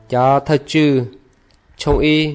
cho thơ chư trong y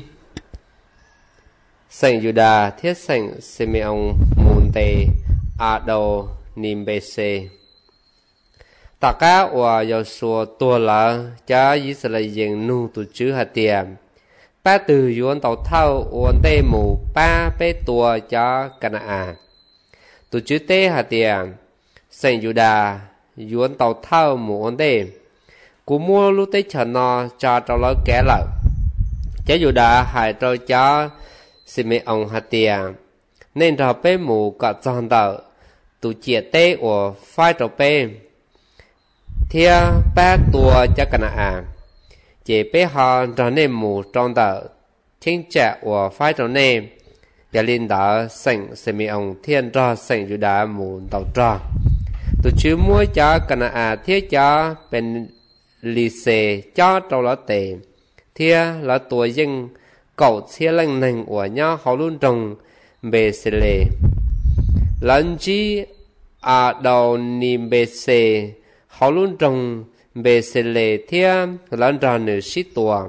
sảnh Juda thiết sảnh Simeon môn tề a đầu niệm bê xê tất cả và do số tua là cho Israel dân nu tu chữ hạt tiệm ba từ yuan tàu thao uốn tê mù ba bê tua cho Canaan tu chữ tê hạt tiệm sảnh Juda yuan tàu thao mù uốn tê cú mua lúc tết chợ nọ cho trâu lỡ kẻ lợn cháu dù đã hại trâu cho Simeon hạt tiền nên trò bê mù có tròn tờ tụ chia tê của phai trò bê thia ba tua cho Canaan chỉ bê họ trò nên mù tròn tờ chính trả của phai trò nên và linh đó sảnh Simeon thiên trò sảnh dù đã mù tàu trò tụ chứ mua cho Canaan thiết cho bên lì xề cho trâu lá tề thia là tuổi dân cậu chia lành nành của nhau họ luôn trồng bề xề lề lần chi đầu niềm bề xề họ luôn trồng bề xề lề thia lần ra nữ sĩ tùa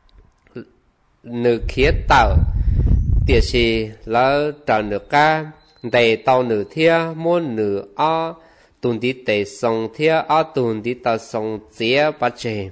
nữ khía tạo tiệt sĩ là trả nữ ca đầy tàu nữ thia muốn nữ o tuần đi tề sông thia ở tuần đi tàu sông chia bắt chè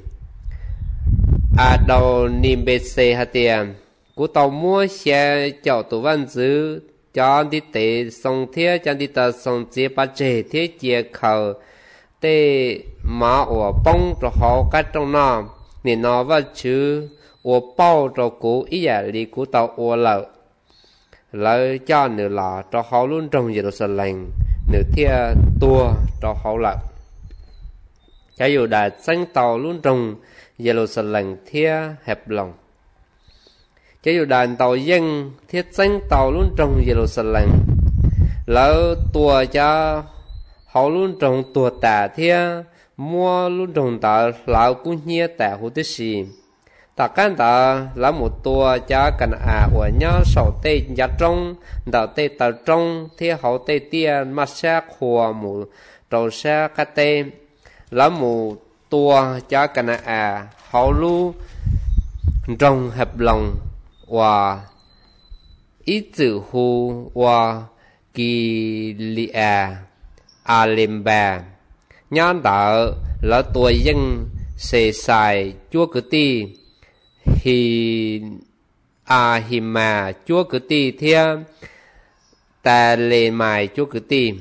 đầu niệm bê xê hạt tiền cú tàu mua xe chở tụ văn dư cho đi tề sông thia cho đi tàu sông chia bắt chè thia chia khẩu tê má ở bông cho họ cắt trong nó nên nó vật chứ ở bao cho cú ý giả lý cú tàu ở lợ lỡ cho nửa lọ cho họ luôn trong Jerusalem nửa thia tua cho họ lợ cho dù đã tranh tàu luôn trong Jerusalem thia hẹp lòng cho dù đàn tàu dân thiết tranh tàu luôn trong Jerusalem lỡ tua cho họ luôn trong tua tả thia mua luôn trong tàu lão cũng nhia tả hữu tích xì tất cả ta là một tua cho Canaan của nhau sầu tê giá trong đào tê tàu trong thì họ tê tia mà xa khua một trâu xa cá tê là một tua cho Canaan họ lu trong hợp lòng và ít chữ hu và kỳ lia alemba nhãn đạo là tuổi dân xề xài chúa cử ti hi ahima chúa cử ti thia ta lê mài chúa cử ti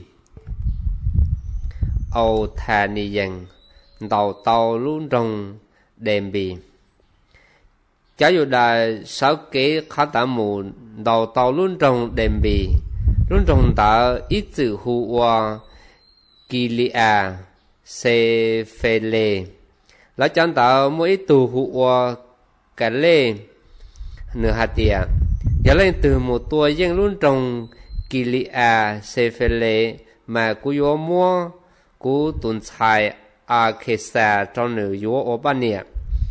âu thà ni dần đầu tàu luôn trong đèn bì cháu dù đài sáu kế khá tả mù đầu tàu luôn trong đèn bì luôn trong tả ít chữ hù hoa kilia se phê lê là chẳng tả mỗi ít tù hù hoa cả lê nửa hạt tìa giờ lên từ một tua dân luôn trong kilia se phê lê mà cú yếu mua cú tuần xài kê xa trong nửa yếu ở bên nè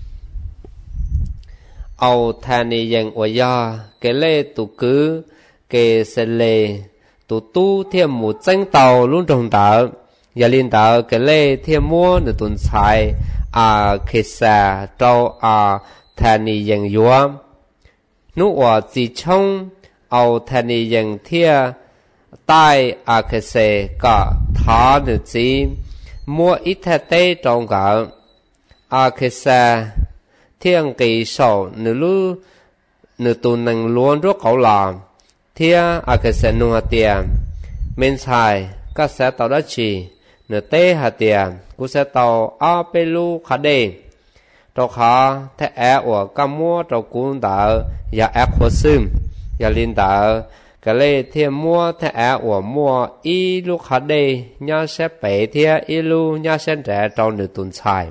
âu thà nì dân ở do cái lê tụ cứ cái xe lê tụ tu thêm một tranh tàu luôn trong tàu giờ liên tàu cái lê thêm mua nửa tuần xài kê xa trong thà nì dân yếu nụ ở chỉ trong âu thà nì dân thia tai kê xe cả thả nửa chỉ mua ít thà tê trong cả kê xa thiên kỳ sầu nửa tuần năng luôn rất cẩu làm thiên kê xa nụ hạt tiền men xài các xe tàu đất chỉ nửa tê hạt tiền của xe tàu pelu khá đê trong khá thế của các mua trong cuốn tờ và khổ xương và liên tờ cái lê thiên mua thế của mua y lúc khá đê nhá sẽ bể thiên y lu nhá sẽ trẻ trong nửa tuần xài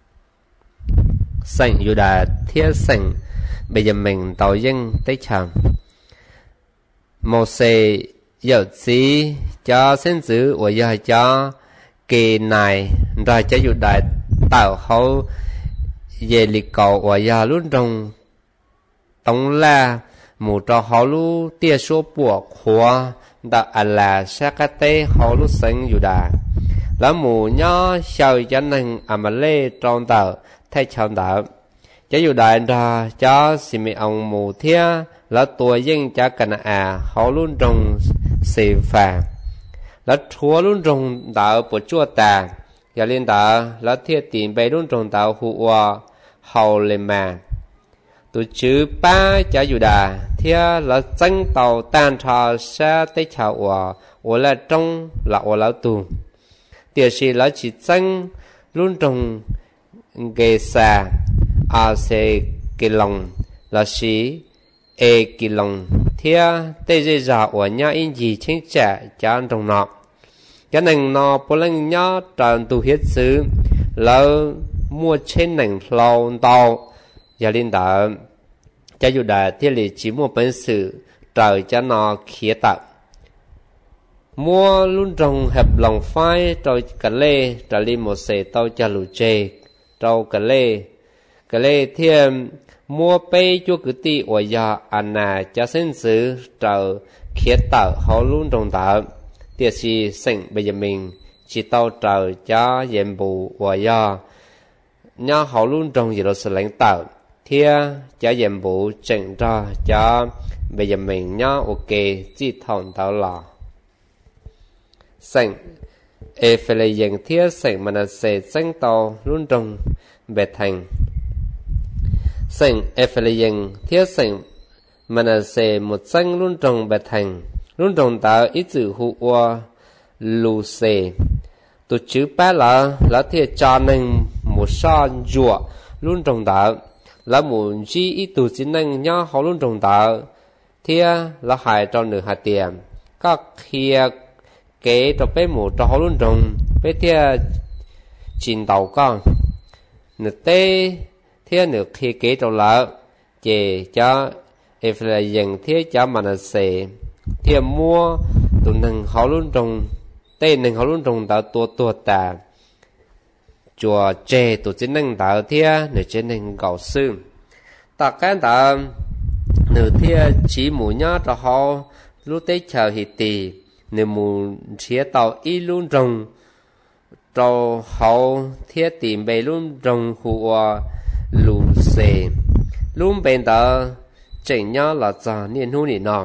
sảnh Juda thiết sảnh bây giờ mình tàu dân tới chồng một xe giờ xí cho xin giữ của giờ cho kỳ này rồi cho Juda tạo hậu về lịch cầu của giờ luôn trong tổng là một trò họ lu tia số buộc khóa đã là sát cái tế họ lu sảnh Juda là mù nhó sau cho nên mà lê trong tờ thay chọn tờ cho dù đại ra cho xin mẹ ông mù thia là tuổi dân cho cần họ luôn trong xì phà là chúa luôn trong đạo bộ chúa ta và liên đạo là thiết tiền bày luôn trong đạo hữu hậu lên mà tụi chữ ba cho dù đà thia là danh tàu tan trò xa tới chào là trong là lão tù tiệt sĩ là chỉ danh luôn trong ghê xa sẽ kỳ lòng là sĩ kỳ lòng thia tê dê giả của nhà in gì chính trẻ cho anh trong nọ cho nên nó bố lên nhớ tràn tù hiết xứ là mua trên nền lâu tàu và linh đạo cho dù đã thiết lý chỉ mua bản sự trời cho nó khía tạo mua luôn trong hẹp lòng phai rồi cả lê trả li một xe tàu cho lũ chê rồi cả lê thêm mua bê cho cứ ti ở nhà anh cho sinh sự trời khía tạo họ luôn trong tạo tiệt sĩ sinh bây giờ mình chỉ tàu trời cho nhiệm vụ ở nhà họ luôn trong gì đó sự lãnh tạo thia cho nhiệm vụ chỉnh ra cho bây giờ mình nhớ ok chỉ thòng tạo lò sinh phải là những thia sinh mà nó sẽ sinh tàu luôn trong bề thành sinh phải là những thia sinh mà nó sẽ một sinh luôn trong bề thành luôn trong tạo ít chữ hữu lù xề tụ chữ ba là thia cho nên một son rùa luôn trong tạo là muốn chi ít tụ chỉ năng nhớ họ luôn trong tạo thia là hại cho nửa hạt tiền các khi kế cho bé một cho họ luôn trong bé thia chín đầu con nửa tê thia nửa khi kế cho lỡ chè cho if là dần thia cho mà nó sẽ thia mua tụ năng họ luôn trong tên năng họ luôn trong tạo tua tà chùa chè tụ chỉ năng tạo thia nửa trên năng gạo sư tất cả tạo nửa thia chỉ muốn nhớ cho họ lúc tết chờ thì tì nửa muốn chia tàu y luôn trong cho họ thia tìm về luôn trong khu lù xề luôn bên đó chỉnh nhớ là giờ niên hú nị nọ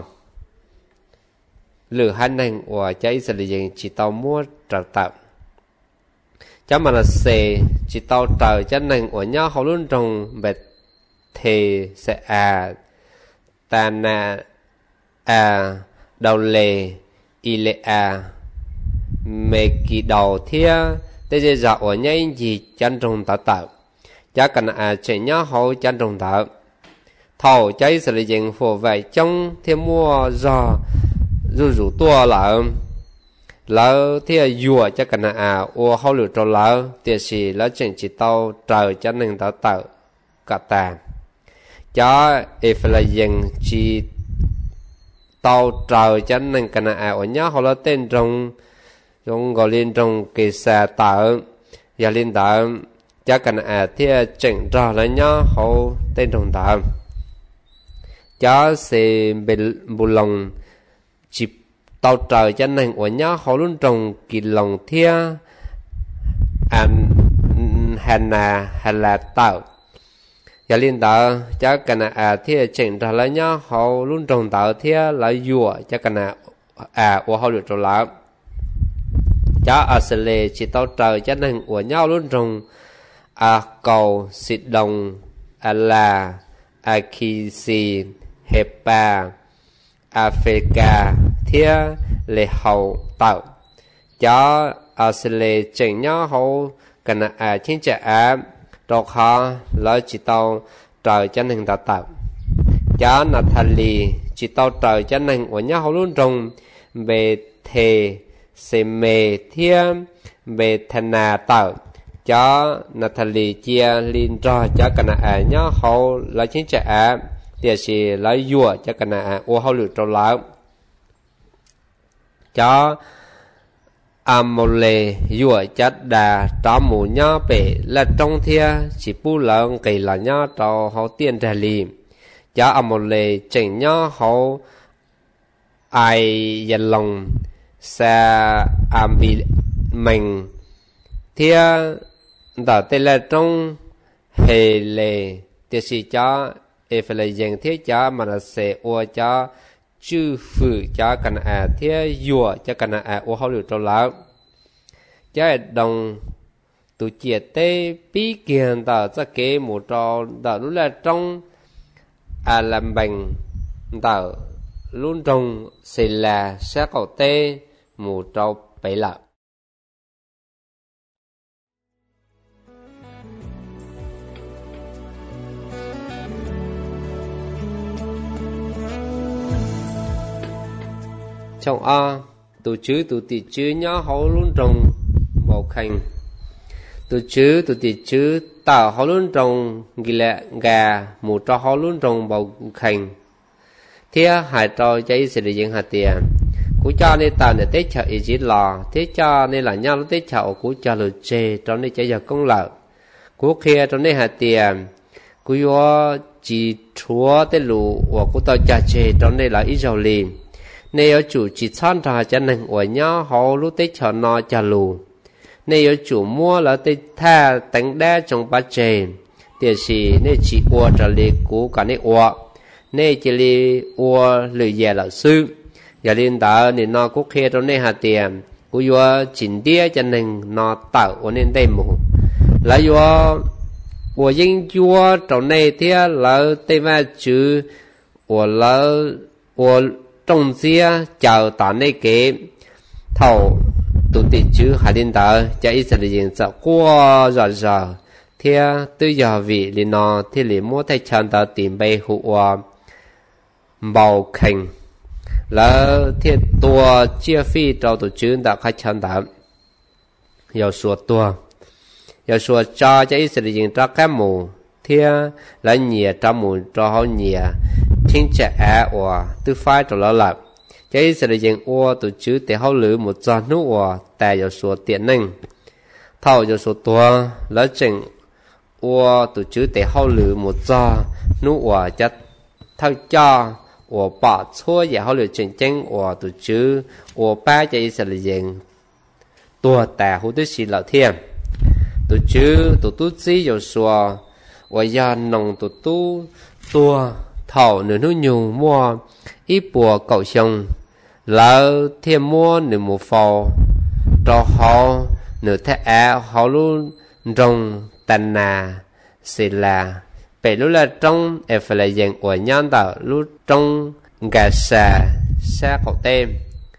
lửa hai năng của trái sẽ là gì chỉ tàu mua trợ tạo cho mà là xề chỉ tàu trời cho năng của nhau họ luôn trong về thì sẽ ta na đầu lề y lệ mẹ kỳ đầu thia tê dê dạo ở nhây gì chân trong tạo tạo chắc cần chạy nhớ hậu chân trong tạo thầu cháy sẽ là dành phổ vậy trong thêm mua do rủ tua lỡ thia dùa chắc cần ô hậu lửa trò lỡ tiệt sĩ lỡ chẳng chỉ tàu trời cho nên tạo tạo cả tàn cho phải là dành chỉ tàu trời cho nên cần ở nhớ họ là tên trong gọi lên trong kỳ xa tạo và lên tạo cho cần thia chỉnh ra là nhớ họ tên trong tạo cho sẽ bị bù lòng chỉ tàu trời cho nên ở nhớ họ luôn trong kỳ lòng thia hành là tạo và liên tạo cho cần thia chỉnh ra là nhớ họ luôn trong tạo thia là dùa cho cần của họ được trò lắm cho sẽ lệ chỉ tàu trời cho nên của nhau luôn trong cầu xịt đồng là khi xì hepa Africa thia lệ hậu tạo cho sẽ lệ chỉnh nhau họ cần chính trả rồi họ là chỉ tàu trời cho nên tạo tạo cho Natalie chỉ tàu trời cho nên của nhau luôn trong về thề sẽ mê thiên về thần tạo cho Natalie chia liên cho cần nhau họ là chính trả thì sẽ lấy dùa cho cần ô họ lựa trâu lão cho Amole dùa chất đà cho mù nhó bể là trong thia chỉ bu lợn kỳ là nhó cho họ tiền trả lì cho Amole chỉnh nhó họ ai dần lòng xa bị mình thia đó tên là trong hệ lệ thì sĩ cho phải là dân thế cho mà nó sẽ ua cho chư phử cho cần thế dùa cho cần ua họ được trâu lão cho đồng tụ chia tê bí kiền tờ cho kế một trò tờ lúc là trong làm bằng tờ luôn trong sẽ là sẽ có tê một trò bấy lạc trong tụ chữ tụ tỷ chữ nhớ họ luôn trong bảo khanh tụ chữ tụ tỷ chữ tạo họ luôn trong ghi lệ gà một trò họ luôn trong bảo khanh thế hai trò cháy sẽ được dân hạt tiền cú cho nên tạo để tết chợ ý chỉ lò thế cho nên là nhau tết chợ cú cho lượt chê cho nên cháy giờ công lợi cú kia cho nên hạt tiền cú yo chỉ chúa tết lù và cú tao trả chê cho nên là ít giàu liền nên ở chủ chỉ chọn ra cho nên ở nhau họ lúc tết chợ nó trả lù nên ở chủ mua là tết tha đánh đá trong bát chè tiền gì nên chỉ mua trả lì cú cả nên mua nên chỉ li mua lười về là sư giờ liên đạo nên nó cũng khe trong nên hạt tiền cú yo chỉnh đĩa cho nên nó tạo ở nên đây mù là yo của dân chúa trong này thế là tây ma chữ của là của trong xe chào tả này kế thầu tụ tỷ chữ hải liên đạo cho ít sự hiện ra qua rồi thế từ giờ vị liền nó thế liền mua thay chân ta tìm bay hụt bầu khanh là thế tua chia phi cho tụ chữ đã khai chân ta yêu sửa tua yêu sửa cho ít sự hiện ra cái mù thế là nhẹ cho mù cho họ nhẹ chính trẻ và tư phái cho nó lại cái sự hiện qua tụ chữ để họ lử một trò nước và tại yêu sửa tiện năng thầu yêu sửa tua là chỉnh và tụ chữ để họ lử một trò nước và chất thao cho và bỏ xua và họ lử chỉnh chân và tụ chữ và ba cái sự hiện tua tại hữu tư sĩ lão thiên tụ chữ tụ tu sĩ yêu sửa và gia nông tụ tu tua thầu nửa núi nhiều mua ít bùa cầu sông lỡ thêm mua nửa một phò cho họ nửa thế họ luôn trong tàn nà xì là bể lúc là trong phải là dạng của nhân tạo lúc trong gà xa cầu tem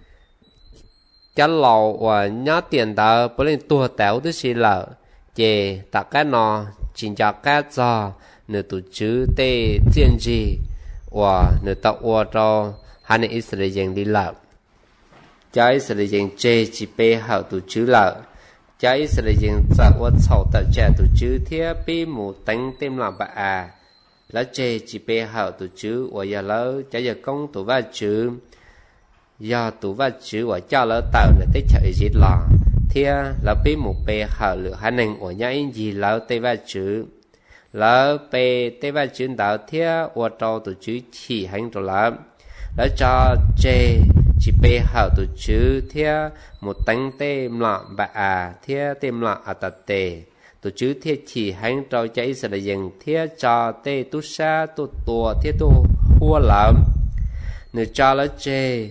chán lầu và nhớ tiền tạo bởi lên tua tạo tức xì lỡ chê tạ cái nọ chính cho cái do nửa tụ chữ tê tiên gì và nửa tạo và cho hai nền Israel đi lạc cho Israel chê chỉ bê hậu tụ chữ lạc cho Israel tạo và sầu tạo trẻ tụ chữ thiết bê mù tánh tem làm bà là chê chỉ bê hậu tụ chữ và giờ lỡ cho giờ công tụ va chữ do tụ va chữ và cho lỡ tạo để tích chạy gì lò thiết là bê mù bê hậu lửa hai nền của nhau gì lỡ tê va chữ lỡ bê tê va chữ đạo thiết và cho tụ chữ chỉ hành cho lỡ lỡ cho chê chỉ bê hậu tụ chữ thiết một tánh tem làm bà thiết tem làm tạt tề tụ chữ thiết chỉ hành cho cháy sẽ là dần thiết cho tê tu sa tu tua thiết tu hua lắm nửa cho lỡ chê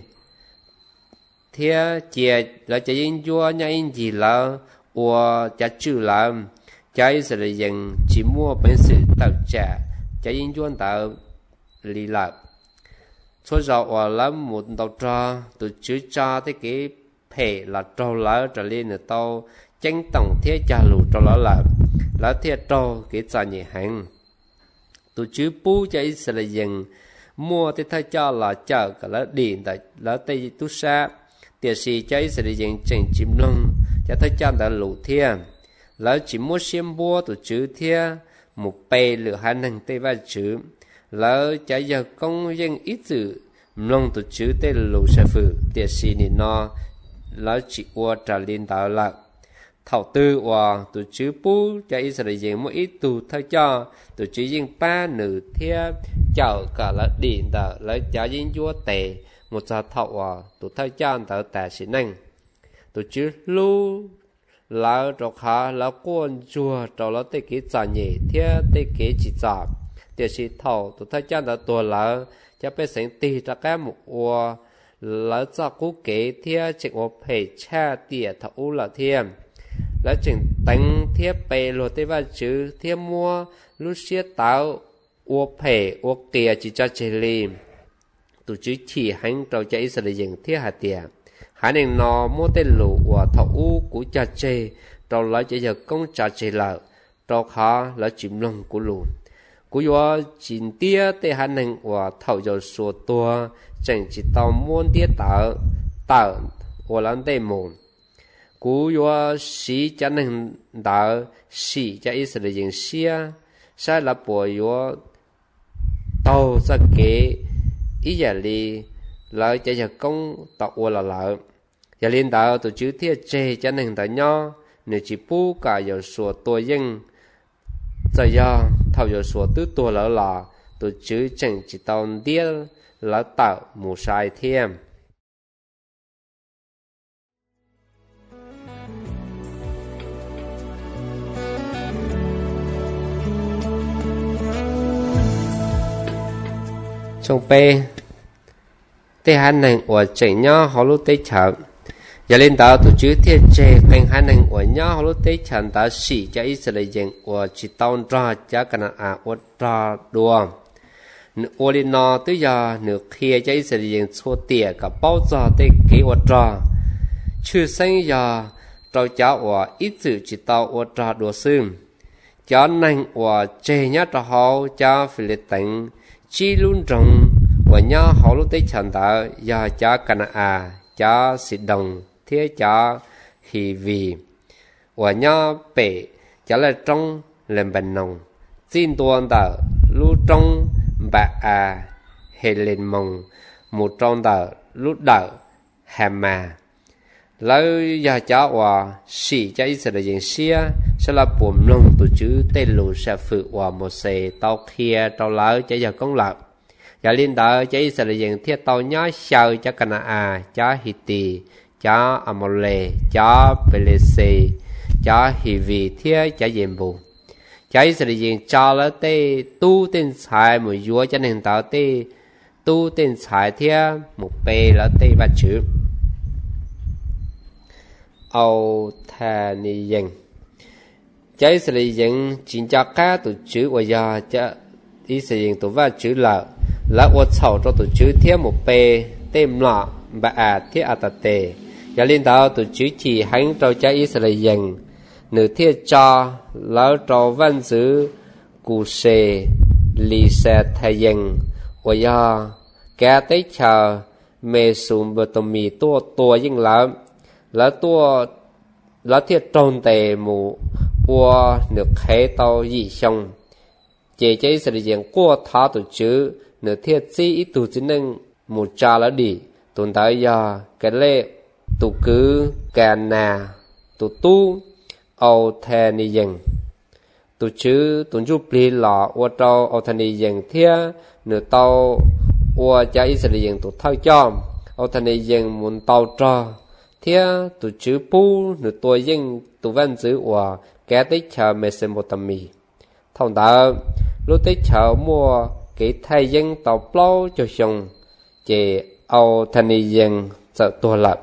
thiết chia lỡ cho yên vua nhà yên gì lỡ và cho chữ làm cháy sẽ là dần chỉ mua bên sự tạo trả cháy yên vua tạo lý lạc số dạo và lắm một đầu trò tụ chữ cho tới cái phê là trâu lỡ trở lên là tao tranh tổng thiết trả lũ trâu lỡ thiết trâu cái trả nhẹ hành tụ chữ bú cho ít sẽ là dần mua tới thay cho là chờ cả lỡ điện tại lỡ tây tu sa tiệt sĩ cho ít sẽ là dần chỉnh chim lông cho thay cho đã lũ thiên lỡ chỉ mua xem bua tụ chữ thiên một bê lửa hai năng tây va chữ lỡ cho giờ công dân ít chữ long tụ chữ tây lũ sẽ phử tiệt sĩ này nó lỡ chỉ qua trả liên tạo lạc thảo tư và tụ chữ bú cho ít sẽ dành một ít tụ thay cho tụ chữ dân ba nữ thiết chào cả là điện tạo lỡ cho dân chúa tệ một giờ thảo và tụ thay cho tạo tài sĩ năng tụ chữ lưu lỡ trọc hạ lỡ quân chùa trọc lỡ tê kế trả nhẹ thiết tê kế chỉ trả thì chỉ thầu tụi ta chân đã tua lỡ cho bé sinh tì ra cái một ua lỡ cho cú kế thia chỉ ua phải cha tiệt thấu là thiêm lỡ chỉnh đánh thiếp bề lột tê va chữ thiếp mua lúc xia táo ua phải ua kia chỉ cho chơi lim tụi chữ chỉ hành trâu cho ít là dừng thiết hạt tiền hãy nên nó mua tên lũ và thầu u của cha chơi trâu lấy cho giờ công cha chơi lợ trâu khó lấy chìm lòng của lũ của yo chín tia tê hãy nên và thầu giờ số tua chẳng chỉ tao muốn tia tạo và làm tê mồn của yo sĩ cho nên đã sĩ cho ít là dừng xia sai là bộ yo tàu ra kế ý giả li lợi cho giờ công tạo ua là lợi giờ liên đạo tổ chức thiết chế cho nên tại nho nếu chỉ bu cả giờ sủa tua dân giờ do thầu giờ sủa tứ tua lỡ là tổ chức chẳng chỉ tao đĩa lỡ tạo mù sai thêm trong p tê hắn nành của trẻ nhỏ họ lúc tê chậm giờ lên đó tổ chức thiết chế anh hắn nành của nhỏ họ lúc tê chậm đã xỉ cho ít sự kiện của chỉ tao ra cho cái nào của ra đua ở đây nó tới giờ nửa kia cho ít sự kiện số tiền cả bao giờ tê kế của ra chưa sinh giờ trâu cháu của ít sự chỉ tao của ra đua xương cho nành của trẻ nhỏ cho họ cho phải lệ tỉnh chỉ luôn trong và nhớ họ lúc tới chẳng ta do cho cana cho sĩ đồng thế cho hì vì và nhớ bể cho là trong làm bệnh nồng xin tuôn ta lúc trong bà hệ lên mông một trong ta lúc đầu hàm mà lấy giờ cho và sĩ cho ít là gì xia sẽ là buồn nông tổ chức tên lù sẽ phụ và một xe tàu kia tàu lỡ cho giờ công lập giờ liên đạo cho ít là gì thiết tàu nhớ sau cho cana cho hiti cho amole cho pelese cho hivi thiết cho diệm bù cho ít là gì cho là tê tu tên xài một vua cho nên tạo tê tu tên xài thiết một bê là tê ba chữ Âu thà ni dân trái sự lý dân chính cho cá tổ chữ và giờ cho ý sử dụng tổ va chữ là ô sầu cho tổ chữ thiết một bê tem lọ bà thiết tê giờ liên đạo tổ chữ chỉ hành cho trái ý sử dụng nửa thiết cho lão cho văn chữ cụ sê lì xe thay dân và giờ cá tế chờ mê sùm bờ tôm mì tua dân lắm là tua là thiết tròn tề mù qua nước khé tàu dị xong chế chế sự kiện qua tháo tổ chữ nước thiết chỉ ít tổ chức năng một trà là đi tồn tại giờ cái lệ tổ cứ càn nà tổ tu âu thề ni dần tổ chữ tổ giúp đi lọ qua trâu âu thề ni dần thiết nước tàu qua trái sự kiện tổ thao chom âu thề ni dần muốn tàu trò thế tụi chữ pu nửa tuổi dân tụi văn chữ và cái tích chờ Mesopotamia thông đạo lúc tích chờ mua cái thay dân tàu plau cho xong chỉ Âu Thanh dân sợ tua lập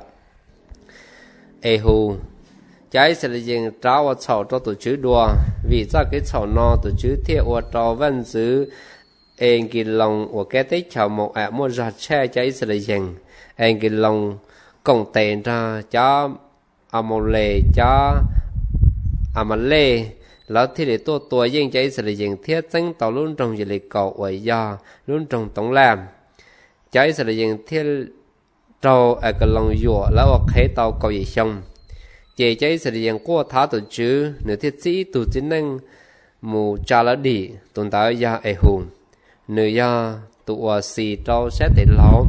Ehu trái sẽ là dân trao vào sầu cho tụi chữ đua vì ra cái sầu no tụi chữ thiết và trao văn chữ anh kỳ lòng và cái tích chờ một mua ra xe trái sẽ là dân anh kỳ lòng công tiền ra cho amole cho amale lão thì để tua dân chạy sự dân thiết danh tàu luôn trong gì cầu ở do luôn trong tổng làm chạy sự dân thiết trâu ở cái lòng dùa lão ở khế tàu cầu gì xong chỉ chạy sự dân qua tháo tổ chữ nửa thiết sĩ tổ chức năng mù cha lão đi tồn tại do ai hùng nửa do tụ xì trâu sẽ để lão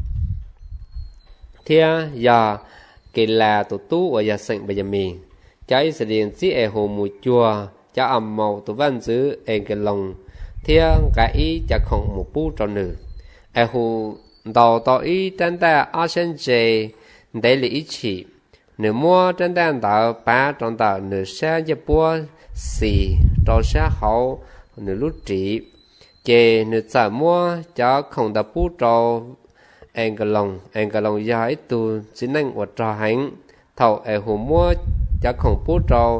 thế giờ cái là tổ tu ở nhà sinh bây giờ mình trái sự điện chỉ ở hồ mùi chùa cho âm màu tổ văn chữ ở cái lòng thế cái ý cho không một bút cho nữ ở hồ đầu tàu ý trên ta ở trên trời để lý chỉ nếu mua trên ta tạo ba trong tạo nửa xe cho bua xì trong xe hậu nửa lúc chỉ chế nữ trả mua cho không đã bút cho anh cái lòng giải tu chỉ năng ở trò hành thầu ở hồ mua cho không bút cho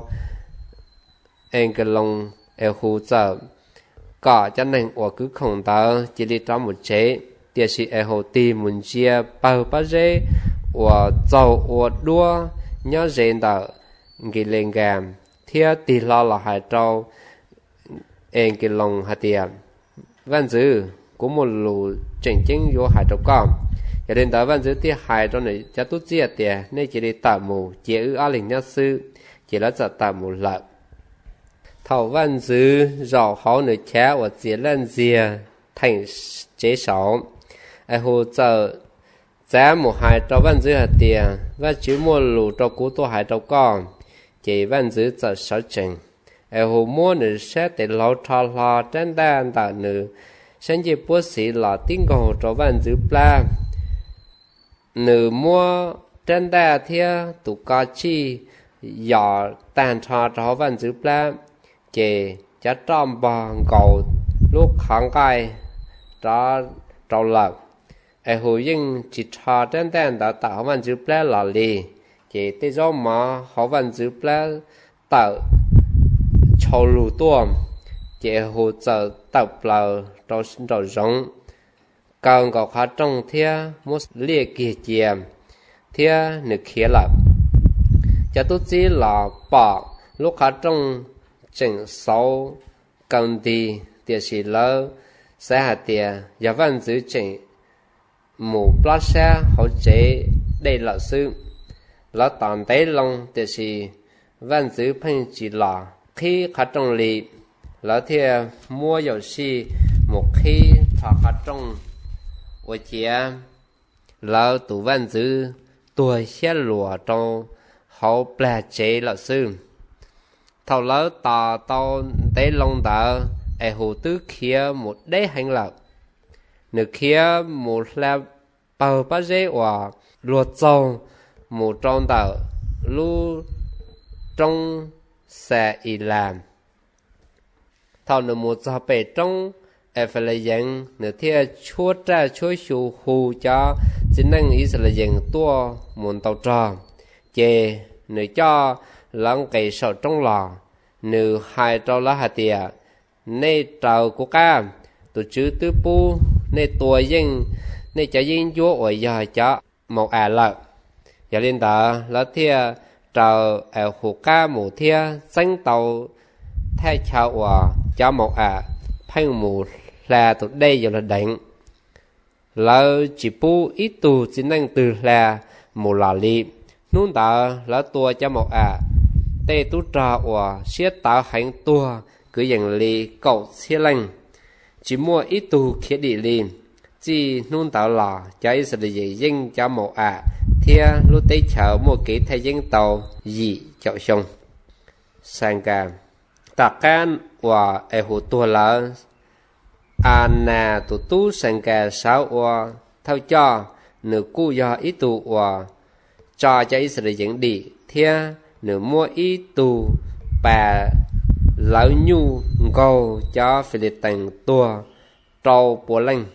anh cái lòng ở hồ giờ cả cho nên ở cứ không ta chỉ đi trong một chế địa sĩ ở hồ tìm muốn chia bao bao dễ ở giàu ở đua nhớ rèn đó cái lên gam theo tỷ lo là hai trâu anh cái lòng hạt tiền văn dữ của một lũ chỉnh chính vô hai trâu con cho nên đó văn dữ thì hai trâu này cho tốt chia tiền nên chỉ đi tạm mù chỉ ư á linh nhất sư chỉ là cho tạm mù lợn thầu văn dữ rõ khó nữ cha và chỉ lên dìa thành chế sáu ai hồ trợ giá một hai trâu văn dữ hạt tiền và chỉ một lũ trâu cũ tôi hai trâu con chỉ văn dữ trợ sáu trình ai hồ mua nữ sẽ để lâu thọ lo trên đàn tạo nữ sáng chế bố sĩ là tiếng cầu trâu văn dữ pla nữ mua trên đà thia tụ ca chi dò tàn thọ trâu văn dữ pla chỉ cho tròn bò cầu lúc kháng gai cho trâu lợn ai hồ nhưng chỉ thọ trên đàn đã tạo văn dữ pla là lì chỉ tới do mà họ văn dữ pla tạo châu lù tuồng chỉ hồ trợ tập là trâu sinh trâu giống càng có khá trong thia một liệt kỳ chiềm thia nực khía lập cho tốt chỉ là bỏ lúc khá trong chỉnh sáu cần đi địa chỉ lỡ sẽ hạt tiền và văn giữ chỉnh mù plá xe hỗ chế đây là sự là tàn tế lòng địa chỉ văn giữ phân chỉ là khi khá trong lì là thia mua dầu xì một khi thọ khá trong ở chia là tụ văn giữ tuổi xe lùa trong hậu bè chế là sư thầu lỡ tà tao tế long đỡ ai hồ tứ kia một đế hành lạc nửa kia một là bầu bá dễ và luật dầu một trong đỡ lưu trong xe y làm thầu nửa một giờ bể trong ai phải là dân nửa thia chúa tra chúa chủ hù cho chính năng ý sẽ là dân tua muốn tàu trò chê nửa cho lăng cây sầu trong lò nửa hai trâu lá hạt tiệt nê trâu của ca tụ chữ tứ pu nê tua dân nê cho dân chúa ở giờ cho một lợn giờ lên đó là thia trâu ở hồ ca mù thia xanh tàu thay chào cho một phanh mù là tụ đây giờ là đánh là chỉ pu ít tụ chỉ năng từ là mù là li nún đó là tua cho một tê tú trà và siết tạo hành tua cứอย่างlì cậu xe lanh chỉ mua ít tù kia đi lì chỉ nôn tạo lò cho ít sự gì dân cho một thia lúc tới chợ mua kỹ thay dân tàu gì chậu sông sang cả tạc can và ai hồ tua là nà tụ tú sang cả sáu và thao cho nửa cu do ít tù và cho ít sự dân đi thia nửa mua ít tù bà lão nhu ngô cho Philippines tua trâu bùa lanh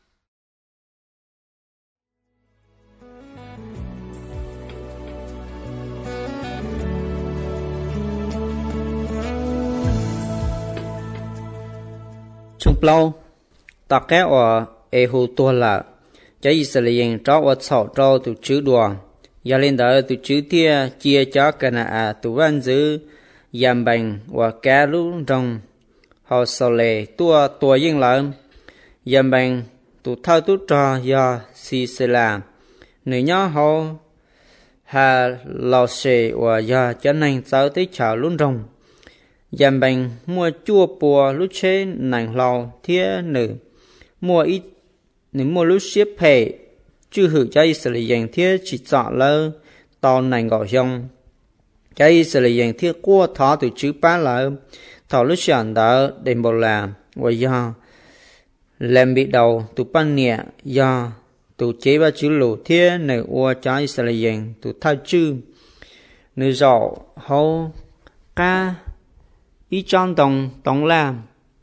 chung plau ta cái ở ehu tua là cho Israel cho ở sầu trâu từ chữ đùa giờ lên đó từ chữ tia chia cho cái nào từ văn dữ yam bành và cá lú rong họ sầu lệ tua yên lợn yam bành tụ thao tụ trò do si se làm người nhỏ họ hà lò xề và do cho nên sao tới chào lú rong yam bành mua chua bùa lú chế nàng lò thía nữ mua ít nữ mua lú xếp hệ chưa hữu cho Israel thía chỉ chọn lơ tàu nàng gõ dòng cho Israel thiết qua thọ từ chữ bá lợi thọ lúc chọn đỡ để một làm và do làm bị đầu từ ban nhẹ do từ chế ba chữ lù thiết nơi qua cho Israel từ thay chữ nơi rõ hậu ca ý trong đồng làm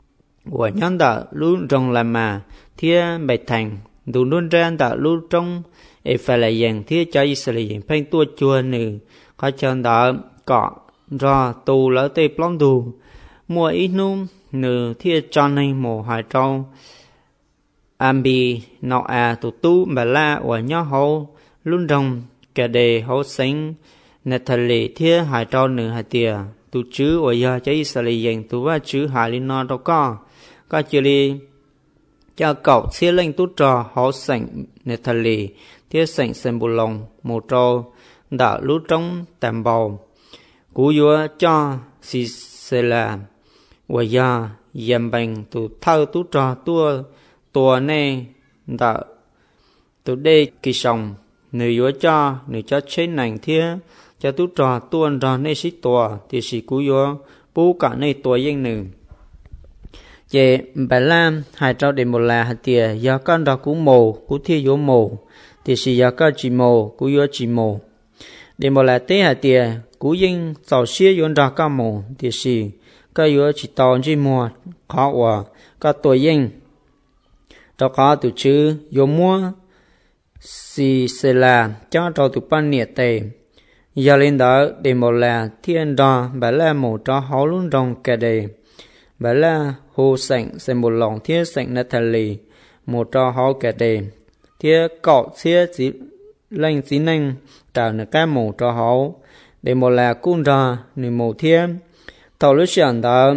của nhóm đã luôn trong làm mà thiên bạch thành đủ luôn ra đã luôn trong phải là dạng thiên cho Israel dạng phanh tua chua nữ có chân đã cọ do tù lỡ tê plong đủ mùa ít nung nữ thiên cho nên mùa hải trâu ambi nọ tụ tu bà la của nhóm hậu luôn trong kẻ đề hậu sinh Natalie thiên hải trâu nữ hải tìa tụ chữ của giờ cho Israel dạng tụ và chữ hải linh nó đâu có chữ li cho cậu xế lên tút trò hậu sảnh Natalie thiết sảnh xem bù lòng một trò đã lút trong tạm bầu cú vua cho si xê là và giờ dầm bằng tụ thâu tút trò tua nê đã tụ đê kỳ sòng nữ vua cho nữ cho chế nành thiết cho tút trò tuôn trò nê xí tua thì xí cú vua bú cả nê tua dân nữ về bà Lam hai trâu để một là hạt tiền do con đó cú mồ cú thi vô mồ thì chỉ do con chỉ mồ cú vô chỉ mồ để một là tế hạt tiền cú dân giàu xía vô ra con mồ thì chỉ có vô chỉ tàu chỉ mồ khó quá có tuổi dân đó có từ chữ vô mua si sẽ là cho trâu từ ban nhiệt tệ giờ lên đó để một là thiên đó bà Lam một cho háo luôn trong cả đời bà là hồ sảnh xem một lòng thiết sảnh Natalie một trò họ kẻ đề thiết cọ xía chỉ lanh chỉ nanh tạo được cái một trò họ để một là cung ra nửa một thiết tàu lúc sáng đó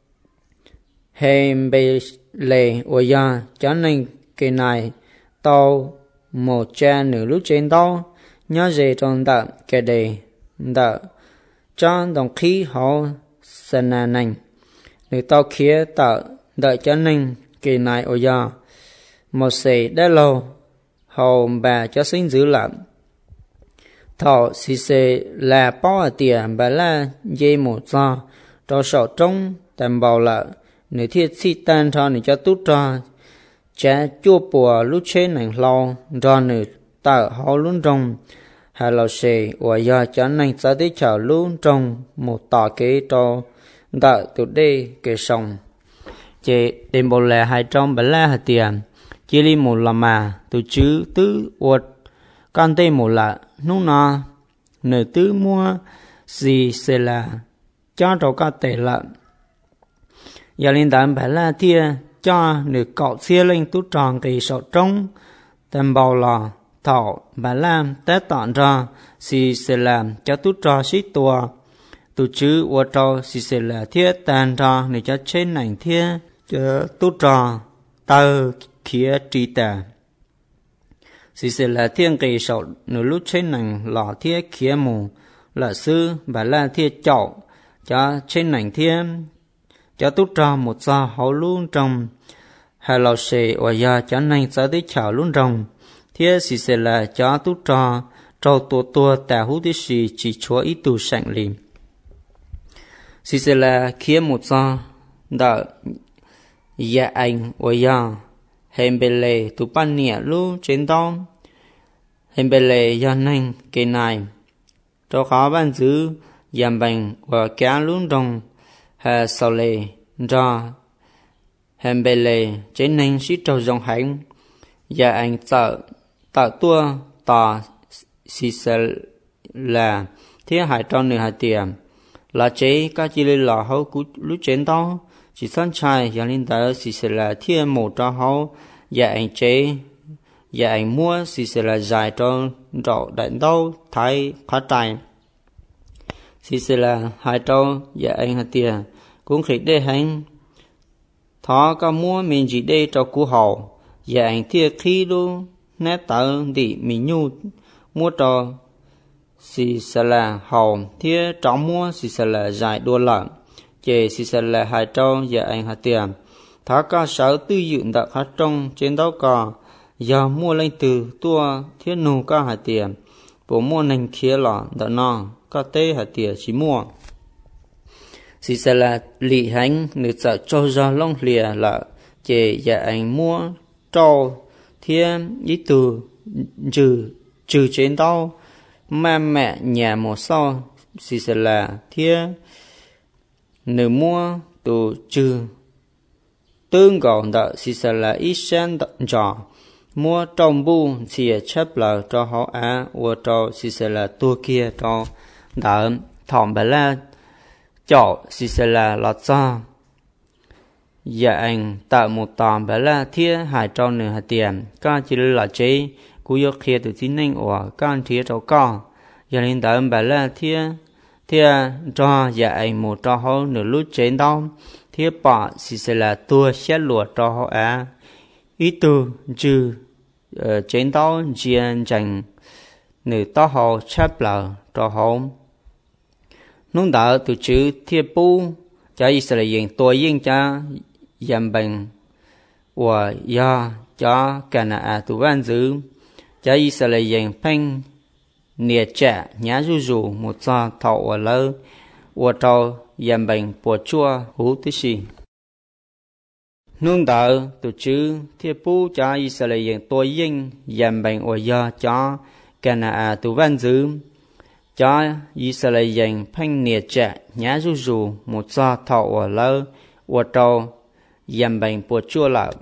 hèm bề lệ ở nhà cho nên cái này tàu một cha nửa lúc trên tàu nhớ về trong đó kẻ đề đó cho đồng khí họ sân nành người tao kia tạo đợi cho nên kỳ này ở giờ một sĩ đã lâu hầu bà cho sinh giữ lắm thọ xì xì là bao ở tiền bà là dây một do cho sổ trống tầm bào lợ người thiết xì tan cho người cho tút cho cha chua bùa lúc chế nành lâu do người tạo họ luôn trong hà lò xì ở giờ cho nên sẽ tới chào luôn trong một tòa kế cho đợi tụi đi kể sòng chế đêm bộ lệ hai trong bà la hạt tiền chỉ li một là mà tụi chứ tứ uất con tê một là nung nọ nửa tứ mua gì sẽ là cho trâu cá tệ lợn giờ lên đàn bà la thia cho nửa cọ xia lên tút tròn kỳ sọ trống tầm bầu lò thọ bà la té tọn ra gì sẽ làm cho tút trò xí tua tụ chữ của trò xì xì là thiết tàn trò để cho trên ảnh thiết cho tốt trò tờ khía trí tà xì xì là thiên kỳ sổ nửa lúc trên ảnh lò thiết khía mù là sư bà là thiết chậu cho trên ảnh thiết cho tốt trò một giờ hậu luôn trong hà lò xì ở giờ cho nên sẽ tới chào luôn trong thiết xì xì là cho tốt trò trò tua tà hút tí xì chỉ chúa ít tù sẵn lìm xí sẽ là kia một giờ đợi dạ anh ở giờ hèn bề lệ tụ ban nhẹ luôn trên đó hèn bề lệ giờ nên cái này cho khó ban giữ giảm bệnh và kéo luôn trong hà sau lệ do hèn bề lệ trên nên sĩ trâu dòng hành dạ anh tạo tua tỏ xí sẽ là thiết hại trong nửa hại tiền là chế các chỉ là hậu cú lúc trên đó chỉ sẵn trai giờ linh tới chỉ sẽ là thiên một cho hậu giờ anh chế giờ anh mua chỉ sẽ là dài cho rậu đánh đâu thái khá tài chỉ sẽ là hai trâu giờ anh hạt tiền cũng khích để hành thọ các mua mình chỉ để cho cú hậu giờ anh thiệt khi luôn nét tờ thì mình nhu mua trò xì sẽ là hậu thiết trọng mua xì sẽ là dài đua lợn chè xì sẽ là hai trâu giờ anh hạt tiền thả ca sở tư dựng đặc hạt trong trên đó cò giờ mua lên từ tua thiết nụ ca hạt tiền bộ mua nành kia lọ đã no ca tê hạt tiền chỉ mua xì sẽ là lì hành nữ sợ cho ra lông lìa là chè giờ anh mua trâu thiết ý từ trừ trên đó mẹ nhà một sau xì sẽ là thiết nữ mua tụ trừ tương gọn đợi xì xà là ít sen trò mua trong bu xìa chấp là cho họ á và cho xì xà là tua kia cho đỡ thỏm bà la chọ xì xà là lọt cho dạ anh tạo một tòm bà la thia hải cho nửa hạt tiền con chỉ là chế cú yêu kia từ chính anh của con thia cho con giờ lên tạo bà la thia cho dạ anh một cho họ nửa lút chế đau thia bỏ xì xà là tua xét lụa cho họ á ý tu chư chế đau chiên chẳng nửa to họ chấp là cho họ nông đạo từ chữ thia bu cho Israel tôi yên cha dầm bằng và do cho Canaan tu văn giữ cho Israel phanh nhiệt trẻ nhá rủ một cho thọ ở lơ và cho dầm bằng bùa chua hú tí xì nông đạo từ chữ thia bu cho Israel tôi yên dầm bằng và do cho Canaan tu văn giữ cho Israel phanh nhiệt trẻ nhá rủ một cho thọ ở lơ và cho dầm bằng bùa chua lợ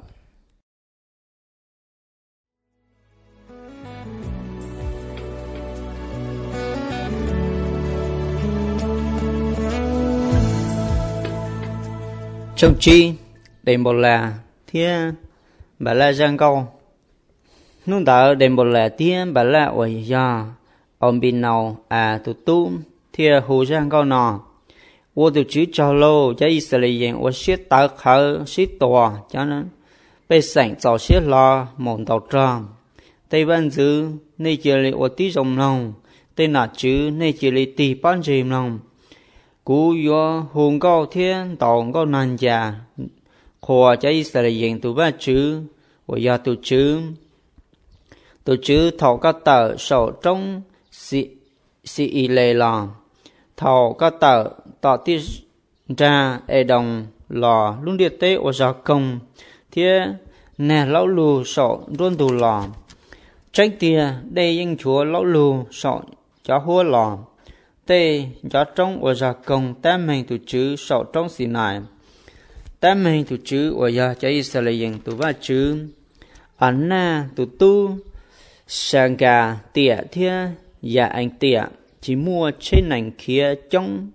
trong chi đền bồ là thia bà la giang câu nung đỡ đền bồ là thia bà la ôi ya ông bin nào tu thia hồ giang câu nọ我就只找喽，这以色列人我写大口写多，叫人被神早些啦，蒙到账。对文字你这里我地中lòng，对那字你这里地半字lòng。古约红高天道高难家，可这以色列人都把字，我要读字头个到手中是一类了。thầu các tờ tỏ tiết ra ở đồng lò luôn địa tế ở gió công thế nè lão lù sọ luôn tù lò tránh tia đây dân chúa lão lù sọ cho hua lò tê gió trong ở gió công tám mình tụ chữ sọ trong xì nải tám mình tụ chữ ở gió cho Israel tụ ba chữ ảnh na tụ tu sang gà tỉa thia dạ anh tỉa chỉ mua trên nền kia trong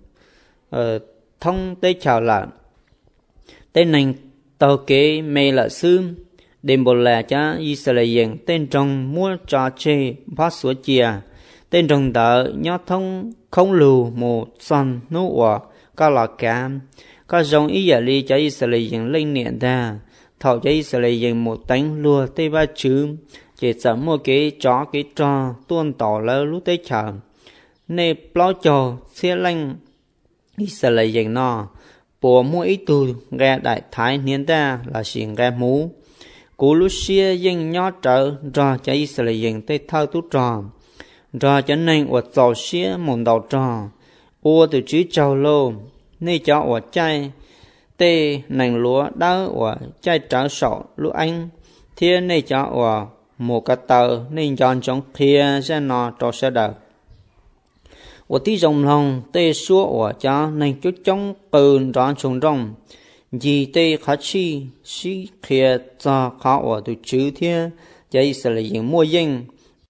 thông tới chào là tên nền tàu kế mê là sư đêm bồ là cha Israel tên trong mua trò chơi phát số chia tên trong đỡ nhó thông không lù một son nô quả cao là cam có dòng ý giả lý cho Israel lên niệm ra thảo cho Israel một tánh lùa tây ba chữ chỉ sẵn một cái chó cái trò tuôn tỏ lỡ lúc tới chào nè plau cho xe lanh Israel nọ bộ mua ít tu gà đại thái niên ta là xiên gà mũ cú lúc xia dân nhỏ trở ra cho Israel tây thao tú trò ra cho nên ở giàu xia mồn đầu trò ô từ chữ trâu lô nè cho ở chai tê nành lúa đá ở chai trở sọ lúa anh thiên nè cho ở một cái tờ nên chọn trong kia ra nọ cho sẽ đợi我地中lòng tê số ở cha nên chút trong bờn ra trồng rong gì tê khá chi sĩ kia cho khá ở từ chữ thiên vậy sẽ là những mua dân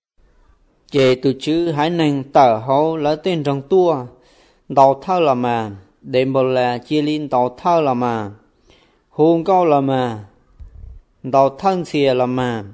về từ chữ hải nên tờ hậu là tên trong tua đầu thao là mà để một là chia linh đầu thao là mà hôn cao là mà đầu thân xìa là mà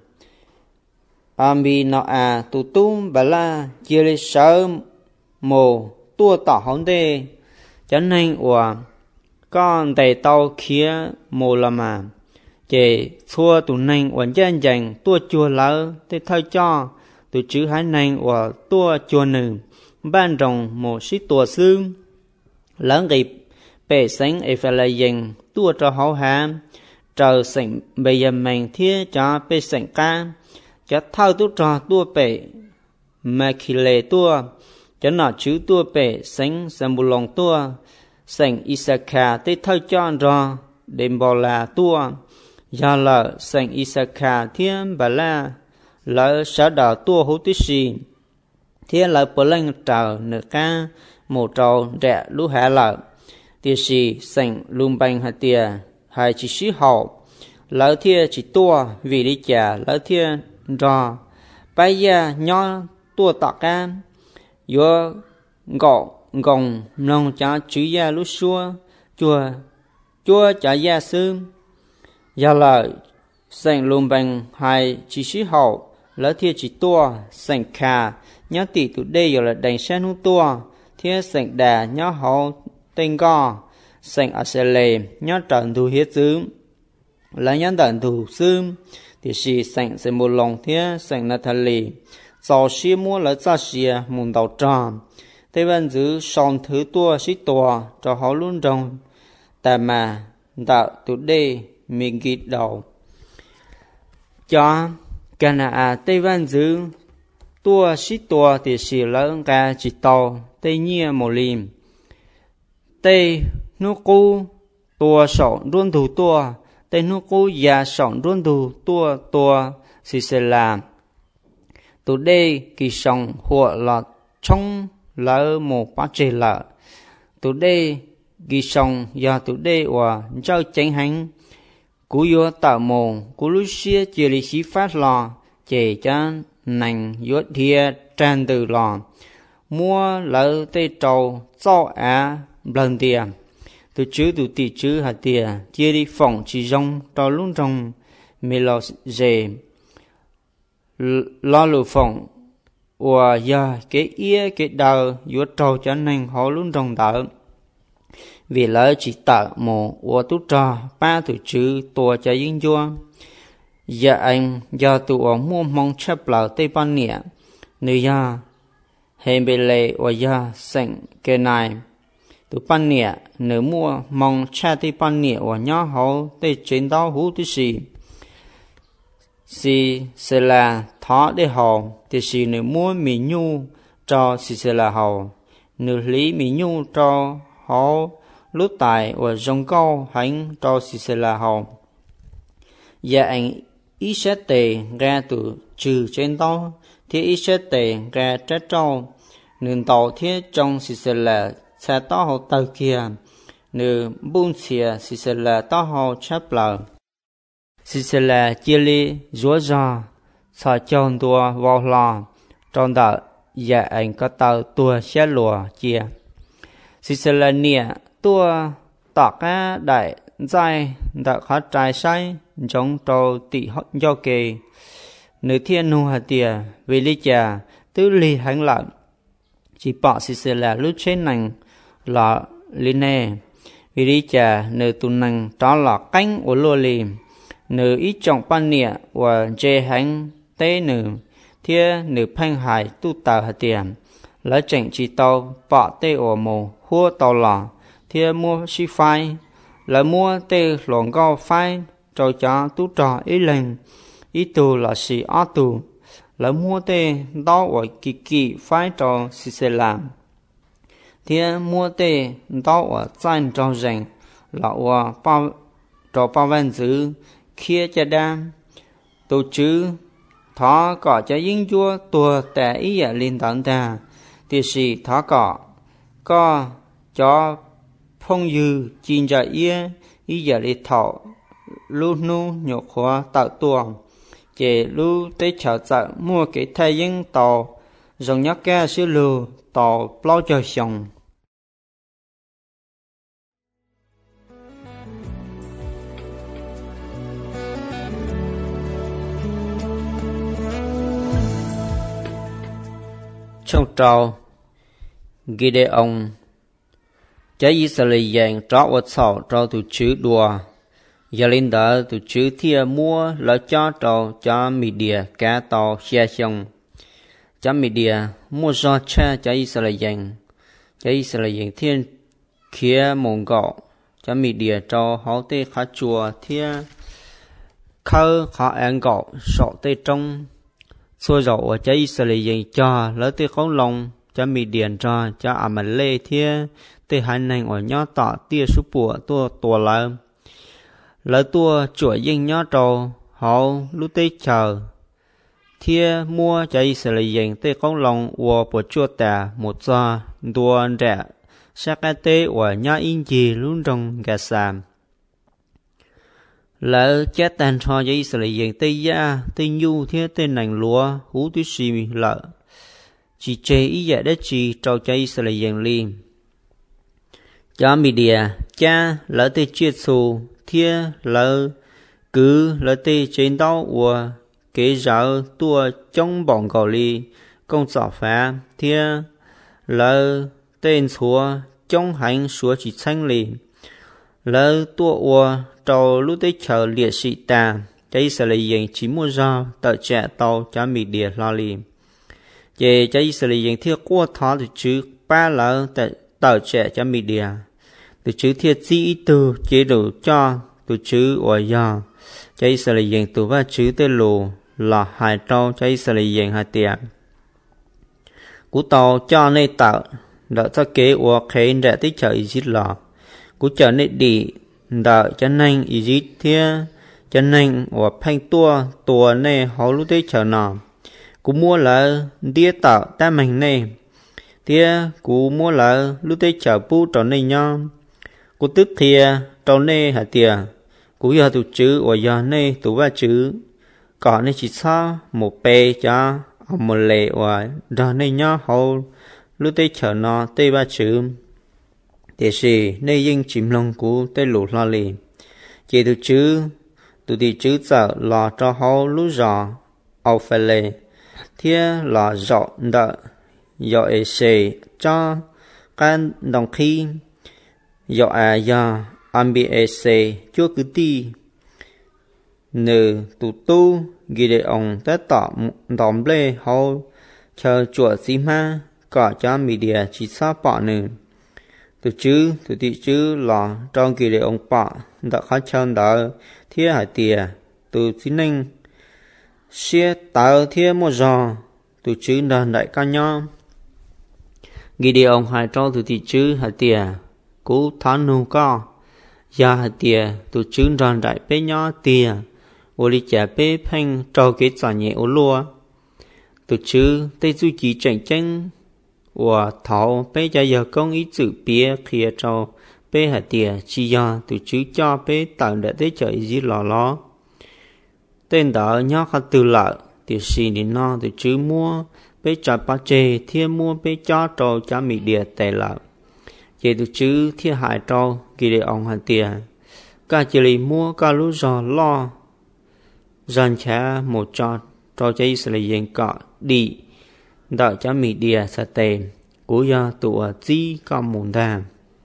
ami nọ tụ tung bà la chia linh sớm mồ tua tỏ hóng đê cho nên của con đầy tàu kia mồ là mà chỉ thua tụ nên của dân dành tua chua lỡ để thay cho tụ chữ hải nên của tua chua nữ ban rồng một sĩ tua xương lớn kịp bể sánh ấy phải là dành tua cho hậu hạ trời sảnh bây giờ mình thiết cho bể sảnh ca cho thao tu trò tua bể mà khi lệ tua cho nó chữ tua bể sánh Sambulong tua sánh Isaka tới thay cho rõ đêm bò là tua do là sánh Isaka thiên bà la lỡ sở đạo tua hữu tí xì thiên lỡ bờ lanh trào nửa ca một trào rẽ lũ hạ lỡ tiệt xì sánh lùm bành hạ tìa hai chỉ sĩ hậu lỡ thia chỉ tua vì lý chả lỡ thia rò bây giờ nhỏ tua tọt ca yo gọ gồng nông cha chữ gia lúc xưa chua chả gia sư giờ lời sành lùm bằng hai chỉ sĩ hậu lỡ thia chỉ tua sành khà nhớ tỷ tụ đây giờ là đánh sen hú tua thia sành đà nhớ hậu tên go sành ở xe lề nhớ trận thu hiết dữ là nhớ trận thu sư thì sĩ sành sẽ một lòng thia sành Natalie sau khi mua lỡ ra xìa mùng đầu tròn thế vẫn giữ son thứ tua sĩ tua cho họ luôn trong tại mà đạo tụ đây mình ghi đầu cho cái nào tây văn giữ tua sĩ tua thì sĩ lớn cả chỉ tàu tây nhia một lim tây nước cũ tua sọn luôn thủ tua tây nước cũ già sọn luôn thủ tua sĩ sẽ làm tụ đây kỳ sòng hoặc là trong lỡ một bát chế lợ tụ đây kỳ sòng do tụ đây và giao chánh hành cú yo tạo mồm cú lúc xưa chỉ lý khí phát lò chế cho nành yo thia tràn từ lò mua lỡ tây trầu cho lần tiền tụ chứ tụ tỷ chứ hạt tiền chia đi phòng chỉ rong cho luôn trong mê lò dề lo lù phòng và giờ cái ia cái đầu yo trầu cho nành họ luôn trong đỡ vì lỡ chỉ tạo một và tú trò ba tụ chữ tua cho yên vua giờ anh do tụ ông mua mong chấp lỡ tây ban nhẹ nơi giờ hệ bề lệ và giờ sảnh cái này tụ ban nhẹ nếu mua mong cha tây ban nhẹ và nhỏ hậu tây chiến đấu hú tí xì sẽ là thọ để hậu thì xì nếu mua mì nhu cho xì sẽ là hậu nếu lý mì nhu cho hậu lúc tại và dòng câu hành cho sĩ sẽ là hậu và anh ý sẽ tề ra từ trừ trên đó thì ý sẽ tề ra trái trâu nương tàu thiết trong sĩ sẽ là xe to hậu tàu kia nương buôn xìa sĩ sẽ là to hậu chấp lờ sĩ sẽ là chia ly rúa giò xả chôn tua vào lò trong đợt và anh có tàu tua xe lùa chia sĩ sẽ là nịa tua tọt á đại dài đã khá trái sai giống trâu tị họ do kề nữ thiên nu hạt tiề vì lý trà tứ ly hành lợn chỉ bỏ xì xì là lúc trên nành là lý nè vì lý trà nữ tụ nành đó là cánh của lùa lì nữ ít trọng ban nịa và dê hành tế nữ thia nữ phanh hải tu tàu hạt tiề lấy chỉnh chỉ tàu bỏ tê ổ mù hua tàu lò thia mua xí phai là mua tê lỏng cao phai cho tú trò ý lệnh ý tù là xì á tù là mua tê đó ở kỳ phai cho xì xê làm thia mua tê đó ở danh cho rành là ở bao cho bao văn dữ kia cho đam tổ chứ thó cỏ cho dính chua tua tẻ ý ở liên tận ta thì xì thó cỏ có cho phong dư chín giờ ý giờ đi thọ lu nu nhục hóa tạo tuồng chế lu tới chợ chợ mua cái thay dân tàu dùng nhắc ga sữa lù tàu bao cho xong trong trào ghi đề ông trái Israel dạng trọ vật sầu trọ từ chữ đùa giờ lên đó từ chữ thia mua lỡ cho trọ cho media cá tàu xe xong cho media mua do cha trái Israel dạng thiên kia mông gọ cho media cho họ tê khá chùa thia khơ khó ăn gọ sọ tê trong xôi dầu ở trái Israel dạng cho lỡ tê khấu lòng cho media cho Amalê thia tê hai nành ở nhỏ tọ tia số bùa tua lỡ tua chuỗi dân nhỏ trâu họ lúc tê chờ thia mua cho Israel dành tê con lòng của bộ chua tà một do đua rẻ sắc tê của nhỏ in gì luôn trong gà sàm lỡ chết tàn cho cho Israel tây gia tây nhu thế tên nành lúa hú túi xì lỡ chỉ chế ý dạ đất chỉ trâu cho Israel liền cho media cha lỡ tây chiết xù thế lỡ cứ lỡ tây trên đó của kế giáo tua trong bọn gò li công sở phá thế lỡ tên chúa trong hành chúa chỉ thanh liền lỡ tua của trâu lúc tới chờ liệt sĩ ta cho Israel chỉ mua ra tờ trẻ tàu cho media lo liền về cho Israel thiết qua thọ từ chữ ba lỡ tờ trẻ cho media từ chữ thiết sĩ từ chế độ cho từ chữ ở do cho Israel từ ba chữ tên lù là hai trâu cho Israel hai tiền cú tàu cho nên tạo đợi cho kế của khế để tích chờ Egypt lò cú chờ nên đi đợi cho nên Egypt thiết cho nên ở phanh tua này họ lúc tới chờ nào cú mua là đĩa tạo ta mình này thiết cú mua là lúc tới chờ bu trò này nhau cú tức thìa trò này hả tiền cú giờ tụ chữ ở giờ này tụ ba chữ còn này chỉ sao một bề cho một lệ ở đó này nhau họ lúc tới chờ nó tây ba chữ để gì này nhưng chìm lòng cú tây lụt lo liền chỉ tụ chữ tụ thì chữ giờ là cho họ lúc giờ ao phải lệ thế là rõ đợi dọi sẽ cho can đồng khi dọi giờ MBAC chúa cứ ti nừ tụ tu ghi để ông tới tỏ đòn lê hậu chờ chuột xí ma cả cho media chỉ sao bỏ nừ tụ tí chữ là trong ghi để ông bỏ đã khó chân đỡ thiết hải tìa tụ xí ninh xe tạo thiết một giò tụ chữ đàn đại ca nhau ghi để ông hải trong tụ tí chữ hải tìa cú thán nụ co gia hạt tìa tụ chữ đàn đại bế nhỏ tìa ô lý chả bế phanh trò kế trả nhẹ ô lùa tụ chữ tây du chỉ tranh tranh và thảo bế cha giờ công ý chữ bia khía trò bế hạt tìa chỉ do tụ chữ cho bế tạo để tới chợ gì lò tên đó nhỏ khá từ lợ tiểu xì đi nó tụ chữ mua bế trả ba chê thiên mua bế cho trò cha mì địa tệ lợ chế tụ chữ thiên hại trò kỳ để ông hạt tìa cả chỉ lì mua cả lúc giò lo dần chả một trò cho Israel cả đi đợi cho mì địa sa tề cú ya tụ chi cả mồn đàm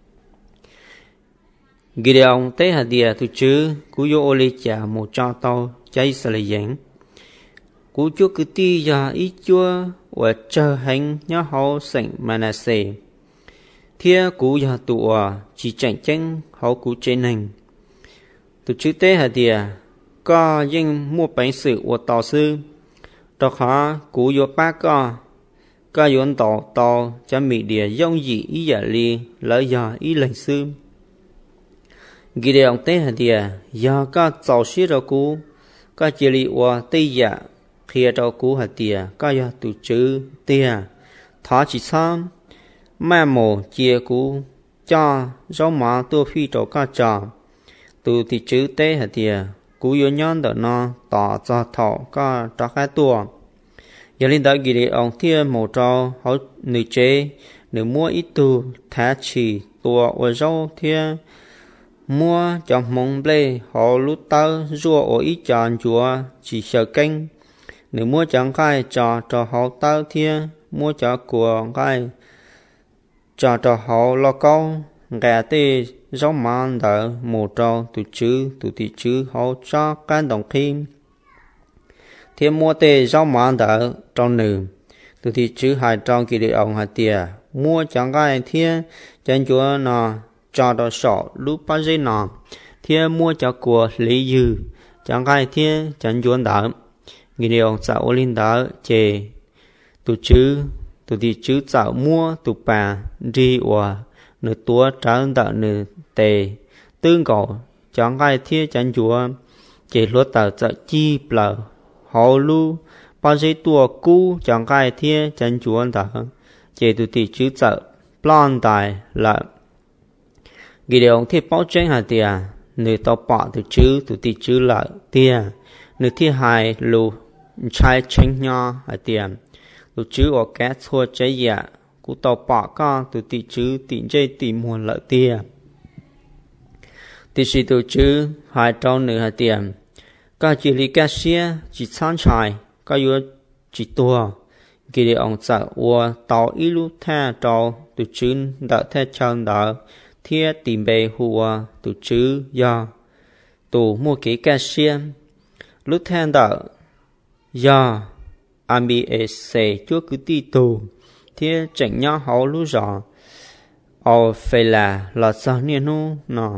kỳ để ông tế hạt tìa tụ chữ cú yo oli chả một trò tàu cho Israel cú chúa cứ ti ya ít chúa và chờ hành nhớ hậu sảnh Manasseh thiên cú ya tụ chỉ tranh tranh hậu cú trên hành tụ chữ tế hạt tìa có nhưng mua bánh sự của tàu sư đó khó cú yo ba có yến tàu cho mỹ địa dông dị ý giả li lợi giờ ý lệnh sư ghi đề ông tế hạt tìa do có tàu sĩ đó cú có chỉ li của tây giả khi đó cú hạt tìa có ya tụ chữ tìa thọ chỉ xong mà mồ chia cú cho rau má tua phi trổ ca trò từ thì chữ tế hả tìa cú yếu nhon đỡ nó tỏ cho thọ ca trò khai tua giờ linh đã ghi để ông thiên một trò họ nữ chế nữ mua ít tu thả chỉ tua ở rau thiên mua trong mông lê họ lút tơ rùa ở ít tròn chúa chỉ sợ canh nữ mua chẳng khai trò họ tơ thiên mua cho của khai cho họ lo câu gà tê giống măng đỡ một trâu tụ thị chữ họ cho can đồng kim thêm mua tê giống măng đỡ trong nữ tụ thị chữ hai trong kỳ địa ông hạt tìa mua chẳng gai thiên chân chúa nọ cho đó sọ lúc bao giờ nọ thiên mua cho của lý dư chẳng gai thiên chân chúa đỡ kỳ địa ông xã linh đỡ chê tụ thị chữ tạo mua tụ bà đi và nửa tua trắng đỡ nửa tề tương cầu chẳng ai thiết chẳng chúa chỉ lúa tờ trợ chi bờ họ lu bao giấy tua cũ chẳng ai thiết chẳng chúa đỡ chỉ tụ thị chữ trợ plan tài là ghi điều thiết báo tranh hạt tìa nửa tàu bỏ từ chữ từ tì chữ lợi tia nửa thi hài lù trai tranh nho ở tiền lù chữ ở cái thua cháy dạ cú tàu bỏ con từ tì chữ tì dây tì muôn lợi tia tì sĩ từ chữ hai trâu nửa ở tiền các chỉ lý cá xía chỉ sáng trái các yếu chỉ tua kỳ để ông sợ ua tàu ít lúc tha trâu từ chữ đỡ theo chân đỡ thiết tìm bề hùa từ chữ do tù mua kỹ cá xía lúc tha đỡ do ami e se chúa cứ ti tù thiết chẳng nhỏ hậu lúc rõ ở phải là sao niên nu nọ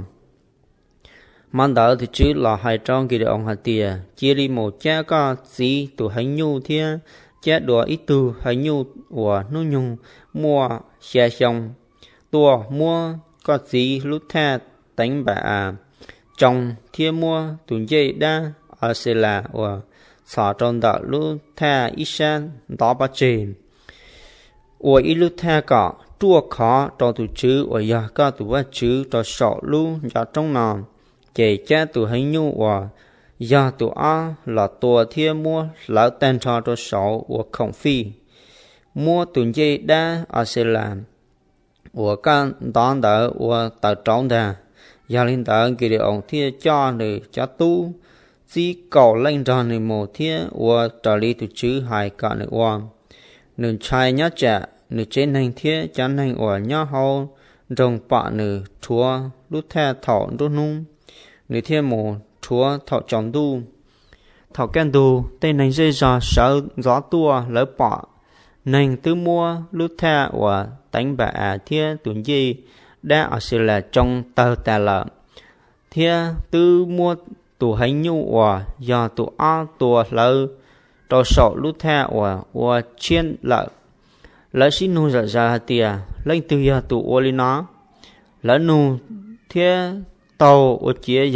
mang đỡ từ chữ là hai trong kỳ để ông hạt tiền chia đi một cha có gì tụ hành nhu thiết cha đùa ít tu hành nhu của nu nhung mua xe xong tua mua có gì lúc tha đánh bà trong thiên mua tuần dây đa ở xe là của xả trong đợt lúc tha ít sang đó bắt chìm của ít lúc tha cả chua khó cho tụ chữ của giờ có tụ bắt chữ cho sọ luôn cho trong nòng chỉ cha tụ hành nhu của giờ tụ a là tua thiên mua lỡ tên cho sọ của khổng phi mua tuần dây đa ở xe làm của các đón đỡ của tờ trống đà gia linh đỡ kỳ địa ông thiên cho người cho tu chỉ cầu lên cho người một thiên của trở lý từ chữ hai cả người hoàng người trai nhát trẻ người trên hành thiên chán hành của nhá hậu rồng bạ người chúa lúc theo thọ rút nung người thiên một chúa thọ trọng tu thọ kén tu tên hành dây giò sợ gió tua lỡ bạ nên tư mua lúc theo của đánh bà thiên tuần gì đã ở sự là trong tờ tà lợn thiên tư mua tụ hành nhu của do tụ a tụ lỡ trò sọ lúc theo của chiên lợn lỡ xin nu ra ra tia lên từ giờ tụ ô li nó lỡ nu thiên tàu ở chia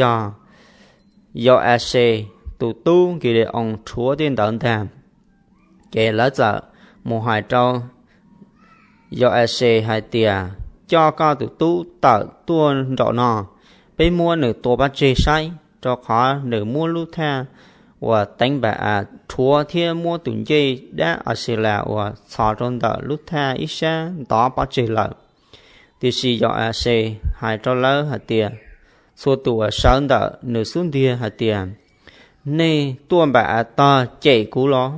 do ac tụ tu kỳ để ông chúa tiên tận thàm kể lỡ giờ một hai trâu do ac hai tia cho cao tụ tu tờ tuôn rõ nọ bây mua nửa tổ bát chê say cho khó nửa mua lúc tha và đánh bà chúa thiên mua tuần dây đã ở xe là và xóa trong tờ lúc tha ít xa đó bát chê lợi thì xì do ac hai trâu lỡ hai tia số tụ ở sáng tờ nửa xuống tia hai tia nê tuôn bà ta chạy cú lo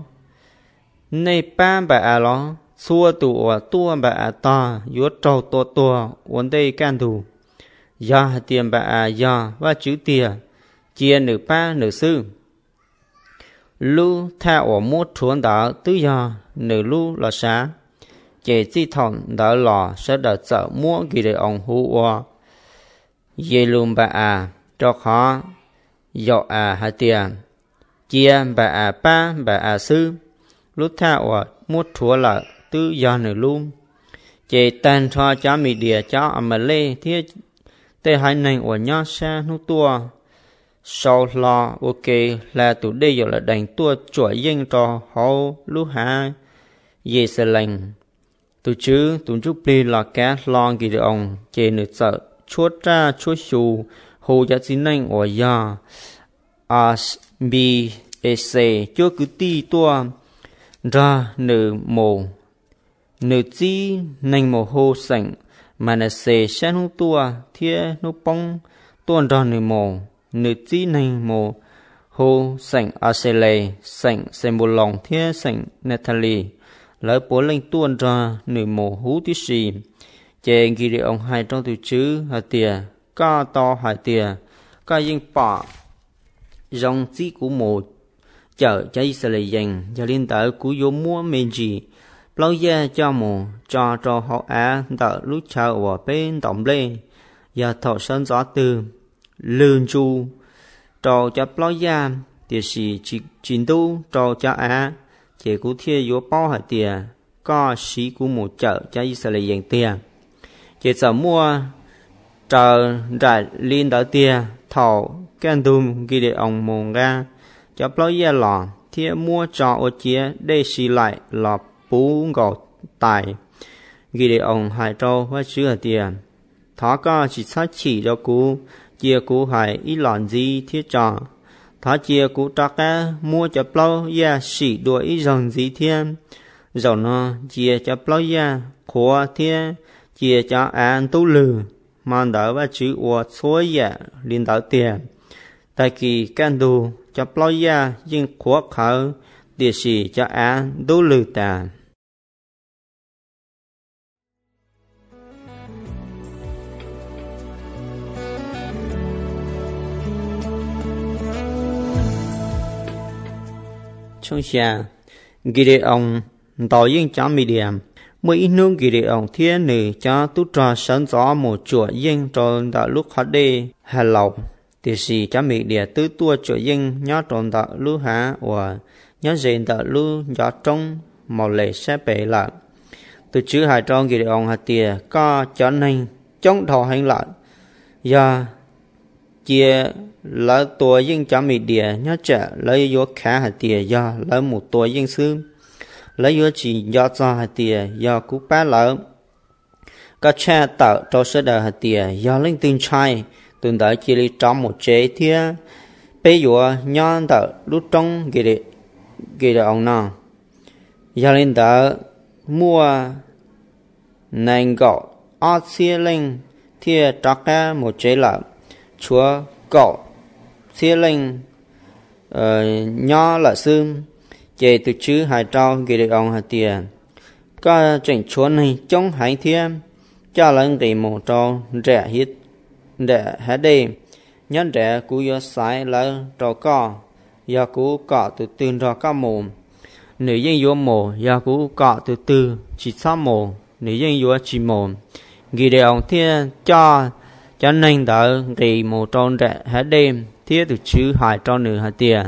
nê ba bà lo xua tụ tua bà ta yếu trâu tua vấn đề can thủ do tiền bà do và chữ tiền chia nửa ba nửa sư lu theo ở một chuồn đó tứ do nửa lu là xá chỉ chỉ thằng đó là sẽ đợt sợ mua kỳ để ông hú dê luôn bà cho khó dọ hai tiền chia bà ba bà sư lúc theo ở một chuồn là tư do nửa luôn chỉ tên cho cháu mì đìa cháu ở mà lê thiết tê hai này ở nhau xa nút tua sau lo ok là tụi đây giờ là đánh tua chuỗi dân cho họ lúc hai về sẽ lành tụi chứ tụi chút đi là cá lon kỳ được ông chỉ nửa sợ chuốt ra chuốt xù hồ giá xin này ở nhà b c chưa cứ ti tua ra nửa mồ nửa chi nành mồ hồ sảnh mà nè xe sáng hông tua thiên nô bông tuôn ra nửa mồ nửa chi nành mồ hồ sảnh Asele sảnh xem bồ lòng thiên sảnh Natalie lỡ bố lên tuôn ra nửa mồ hú tí xì chè ghi để ông hai trong từ chữ hà tìa ca to hà tìa ca yên bỏ dòng chi của mồ chở cháy sẽ lấy dành và liên tới của vô mua mê gì lâu giờ cho mù cho họ đỡ lúc chờ ở bên tổng lê và thọ sơn gió từ lương chu cho lâu giờ thì sĩ chính tu cho chỉ của thiên vô bao hải tiền có sĩ của một chợ cho Israel dành tiền chỉ sợ mua chờ đại liên đỡ tiền thọ can đùm ghi để ông mồm ra cho lâu giờ lò thiên mua cho ở chia để xì lại là bú gọt tài ghi để ông hai trâu với chữ ở tiền thó có chỉ sát chỉ cho cú chia cú hải ý lọn gì thiết trò thả chia cú trắc á mua cho plau ya xỉ đùa ý dòng gì thiên dầu nó chia cho plau ya khóa thiên chia cho an tu lử mang đỡ và chữ ua xối ya liên đỡ tiền tại kỳ can đồ cho plau ya nhưng khóa khởi địa sĩ cho an tu lử tàn trong xa Gideon tạo những cho medium mỗi ít nương Gideon thiên nữ cho tu trò sẵn gió một chuột yên trong đạo lúc họ đi hà lộc thì gì cho medium tứ tua chuột yên nhớ trong đạo lúc hả và nhớ dền đạo lúc gió trong màu lệ sẽ bể lại từ chữ hai trong Gideon hạt tìa có cho nên chống thọ hành lại do chia lỡ tuổi dân cho mì địa nhớ trẻ lấy vô khá hạt tìa do lỡ một tuổi dân xương lấy vô chỉ do cho hạt tìa do cú bá lỡ có cha tạo cho sơ đời hạt tìa do linh tinh trai tuần tới chỉ lý trong một chế thia bây giờ nhon tạo lúc trong ghi được ông nào do linh tới mua nền gạo ở xe linh thia trắc ra một chế lỡ chúa cậu xe linh nho là xương chế từ chữ hai trao ghi được ông hạt tiền có trình chúa này chống hải thiên cho lần thì một trao rẻ hít rẻ hết đi nhân rẻ cú do sái lỡ trò co do cú cọ từ từ trò ca mồm nữ dân vô mồ do cú cọ từ từ chỉ sao mồ nữ dân vô chỉ mồm ghi được ông thiên cho nên đỡ thì một tròn rẻ hết đêm thiết từ chữ hai tròn nửa hạt tiền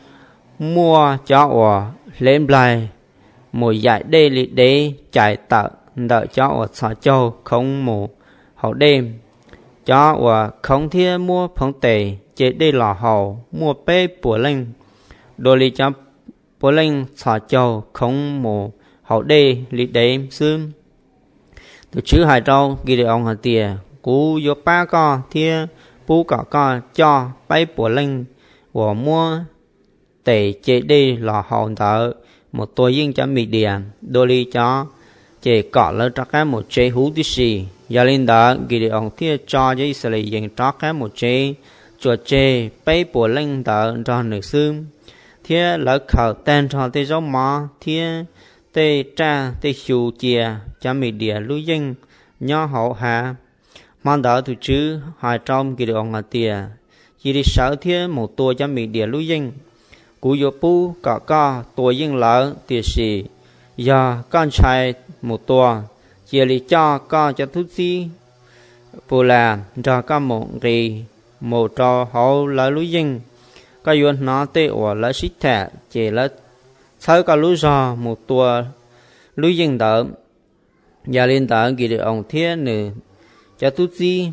mua cho ở lên bài một giải đê lịch đế chạy tạo đợi cho ở xã châu không một hậu đêm cho ở không thiết mua phong tề chế đê lò hậu mua bê bùa linh đồ lý cho bùa linh xã châu không một hậu đê lịch đế xương từ chữ hai tròn ghi được ông hạt tiền cú vô ba co thia bú cọ co cho bay bùa linh của mua tệ chế đi lò hòn thợ một tôi riêng cho mì điền đôi ly cho chế cọ lỡ cho cái một chế hú tí xì gia linh đó ghi được ông thia cho với xử lý dành cho cái một chế chuột chế bay bùa linh thợ cho nước xương thia lỡ khẩu tên cho tê gió mò thia tê tra tê xù chìa cho mì điền lưu danh nhỏ hậu hạ mang đỡ từ chữ hai trong kỳ được ông hạt tìa chỉ đi sở thiết một tua cho mỹ địa lưu danh cú vô pu cọ co tua dân lỡ tìa xì do con trai một tua chỉ lý cho co cho thú si bù là cho có một kỳ một trò hậu lỡ lưu danh có yuan nó tê ổ lỡ xích thẻ chỉ lỡ sớ có lưu do một tua lưu danh đỡ và liên đỡ kỳ được ông thiết nữ cho tu si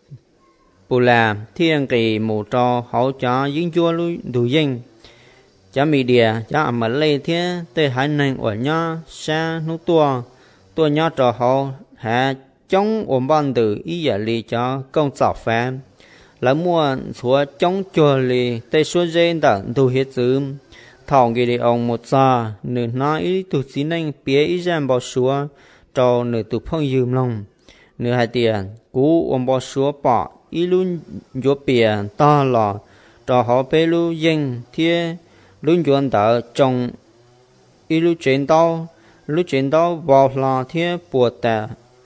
bù là thiên kỳ một trò hậu cho dính chua đủ danh cho mì địa cho ẩm lê thế tê hải nành ở nhau xa nụ tua nhau trò hậu hạ chống ổn ban tử ý giả lì cho công giáo phép là mua số chống chùa lì tê số dên tận tu hiết dư thòng kỳ đi ông một giờ nửa nói ý tu sĩ nành bía ý gian bảo xua trò nửa tu phong dùm lòng nửa hai tiền cú ôm bò xúa bỏ ý luôn vô bìa to lò trò họ bê lưu dân thia luôn chuẩn tờ trong ý lưu chuyện đau vào lò thia bùa tà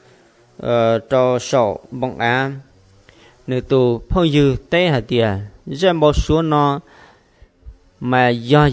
trò sổ bằng á nửa tù phong dư tế hai tiền dân bò xúa nó mà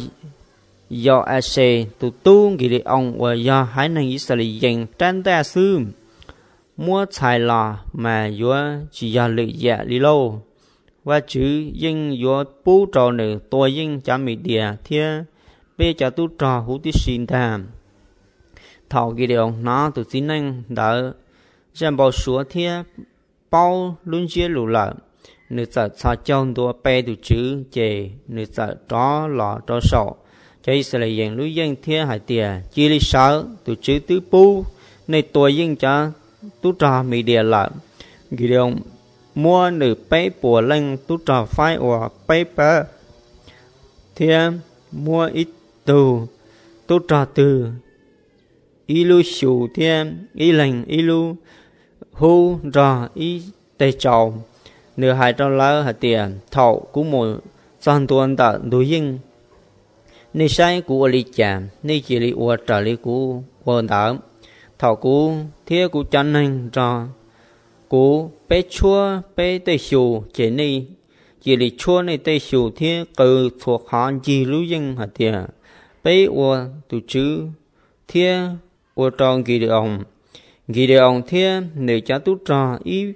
do ai xê tu nghĩ đi ông và do hải năng ý xử lý dân tranh ta sư mua xài lò mà vô chỉ do lựa dạ đi lâu và chữ dân vô bú trò nữ tôi dân cho mì địa thia bê cho tu trò hú tí xin tham thọ ghi điều nó từ xin anh đỡ dân bảo xúa thia bao luôn chia lụ lợi nữ sợ xa chông đua bê từ chữ chê nữ sợ tró lò tró sổ cho ý sẽ là dân lưu dân thia hải tìa chi lý sở từ chữ tứ bú nơi tôi dân cho tu trò mì địa lợi ghi điều mua nữ bấy bùa lệnh tu trò phái của bấy bơ thiên mua ít tù tu trò từ ilu sủ thiên y lệnh ilu hu rò y tây trầu nửa hai trò lỡ hạt tiền thọ cũng một san tuần tạ đối dinh nề sai của lý chạm nề chỉ lý uất trả lý của uất đám thọ của thiết của chân hành rò của bé chua bé tây sủ chế nề chỉ lý chua nề tây sủ thiết từ thuộc họ chỉ lưu dinh hạt tiền bé uất tu chữ thiết uất tròn kỳ địa ông thiết nề cha tu trò ý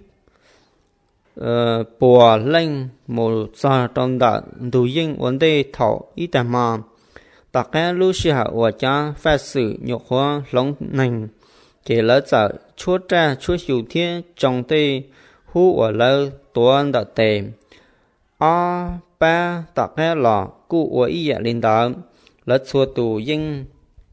bùa lệnh một giờ trong đó đủ những vấn đề thảo ý tạm mà tất cả lúc sĩ hạ của cha phát sự nhục hóa lông nành chỉ là giờ chúa cha chúa chủ thiên trong tây hú ở lỡ tuần đạo tề ba tất cả là cụ ở ý dạ linh đạo là chúa tù những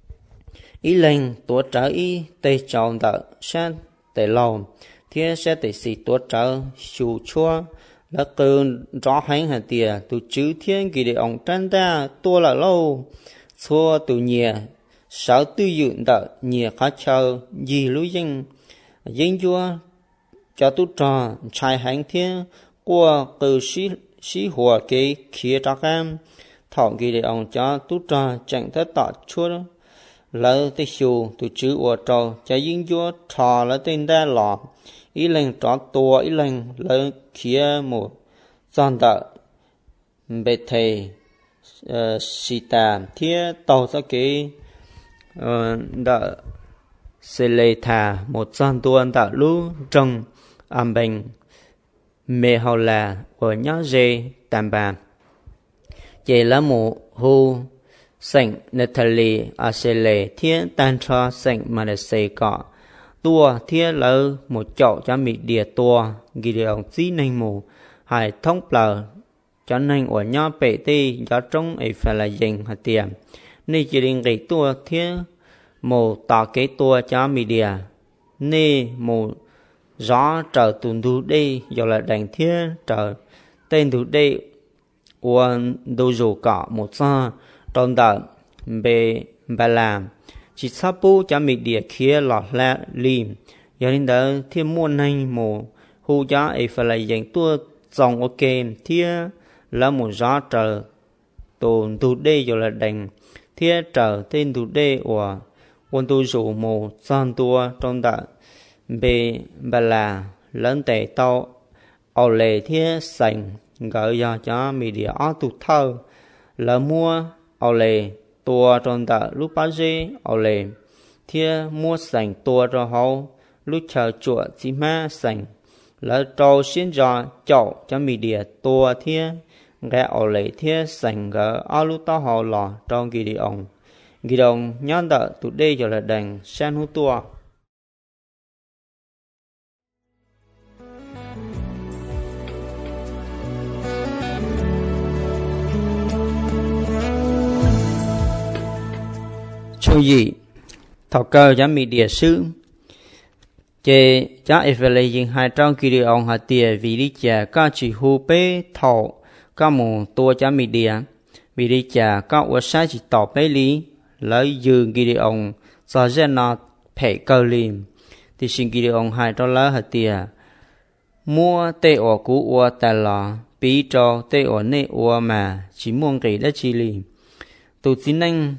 ý lệnh tổ trợ ý tây trọng đạo sang tây lòng thiên sẽ tự sĩ tổ trợ chủ chúa là cơn rõ hành hạt tiền tu chữ thiên kỳ để ông tranh ta tua là lâu xua tu nhẹ sáu tư dụng đạo nhẹ khá chờ gì lối danh danh chúa cho tu trò trai hành thiên của từ sĩ hòa kế khía trắc em thọ kỳ để ông cho tu trò chẳng thất tọa chúa lỡ tây xù tu chữ của trò cho danh chúa trò là tên ta lọ ý lệnh trọ tua ý lệnh lỡ khía một dọn đạo bệ thầy sĩ tàm thiết tàu ra cái đạo sẽ lệ thả một dọn tuần đạo lũ trong âm bình mê hậu là ở nhớ dê tàm bà chỉ là một hô sảnh Natalie ở sẽ lệ thiết tan cho sảnh mà để xây cọ tua thiết lỡ một chậu cho mị đìa tua ghi điều dĩ nành mù hải thông bờ cho nên ở nhau bể ti cho trong ấy phải là dành hạt tiền nên chỉ định cái tua thiết một tỏ cái tua cho mì địa nên một gió trở tuần thu đi giờ là đánh thiết trở tên thu đi uốn đồ rủ cọ một xa trong đợt bề bà làm chỉ sắp bố cho mì địa kia lọt lẹ lim giờ nên đó thiên muôn hành một hù cho ấy phải là dành tua dòng ok thiết là một gió trở tồn thu đi giờ là đánh thiết trở tên thu đi của quân tu rủ một san tua trong đợt bề bà là lớn tệ tao ở lệ thiết sành gửi cho mì địa ở tụt thơ là mua ở lệ tua trong đợt lúc bá dê ở lệ thiết mua sành tua cho hậu lúc chờ chuột chỉ má sành là trâu xin cho chậu cho mì địa tua thiết ghé ở lệ thiết sành gửi ở lúc tao hậu lò trong kỳ địa ông ghi đồng nhắn đợi tụi đây giờ là đành san hú tua chú gì thọ cơ cho mì địa sư chế cho evaluation hai trong kỳ địa ông hạt tiền vì đi chả có chỉ hú bê thọ có một tua cho mì địa vì đi chả có ở sai chỉ tỏ bê lý lấy dường kỳ địa ông do dân nó phải cơ lim thì xin kỳ địa ông hai cho lỡ hạt tiền mua tê ở cũ ở tài lò bí cho tê ở nê ở mà chỉ muốn kỳ đã chi lim tụi xin anh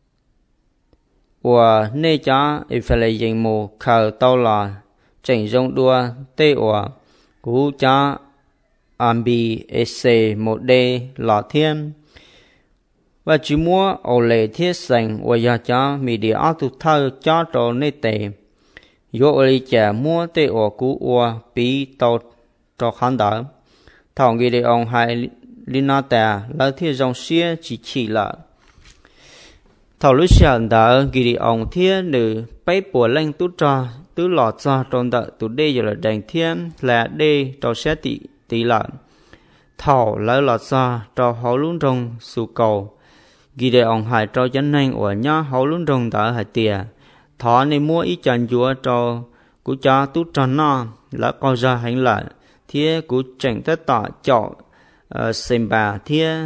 và nê cho phải là dành một khờ tao là chỉnh rong đua tê ở cũ cho MBSC một d lò thiên và chỉ mua ở lệ thiết sành và giờ cho mì địa áo tụt thơ cho trò nê tệ dỗ ở lì chả mua tê ở cũ ua bí tàu trò khán đỡ thảo ghi để ông hai lina tà là thiết dòng xia chỉ là thảo lúc sáng đã ghi để ông thiết nữ bấy bùa lệnh tút trò tứ lọt cho trong đợi tụt đây giờ là đành thiên là đê trò xe tỷ lợn thảo lấy lọt cho trò hậu luôn trong su cầu ghi để ông hải trò chân hành ở nhà hậu luôn trong đỡ hải tìa thọ này mua ít chân chúa trò của cha tút trò nó là con ra hành lại thế cú chỉnh tất tỏ chọ xem bà thế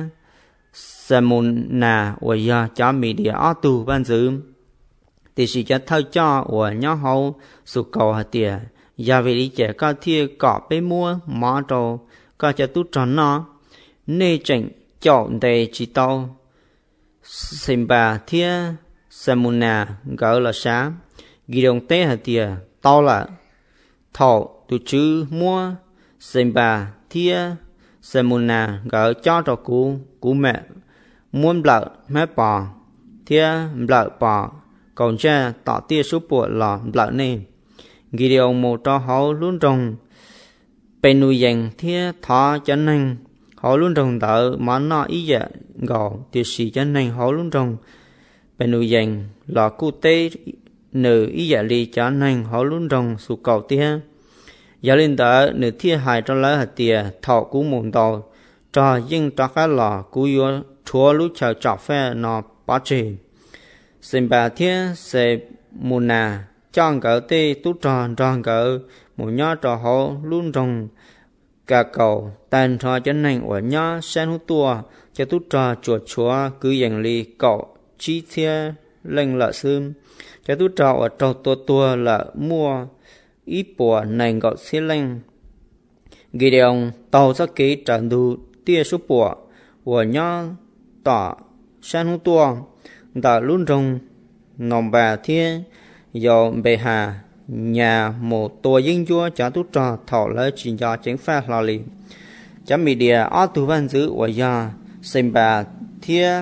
Samuna và ya cho mỹ địa ở tu ban giữ thì chỉ cho thâu cho và nhỏ hậu sự cầu hạt tiền ya về đi trẻ có thiê cọ bê mua mỏ đồ có cho tu tròn nó nê chỉnh chọn đầy chỉ tao xem bà thiê Samuna gọi là sáng ghi đồng tế hạt tiền tao là thọ tu chữ mua xem bà thiê Samuna gọi cho trò cú mẹ muốn lợ mẹ bò thiê lợ bò còn cha tỏ tia số bộ lọ lợ nè ghi điều một trò họ luôn trồng bên nuôi dành thiê thọ chân năng họ luôn trồng tợ món nọ ý dạ gò tiêu xì chân năng họ luôn trồng bên nuôi dành lọ cụ tê nữ ý dạ lì chân năng họ luôn trồng sụ cầu tia giờ lên tợ nữ thiê hài cho lỡ hạt tìa thọ cú mồm tàu cho nhưng cho cái lọ cú vô chúa lúc chờ chọc phe nó bó trì xem bà thiê sẽ mùn nà chọn cỡ tê tú tròn tròn cỡ một nhỏ trò họ luôn trồng cả cầu tàn trò chân nành của nhỏ sen hút tua cho tú trò chuột chúa cứ dành ly cậu chi thiê lệnh lợ xương cho tú trò ở trò tua là mua ít bùa nành gọt xí lệnh ghi điều tàu sắc ký trả đủ tia số bùa của nhỏ tỏ sen hút tua đã luôn trồng nòng bà thiê do bề hà nhà một tua dân chúa cho tú trò thọ lỡ chỉ do chính phá lò lì chấm mì địa ở tu văn giữ của do xem bà thiê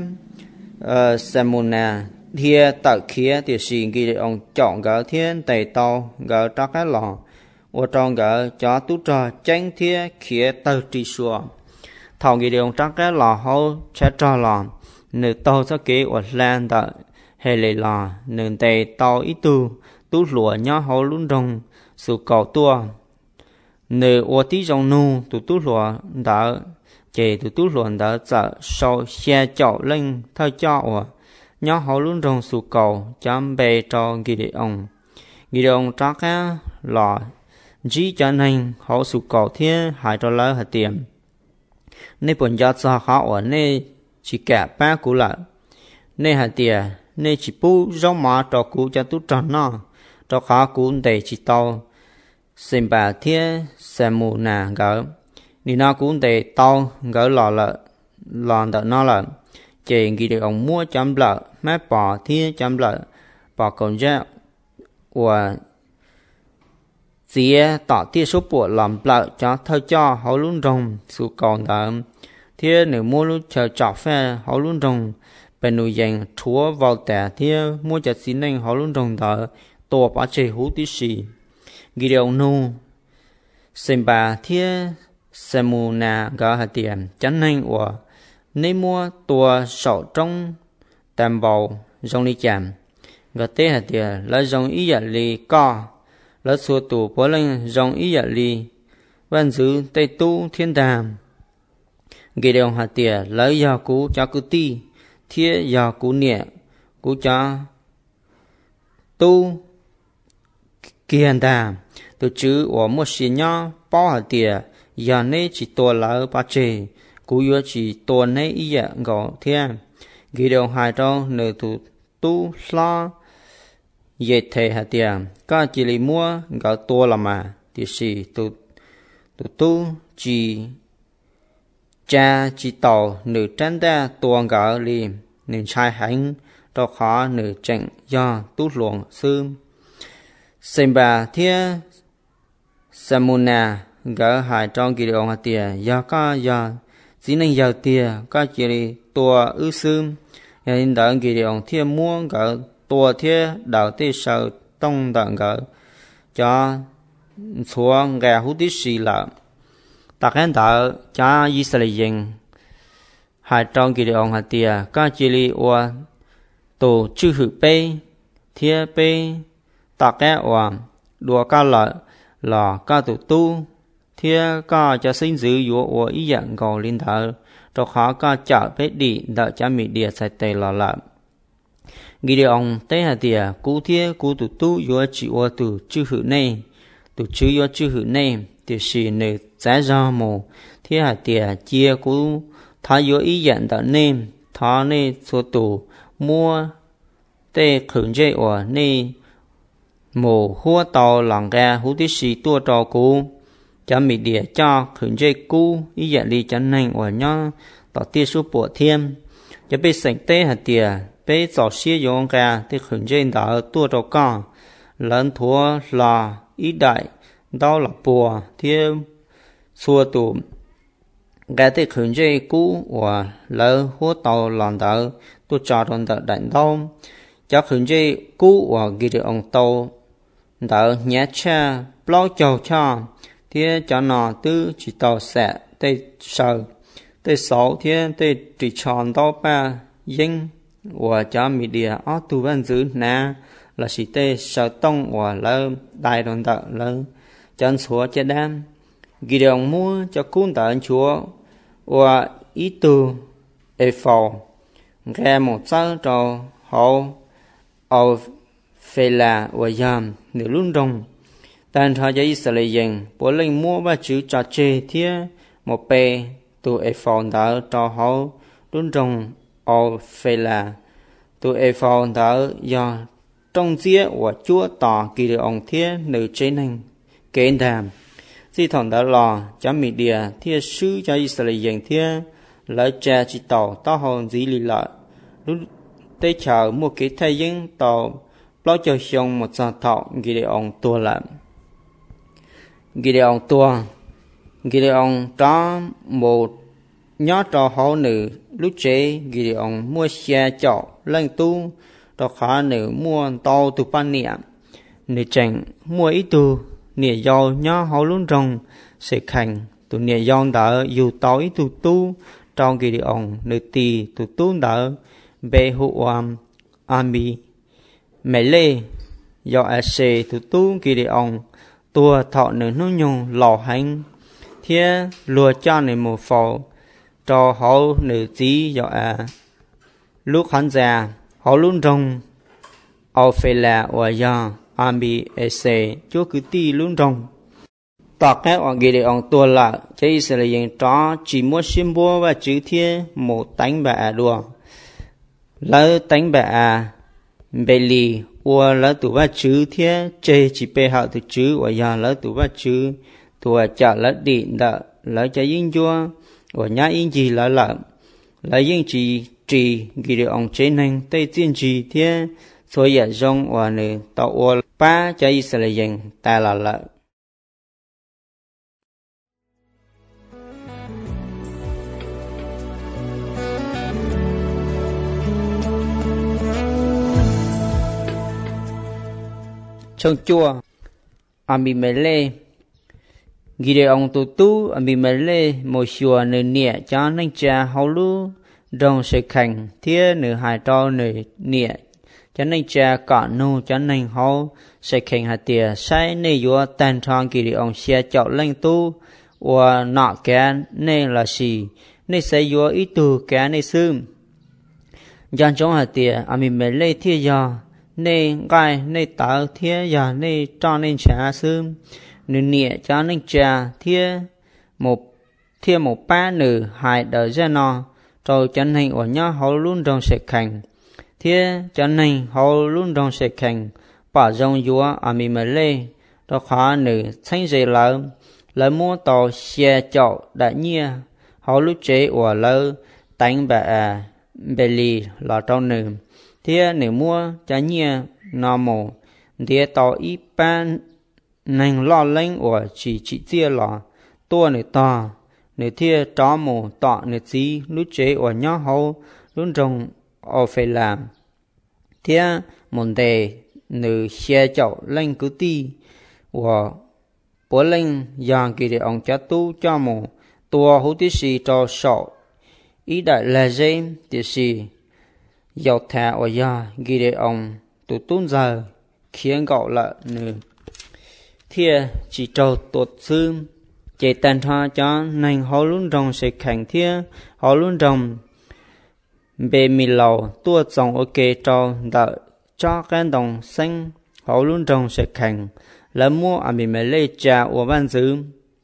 Samuna thiê tạo khía thì xin ghi ông chọn gỡ thiên tẩy tàu gỡ cho cái lò và trong gỡ cho tú trò tránh thiê khía tàu trì xua thọ ghi ông cho cái lò hậu sẽ cho lò nữ tàu sẽ kế ở lan đợi hệ lệ lò nữ tẩy tàu ít tu tú lúa nhỏ hậu luôn đồng sự cầu tua nữ ô tí trong nu tú lúa đã chỉ tú lúa đã sợ sau xe chậu lên thay cho ở nhỏ hậu luôn đồng sự cầu chấm bề cho ghi ông cho cái lò chỉ cho nên hậu sự cầu thiên hại cho lỡ hạt tiền nên bọn gia cho họ ở nên chỉ cả ba cú lại nên hạt tiền nên chỉ bu rong má cho cú cho tú tròn nó cho khó cú để chỉ tao xem bà thiê xem mù nà gỡ đi nó cú để tao gỡ lò đợt nó là chỉ ghi được ông mua chấm lợ mép bỏ thiê chấm lợ bỏ còn ra và dìa tỏ thiê số bộ làm lợ cho thơ cho họ luôn rồng sự còn đỡ thiê nếu mua lúc chờ chọc phe họ luôn rồng bên nuôi dành chúa vào tẻ thiê mua chặt xin anh họ luôn rồng đỡ tổ bá chế hú tí xì ghi điều nô xem bà thiê xem mù nà gỡ hạt tiền chắn anh của nên mua tua sổ trong tàm bầu dòng đi chạm gỡ tế hạt tiền lấy dòng ý dạ lì co lấy xua tù bó lên dòng ý dạ lì văn giữ tây tu thiên đàm ghi điều hạt tiền lấy giờ cú cho cú ti thiê giờ cú nhẹ cú cho tu kiên đàm từ chữ của một sĩ nhỏ bao hạt tiền giờ này chỉ tua lỡ ba chê cú yếu chỉ tua này ý dạ gõ thiên ghi điều hai trong nửa thủ tu lo dệt thể hạt tiền có chỉ lấy mua gõ tua là mà thì sĩ tu chỉ cha chỉ tàu nửa tránh đa tua gõ liền nên trai hành cho khó nửa trận do tu luồng xương xem bà thiê Samuna gỡ hại trong kỳ điều hạt tiền do có do chỉ nên giàu tiền có chỉ tua ư xương nên đợi kỳ điều thiê muốn gỡ tua thiê đầu tiên sau tông đợi gỡ cho xuống gà hút tí xì lợ tạc hẹn đợi cho Israel hại trong kỳ điều hạt tiền có chỉ ua tổ chư hữu bê thiê bê tạc hẹn ua đùa ca lợi là ca tụ tu thiê ca cho sinh giữ dũa của ý dạng gò linh thở cho khó ca chở bế đi đợi cha mỹ địa sạch tề là lợn ghi điều ông tế hà tìa cú thiê cú tụ tu dũa chỉ ua tụ chư hữu này tụ chữ yo chữ hữu nè thì xì nữ giá ra mù thế hạt tiền chia cú thà yo ý nhận tạo nên thà nè số tụ mua tê khẩn dây ở nè mù hua tàu làng ga hú tí xì tua trò cú cho mì địa cho khẩn dây cú ý nhận đi cho nên ở nhau tỏ tia số bộ thêm cho bị sành tê hạt tiền bé giỏ xia yon ga thì khẩn dây đã tua trò con lớn thua là ý đại đau là bùa thêm xua tụ cái thì khẩn dây cũ và lỡ hút tàu lòn đỡ tôi choron đỡ đánh đau cho khẩn dây cũ và ghi được ông tàu đỡ nhẹ cha bao chầu cho thế cho nó tư chỉ tàu sẽ tây sờ tây sáu thế tây chỉ tròn đau ba dinh và cho mỹ địa ở tu văn giữ nè là chỉ tê sợ tông và lỡ đại đòn đỡ lỡ chân chúa cho đam ghi đồng mua cho cuốn tận chúa và ý từ e phò nghe một sao cho họ ở phê là và giam nếu luôn đồng但他在以色列人不能摸把主抓这天một bề từ e phò đã cho họ luôn đồng ở phê là từ e phò đã do trong chia và chúa tỏ kỳ được ông thiên nữ chế năng kén đàm di thằng đã lò chấm mì địa thiên sứ cho Israel dân thiên lỡ cha chỉ tàu tao hồn dĩ lì lợi lúc tới chờ mua cái thay dân tàu lo cho xong một giờ thọ kỳ được ông tua lợn kỳ được ông tua kỳ được ông có một nhớ trò họ nữ lúc chế kỳ được ông mua xe chọ lên tu đó khá nữ mua tàu từ pan niệm nữ chẳng mua ít tu nịa do nhớ họ luôn rong sẽ thành tụ nịa do đỡ dù tối tụ tu trong kỳ đi ông nữ tì tụ tu đỡ bê hộ ami mẹ lê do sẽ tụ tu kỳ đi ông tua thọ nữ nô nhung lò hành thế lùa cho nữ một phò cho họ nữ tí do lúc hắn già họ luôn rong ở phê là ở do Ami ese chúa cứ ti luôn rong tọt cái ở ghi để ông tua là cho Israel dân đó chỉ mua symbol và chữ thiên một tánh bạ đùa lỡ tánh bạ bê lì và lỡ tụ ba chữ thiên chơi chỉ bê hậu từ chữ và giờ lỡ tụ ba chữ tụi chợ lỡ điện đợ lỡ cho yên chúa và nhá yên gì lỡ yên chỉ ghi để ông chế năng tây tiên chỉ thiên所以用我呢到我把这以色列人带来了。trong chùa Amimele ghi đề ông tu Amimele một chùa nơi nhẹ cho nên cha hậu lu đồng sẽ thành thiên nửa hai trâu nửa nhẹ cho nên cha cạn nu cho nên họ sẽ khen hạt tiền sai nên vua tan thang kỳ đi ông xe chọn lên tu và nọ cái nên là gì nên sẽ vua ít tu cái nên xưa dàn trong hạt tiền mình mới lấy thiên giờ nên gai nên tạo thiên giờ nên cho nên trả xưa nên nhẹ cho nên cha thiên một ba nữ hai đời ra nọ rồi cho nên ở nhau họ luôn trong sẽ khen thế cho nên họ luôn trong sẽ khen bà dòng vua Amimele đó khá nữ thanh dây lỡ mua tàu xe chọ đại nhia họ lúc chế của lỡ đánh bà bê lì là trong nữ thế nữ mua cho nhia nó mù thế tàu ít ban nành lo lên của chỉ chia là tua nữ to nữ thế tró mù tọ nữ gì lúc chế của nhau họ luôn trong ở phải làm thế một đề nữ xe chậu lên cứ ti và bố lên dàn kỳ để ông cha tu cho một tua hữu tí sĩ cho sọ ý đại là dây tí sĩ dầu thả ở nhà kỳ để ông tu tôn giờ khiến gọi là nữ thế chỉ cho tuột sư chế tàn thoa cho nên họ luôn trong sẽ khẳng thế họ luôn trong bề mì lầu tua dòng ok cho đợi cho cái đồng xanh họ luôn trong sẽ khẳng lỡ mua mình mới lấy cha của văn dữ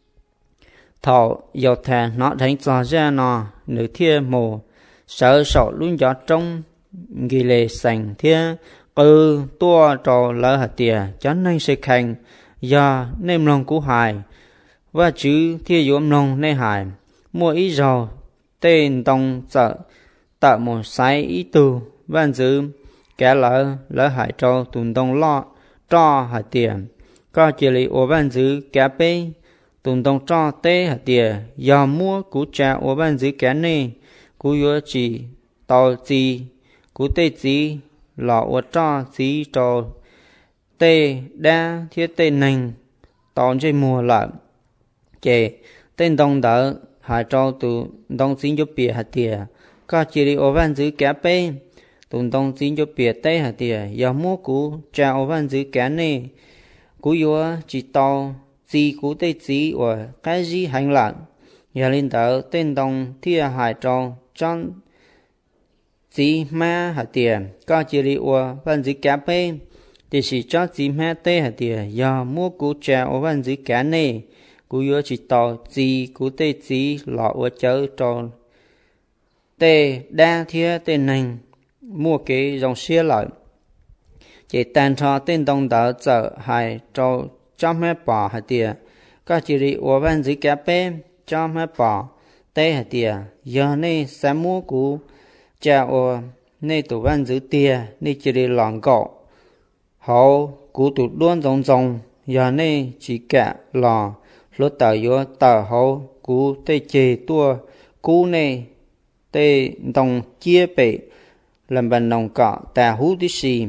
thọ dầu thà nó đánh cho ra nó nữ thiên mồ sợ sọ luôn gió trong ghi lệ sành thiên tua trò lỡ hạt tìa cho nên sẽ khanh do nên lòng cú hài và chữ thiên dũng lòng nên hài mua ý rồi tên tông sợ tạo một sai ý tu văn dữ kẻ lỡ hại cho tùn tông lo cho hạt tiền có chỉ lý ở văn dữ kẻ bê tùn tông cho tê hạt tiền do mua cú trả ở văn dữ kẻ này cú yếu chỉ tàu gì cú tê gì lọ ở cho gì cho tê đa thiết tê nành tàu chơi mùa lợn chè tên tông đỡ hại cho tùn tông xin giúp bìa hạt tiền có chỉ lý ở văn dữ kẻ bê tụi đông xin cho biệt tây hả tiề giờ mua cú trao văn giữ cá này cú yếu chỉ tao gì cú tây gì và cái gì hành lặng giờ lên tới tên đông thia hải trâu trong gì ma hả tiề có chỉ đi và văn giữ cá bê thì chỉ cho gì ma tây hả tiề giờ mua cú trao văn giữ cá này cú yếu chỉ tao gì cú tây gì lọ và chớ trâu tê đa thia tên nành mua cái dòng xe lại chỉ tàn cho tên đông đỡ chở hai cho trăm hai bỏ hạt tiền các chỉ đi ở bên dưới cá bê trăm hai bỏ tê hạt tiền giờ này sẽ mua cũ cha ở này tụ bên dưới tiền này chỉ đi lòng gạo hậu cũ tụ luôn rong rong giờ này chỉ cả lò lót tờ vô tờ hậu cũ tê chê tua cũ này tê đồng chia bể làm bằng nòng cọ ta hú tí xì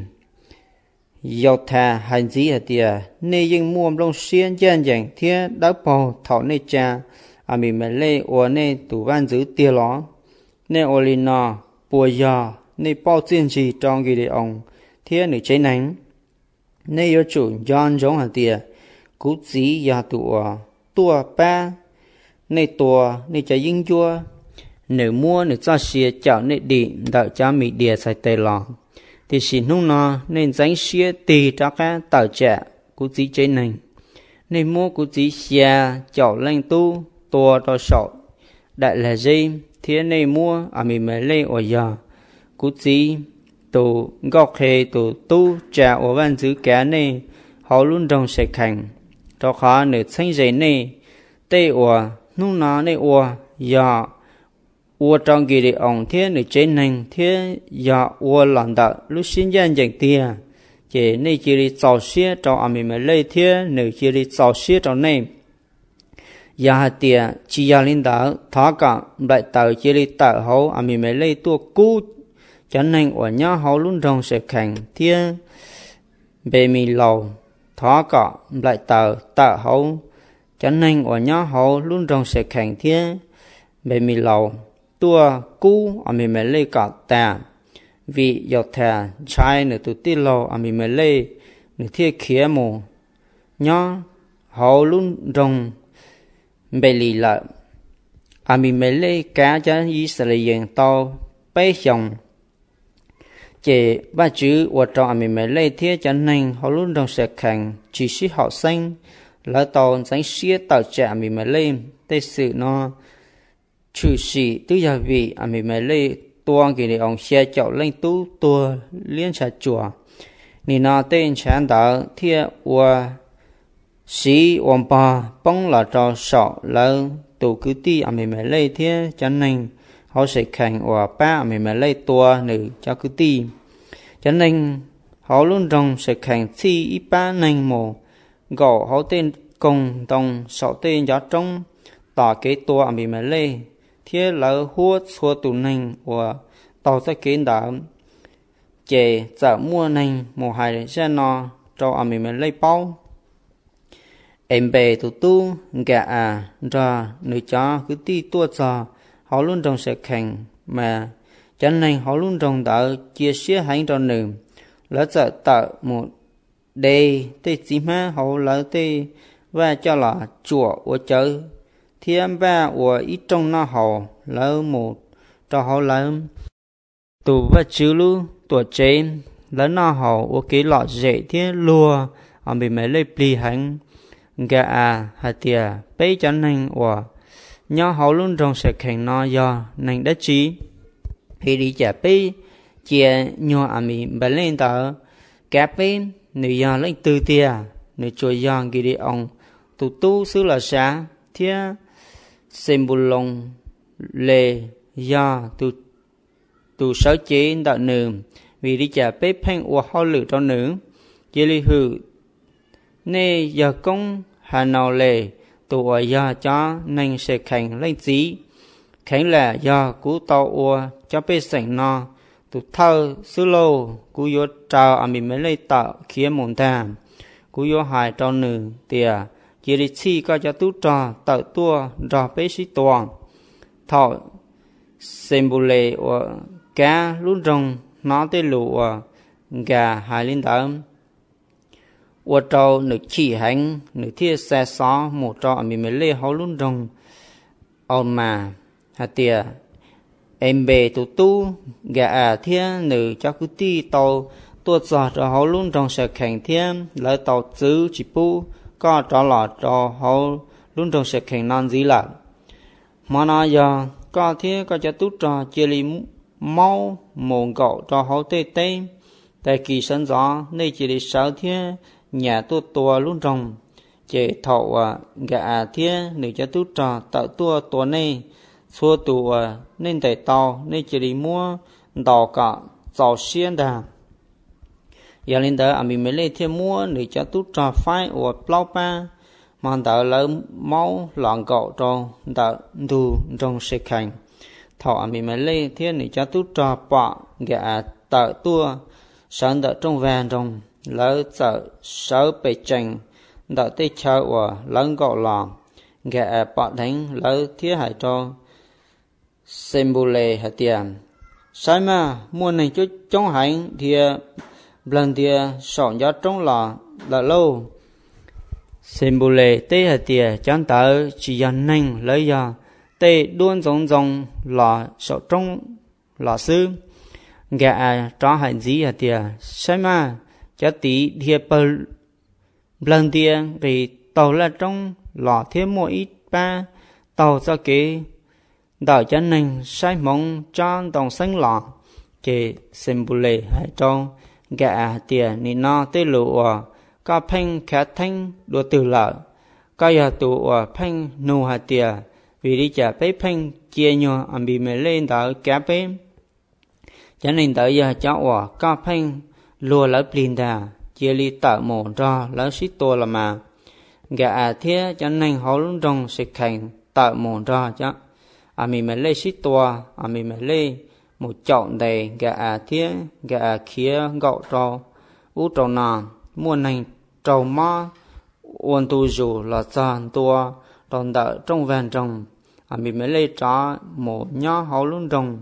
dầu thà hành gì hả tìa nê dân mua lông xiên dân dành thiết đá bò thọ nê cha mình mới lê ổ nê tủ văn giữ tia ló nê ổ lì nò bùa giò nê bao chiên gì trong ghi đề ông thiết nữ cháy nánh nê yếu chủ giòn giống hả tìa cú dí già tua ba nê tua nê cháy dinh chua nếu mua nếu cho xìa chảo nệ đi đợi cho mỹ địa xài tê lò thì xin nung nó nên dánh xìa tì cho các tàu trẻ cú dí chế này nên mua cú dí xìa chảo lên tu tua cho sọ đại là gì thế này mua mình mới lấy ở giờ cú dí tù gọc hề tù tu trả ở văn giữ cá này họ luôn đồng sẽ thành cho khó nếu xanh giấy này tê ở nung nó này ở giờ ua trong kỳ địa ông thế nữ chế nành thế giờ ua lần đợt lúc sinh dân dành tiền chỉ này chỉ đi tàu xe trong mình mới lấy thế nữ chỉ đi tàu xe trong này giờ tiền chỉ giờ linh đạo thọ cả đại tàu chỉ đi tàu hậu mình mới lấy tua cũ cho nên ở nhà hậu luôn trong sẽ thành thế bề mì lầu thọ cả đại tàu hậu cho nên ở nhà hậu luôn trong sẽ thành thế bề mì lầu tua cú mình mới lấy cả ta vì dọc thà trái nữa tụi tì lò mình mới lấy nữa thiết khía mù nhá họ luôn rong bề lì lại mình mới lấy cá cho Israel tao bé chồng chỉ ba chữ ở trong mình mới lấy thiết cho nên họ luôn rong sẽ thành chỉ sĩ họ xanh lỡ tao tránh xía tàu trẻ mình mới lên tây sự nó chủ sĩ tư gia vị mình mới lấy tua cái để ông xe chậu lên tú tua liên trả chùa nị nó tên chán đó thiê ua sĩ ôm bà bông là cho sọ lớn tụ cứ ti mình mới lấy thiê cho nên họ sẽ thành ua ba mình mới lấy tua nữ cho cứ ti cho nên họ luôn trong sẽ thành thi ít ba nên mồ gõ họ tên cùng đồng sọ tên gió trong tỏ cái tua mình mới lấy thế là hút xua tụ nành và tàu sẽ kiến đã chế giờ mua nành một hai xe nó cho mình mới lấy bao em bè tụ tu gà ra người cho cứ ti tua cho họ luôn trong sẽ thành mà cho nên họ luôn trong đã chia sẻ hành cho nữ lỡ giờ tạo một đề tê chỉ má họ lỡ tê và cho là chùa ở chợ thiên ba ở ít trong nó họ lỡ một cho họ lỡ tụ và chữ lu tuổi trên lỡ nó họ ở cái lọ dễ thiên lùa bị mấy lấy pli hành gà hạt tiề bây cho nên và nhớ họ luôn trong sự khen nó do nên đã chỉ khi đi chả bây chia nhỏ mình bật lên tờ kẹp bên nữ do lấy từ tia nữ chui do ghi đi ông tu xứ là xã thia xem bù lông lệ do tu sở chế đạo nữ vì đi chả bếp phanh của họ lử cho nữ chỉ li hư nê giờ công hà nào lệ tu ở do cho nên sẽ khánh lên gì khánh là do cú tàu ua cho bếp sảnh no tu thơ xứ lô cú vô trào mình mới lấy tạo khía mồn thàm cú vô hài cho nữ tìa chỉ đi chi có cho tu trò tạo tua rò bếp sĩ toàn thọ xem bù lệ của cá luôn rồng nó tới lụa gà hai linh đám của trâu nữ chỉ hành nữ thiết xe xó một trò mình mới lấy họ luôn rồng ôn mà hạt tìa em bề tu gà thiên nữ cho cứ ti tàu tuột giọt cho họ luôn trong sự khánh thiên lỡ tàu giữ chỉ pu có trò lọt cho họ luôn trong sự khánh non gì là mà nó giờ có thế có cho tút trò chia li mau mồm gạo cho họ tê tê tại kỳ sân gió nên chỉ đi sáu thế nhà tua luôn trong chế thọ gà thế nữ cho tút trò tạo tua này xua tùa nên tại tàu nên chỉ đi mua tàu cả tàu xiên đà giờ lên đó mình mới lên thêm mua để cho tút trò phai ở plau pa mà tàu lớn máu loạn gạo cho tàu đủ trong sự hành thọ mình mới lên thêm để cho tút trò bọ gà tàu tua sáng đợi trong vàng trong lỡ sợ sáu bể chành đợi tây chơi ở lớn gạo lòn gà bọ đánh lỡ thiết hại cho xem bù lệ hạt tiền sai mà mua này chút trong hành thì lần thì sọn gió trong lò là lâu xem bù lệ tê hạt tiền chẳng tới chỉ dần nhanh lấy giờ tê đuôn giống lò sọ trong lò sư gà cho hành gì hạt tiền sai mà cho tí thì lần thì thì tàu là trong lò thêm một ít ba tàu cho kế đợi cho nên sai mong cho đồng xanh lọ chỉ xem bù lệ hay cho gà tiền ni no tê lụa có phanh khá thanh đua từ lợ có giờ tụ phanh nô hạt tiền vì đi chả bế phanh chia nhỏ bị mê lên đỡ cá bế cho nên tới giờ cháu có phanh lùa lỡ plin đà chia ly tạo mổ cho lỡ xít tua là mà gà thế cho nên họ luôn trong sự thành tạo mổ cho chứ mình mới lấy xít tua mình mới lấy một chậu đầy gà thế gà khía gạo trâu ú trâu nà mua này trâu mò uốn tu dù là tròn tua tròn đỡ trong vàng trồng mình mới lấy cho một nhỏ họ luôn trồng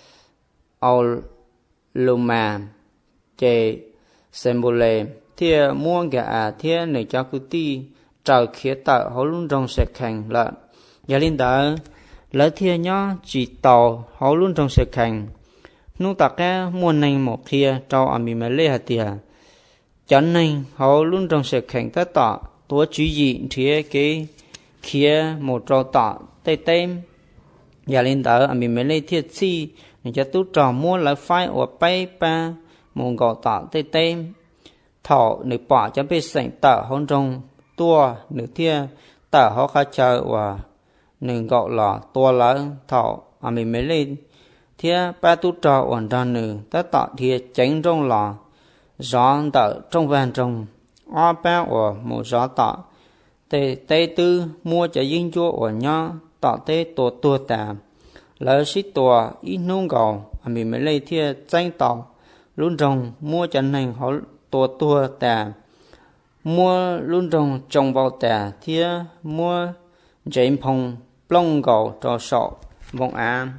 ao lùm mà chè xem bù lệ thì mua gà thế này cho cứ ti trời khía tạo họ luôn trồng sẽ thành lợn giờ lên đó lỡ thia nhó chỉ tàu họ luôn trong sự thành nung tạc cái muôn này một kia trâu mình mới lấy hạt tiền cho nên họ luôn trong sự thành tất tọ tua chú gì thì cái kia một trâu tọ tê tem giờ lên đó mình mới lấy thiệt chi để cho tú trò mua lại phai ở bay ba một gạo tọ tê tem thọ nửa bỏ cho biết sành tờ hôn trong tua nửa thia tờ họ khá chờ và nương gạo lò tua lỡ thọ mình mới lên thia ba tu trò ổn ra nương tất tọ thia tránh trong lò gió tờ trong vàng trong o ba ở một gió tọ tê tư mua cho dinh chua ở nhau tọ tê tua tà lỡ xí tua ít nung gạo mình mới lên thia tranh tàu luôn trong mua cho nên họ tua tà mua luôn trong vào tà thia mua dây phong plong gạo cho sọ vòng án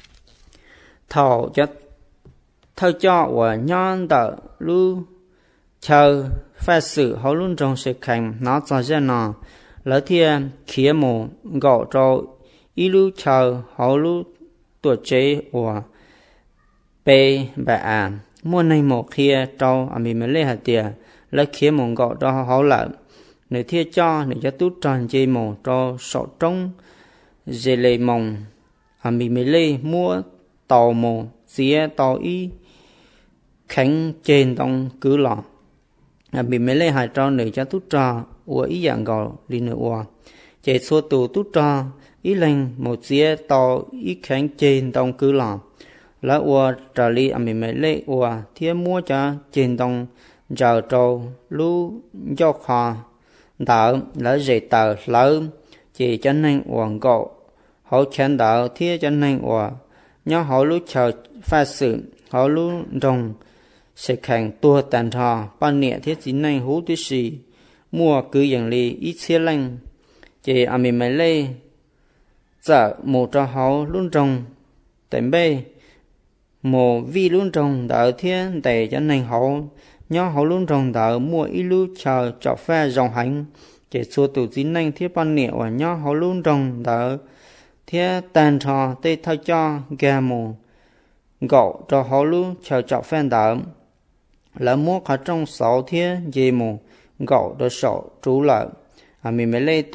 thầu chất thâu cho và nhon tờ lưu chờ phải xử họ luôn trong sự thành nó cho ra nó lỡ thiên khía mù gạo cho ý lưu chờ họ lưu tuổi chế và bê bà án mua này một kia trâu mình mới lấy hạt tiền lấy khía mong gọi cho họ lại nếu thiết cho nếu cho tút tròn dây mong cho sọ trống dây lệ mong mình mới lê mua tàu mong xía tàu y khánh trên trong cứ lọ mình mới lê hai tròn nếu cho tút tròn của ý dạng gọi đi nữa chạy xua tù tút tròn ý lên một xía tàu ý khánh trên trong cứ lọ lá ua trả lý mình mới lê ua thiết mua cho trên trong giờ trâu lú do khó đỡ lỡ dễ tờ lỡ chỉ cho nên uổng gộ họ chén đỡ thiết cho nên uổng nhớ họ lú chờ pha sự họ lú rồng sẽ khẳng tua tàn thọ ban nịa thiết chính nên hú tí xì mua cứอย่างlý ít xe lành chỉ mình mới lê giờ một cho họ luôn rồng tém bê một vi luôn rồng đỡ thiết để cho nên họ nhớ họ luôn rồng đỡ mua ít lúc chờ cho pha dòng hành chỉ số tụ chính nên thiết ban nịa và nhớ họ luôn rồng đỡ thiết tàn thọ tê thay cho gà mù gạo cho họ luôn chờ cho pha đỡ là mua cả trong 6 thiết dê mù gạo cho sọ trú lại mình mới lấy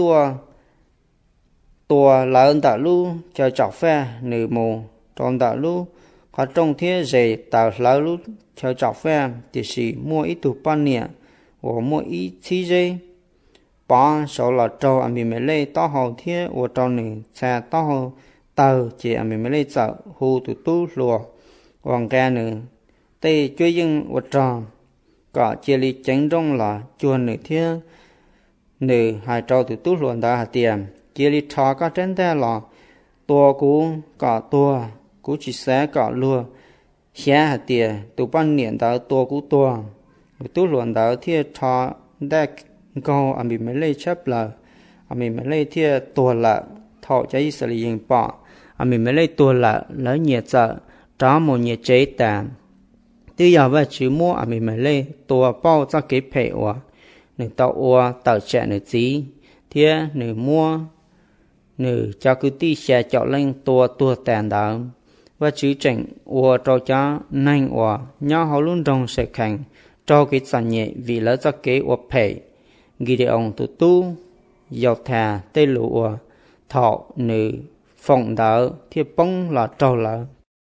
tua lớn đỡ luôn chờ cho pha nửa mù trong đỡ luôn cả trong thiết dễ tạo lớn luôn chờ cho pha thì chỉ mua ít tụ ban nịa và mua ít chi dây bỏ số là trâu mình mới lấy to hậu thiết và trâu nửa xe to hậu tàu chỉ mình mới lấy chợ hù tụ tu lùa hoàng ca nửa tê chơi dân và tròn cả chia lý tránh trong là chuồn nửa thiết nửa hai trâu tụ tu lùa đã hạt tiền chia lý thọ các trên thế là tua cú cả tua cú chỉ xé cả lùa xé hạt tiền tụ ban niệm đã tua cú tua tu lùa đã thiết thọ đã câu mình mới lấy chấp là mình mới lấy thiết tua là thọ cho Israel bỏ mình mới lấy tua là lấy nhiệt sợ đó một nhiệt chế tạm từ giờ về chữ mua mình mới lấy tua bao cho cái phệ của nửa tàu tàu chạy nửa gì thiết nửa mua nửa cho cứ tí xe chọn lên tua tàn đó và chữ chỉnh ua cho cha nhanh ua nhau họ luôn trong sẽ khẳng cho cái sản nhẹ vì lỡ cho cái ua phệ ghi để ông tu dọc thà tê lụa thọ nữ phòng đỡ thiết bông là trâu lỡ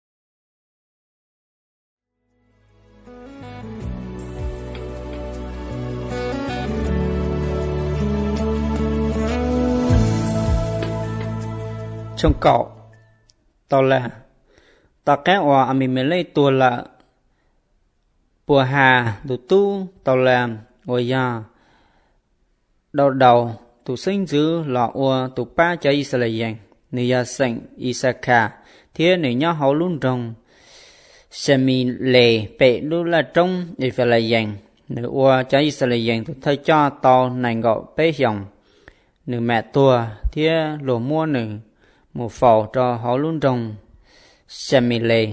trong cậu tao là ta cái oa mình mới lấy tua là bùa hà đủ tu tao làm ngồi ya đầu tụ sinh dữ là oa tụ ba cho Israel người ya sinh Isaka thế người nhớ họ luôn trong semi lệ bệ luôn là trong Israel người oa cho Israel tụ thay cho tao này gọi bế dòng người mẹ tua thế lùa mua người một phò cho họ luôn trong semi lệ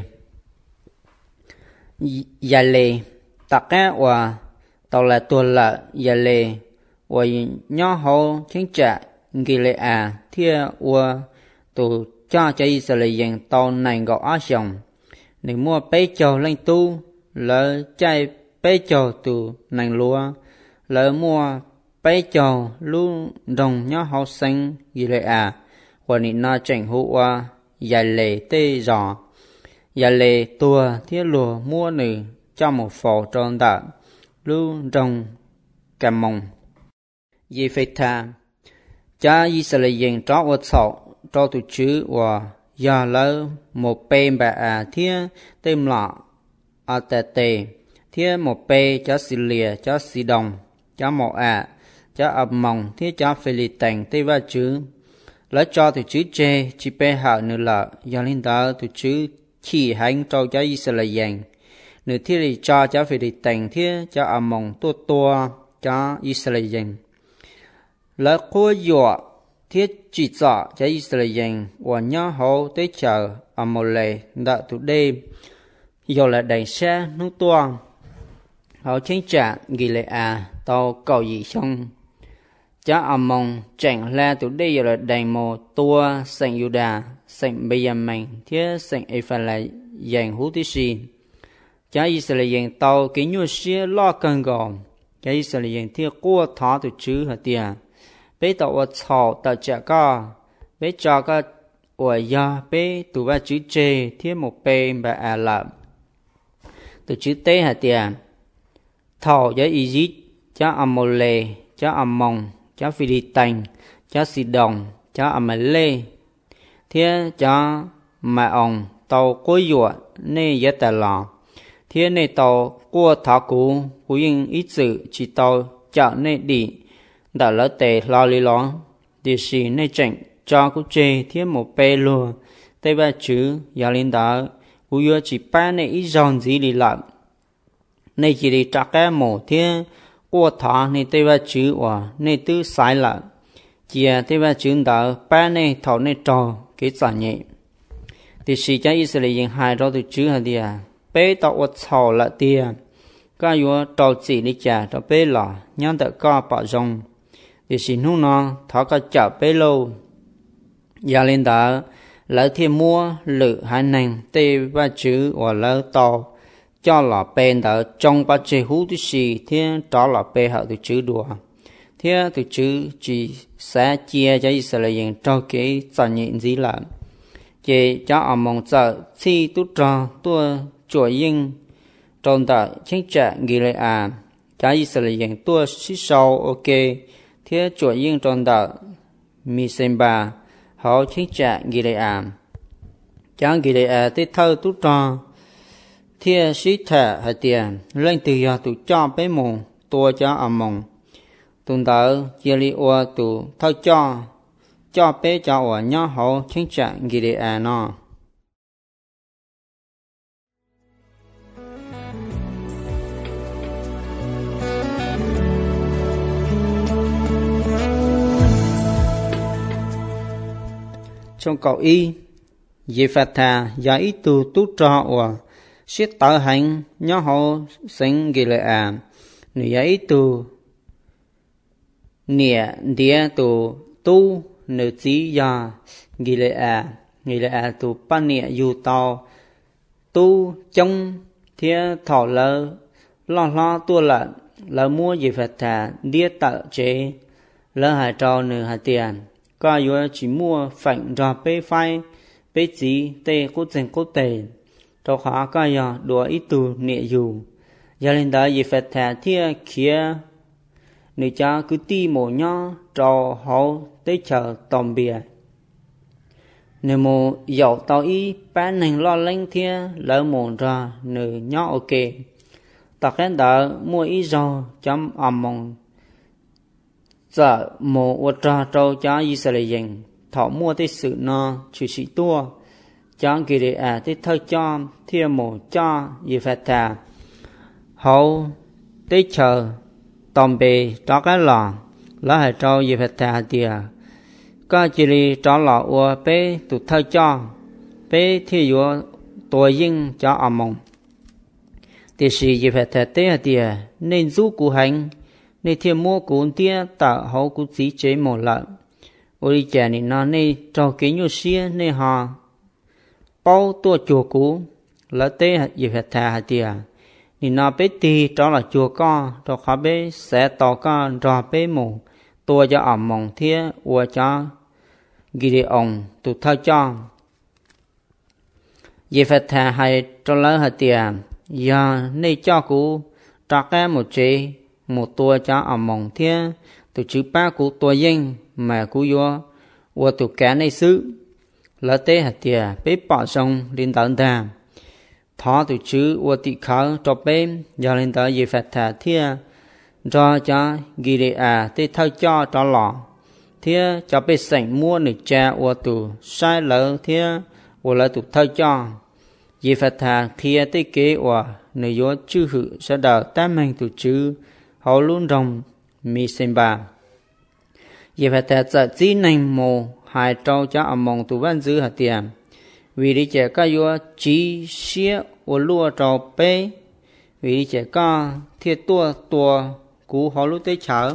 ya lệ tất cả và tao là tua là ya lệ và nhớ họ chính trả ghi lệ thia và tụ cho Israel tao này gọi á dòng nếu mua bế châu lên tu lỡ chạy bế châu tụ nàng lúa lỡ mua bế châu luôn đồng nhớ họ sinh ghi lệ và nịnh nó chẳng hữu ya lệ tê giò ya lệ tua thiết lùa mua nữ cho một phò tròn đạn luôn trong cam mông vì phải thà cha Israel cho vật sọ cho tụ chữ và ya lỡ một bên bà thiết tên lọ tê thiết một bên cho Syria cho Sidon cho một cho ập mông thiết cho Philistine tê va chữ lấy cho tụ chữ chê chỉ bê hạ nữa là ya linh đó tụ chữ chỉ hành cho Israel nửa thiết thì cho Philistine thiết cho ập mông tua cho Israel lấy khối dọa thiết chỉ rõ cho Israel và nhớ họ tới chờ một lệ đã tụ đêm do là đánh xe nước toan họ chính trả ghi lệ tàu cầu gì xong cho mong chẳng là tụ đây giờ là đánh một tua sành Juda sành Benjamin thiết sành Ephraim dành hú tí xin cho Israel tàu cái nhu xe lo cần gồm cho Israel thiên qua thọ từ chữ hạt tiền bé tàu ở chảo tàu chả có bé cho có ở ya bé tụ ba chữ chê thiên một bê bà à lợm từ chữ tế hạt tiền thọ cho Egypt cho Amole cho Ammon cho Philistine cho Sidon cho Amalek thiên cho mà ông tàu cuối dọa nê giá tà lò thiên nê tàu qua thọ cũ của những ít sự chỉ tàu chợ nê đi đã lỡ tề lo lý ló địa sĩ nê chảnh cho cú chê thiên một bê lùa tây ba chữ giá linh đó của yếu chỉ ba nê ít giòn gì lì lợm nê chỉ đi trả cái mổ thiên qua thọ nê tây ba chữ và nê tư sai lợm chia tây ba chữ đó ba nê thọ nê trò cái giả nhẹ thì sĩ cha Israel hai đó từ chữ hả địa bé tàu ở chảo là địa các yếu trò chỉ đi trả cho bé lò nhang tự co bỏ rong thì sĩ nu nó thọ cả chảo bé lâu gia lên đó lỡ thêm mua lự hai nành tê ba chữ và lỡ tàu cho lò bên đó trong ba chữ hú thì sĩ thiên đó là bé hậu từ chữ đùa thiên từ chữ chỉ sẽ chia cho Israel cho cái giả nhẹ gì là chỉ cho ở mong sợ khi tu trò tua chùa yên trong đó chính trạng ghi lại cho Israel tua xí sâu ok thế chùa yên trong đó mi xem bà họ chính trạng ghi lại cho ghi lại thế thơ tu trò thế xí thả hạt tiền lên từ giờ tu cho bé mồm tua cho ở mong tuần đó chia li oa tu thơ cho bé cho ở nhau họ chính trạng ghi lại nó trong cậu y về phạt thà giá ít tu tu trọ và siết tạo hành nhau họ sinh ghi lại nếu giá ít tu nịa đĩa tu tu nếu chỉ ya ghi lại tu pan nịa yu tao tu trong thiên thọ lo tua lợn lỡ mua gì phải thả đĩa tạo chế lỡ hải trò nửa hải tiền có yếu chỉ mua phảnh ra bê phai bê chỉ tê cốt tề cho khá có yếu đùa ít tu nịa dù gia lên đó gì phải thả thiên kia nếu cha cứ ti mổ nhỏ cho họ tới chờ tòm bìa nếu mồ dạo tao ý bán hành lo lanh thiên lỡ mổ ra nếu nhỏ ok ta khen đó mua ý rồi chấm mong giờ mồ ột ra trâu cha Israel thọ mua tới sự nó chủ sĩ tua cha kỳ để tới thơ cho thiên mồ cho gì phải thà họ tới chờ tòm bề cho cái lò lá hải trâu gì phải thà tiề có chỉ li cho lò ua bé tụ thơ cho bé thi vô tuổi yên cho mong thì sĩ gì phải thà tế tiề nên du cụ hành nên thiên mua cụ tia tạo hậu cụ chỉ chế một lợn ôi chả nên nó nên cho cái nhu xia nên họ bao tua chùa cũ lỡ tế gì phải thà tiề nên nó bé tì cho là chùa con cho khó bé sẽ tỏ con cho bé mù tua cho mong thiên ua cho ghi đi ông tụ thơ cho vì phải thà hay cho lỡ hạt tiền giờ nên cho cụ trả cái một chế một tua cho mong thiên tụ chữ ba cụ tua danh mà cụ vô ua tụ cá này xứ lỡ tế hạt tiền bé bỏ sông lên tận đàm thọ tụ chữ ua tị khảo cho bé giờ lên tới vì phải thà thiên cho ghi đi tế thơ cho lọ thế cho bé sảnh mua nửa cha ô tù sai lỡ thế ô lỡ tụ thơ cho vì phải thà thia tế kế ô nửa yếu chư hự sẽ đào tam hành tụ chữ hậu luôn rồng mi xem bà vì phải thà sợ chí nành mồ hai trâu cho mong tụ văn dư hạt tiền vì đi trẻ ca yếu chí xía ô lua trâu bé vì đi trẻ ca thiết tua cú họ lúc tế chở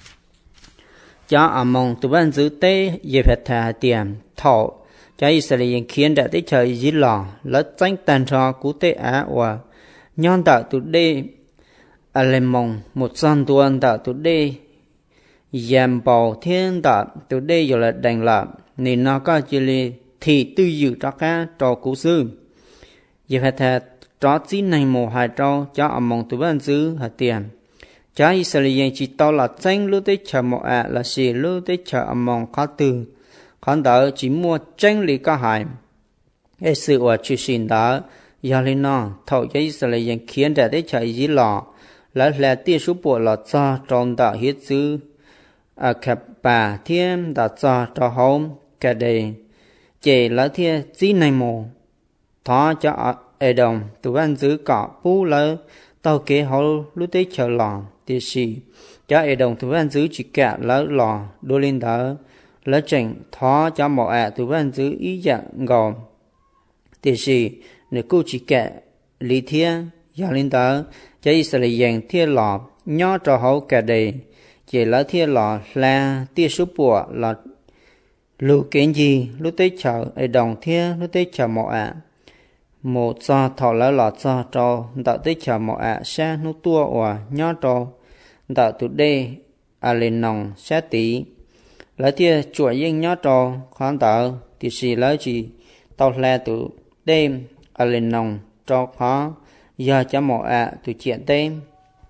cho mong tụ văn giữ tế về phải thả tiền thọ cho Israel khiến đã tới trời dĩ lò lỡ tranh tàn trò cú tế và nhon đạo tụ đê mong một dân tuần đạo tụ đây giảm bảo thiên đạo tụ đây rồi là đành là nên nó có chỉ là thì tư dự cho cá trò cũ sư giờ phải thật trò chỉ này một hai trò cho mong tụ bên giữ hạt tiền cho Israel chỉ tao là tranh lưu tới chờ một là gì lưu tới chờ mong khó từ khán đỡ chỉ mua tranh lý cả hai cái sự ở chữ xin đó giờ lên nó thầu cho Israel khiến để tới chờ gì lọ là tiêu số bộ là cho trong đạo hiến sư khắp bà thiên đã cho home cái đây chỉ là thiên chỉ này một thọ cho đồng tụ ban giữ cọ pu lỡ tàu kế họ lúc tới chờ lò thì gì cho đồng tụ ban giữ chỉ cả lỡ lò đôi lên đó lỡ chỉnh thọ cho mọi tụ ban giữ ý dạng gồm thì gì nếu cô chỉ cả lý thiên giờ lên đó cho Israel dành thiên lò nhỏ cho họ cả đây chỉ là thiên lò là tiêu số bộ là lưu kiến gì lúc tới chờ đồng thiên lúc tới chờ mọi một cho thọ lỡ lọt cho đạo tới chờ mọi sẽ nút tua và nhỏ cho đạo tụ đây lên nòng sẽ tí lấy thiên chuỗi yên nhỏ cho khoan đạo thì chỉ lấy chỉ tàu là tụ đêm lên nòng cho khó giờ cho mọi tụ chuyện đêm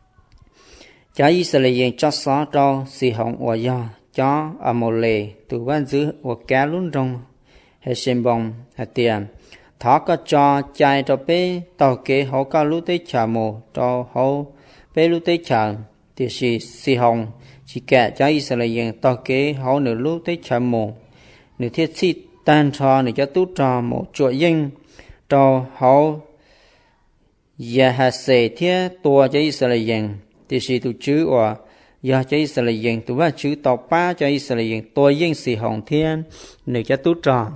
cho Israel cho xóa cho xì hồng và giờ cho một lề tụ ban giữ và cá luôn trong hệ sinh bông hệ tiền thọ có cho chạy cho bé tàu kế họ có lúc tới chờ mồ cho họ bé lúc tới chờ thì xì hồng chỉ cả cho Israel tàu kế họ nửa lúc tới chờ mồ nửa thiết xịt tan cho nửa cho tút cho một chuỗi dinh cho họ giờ hạt sề thiết tua cho Israel thì tụ chữ và giờ cho Israel tụ ba chữ tàu ba cho Israel tua dinh xì hồng thiên nửa cho tút cho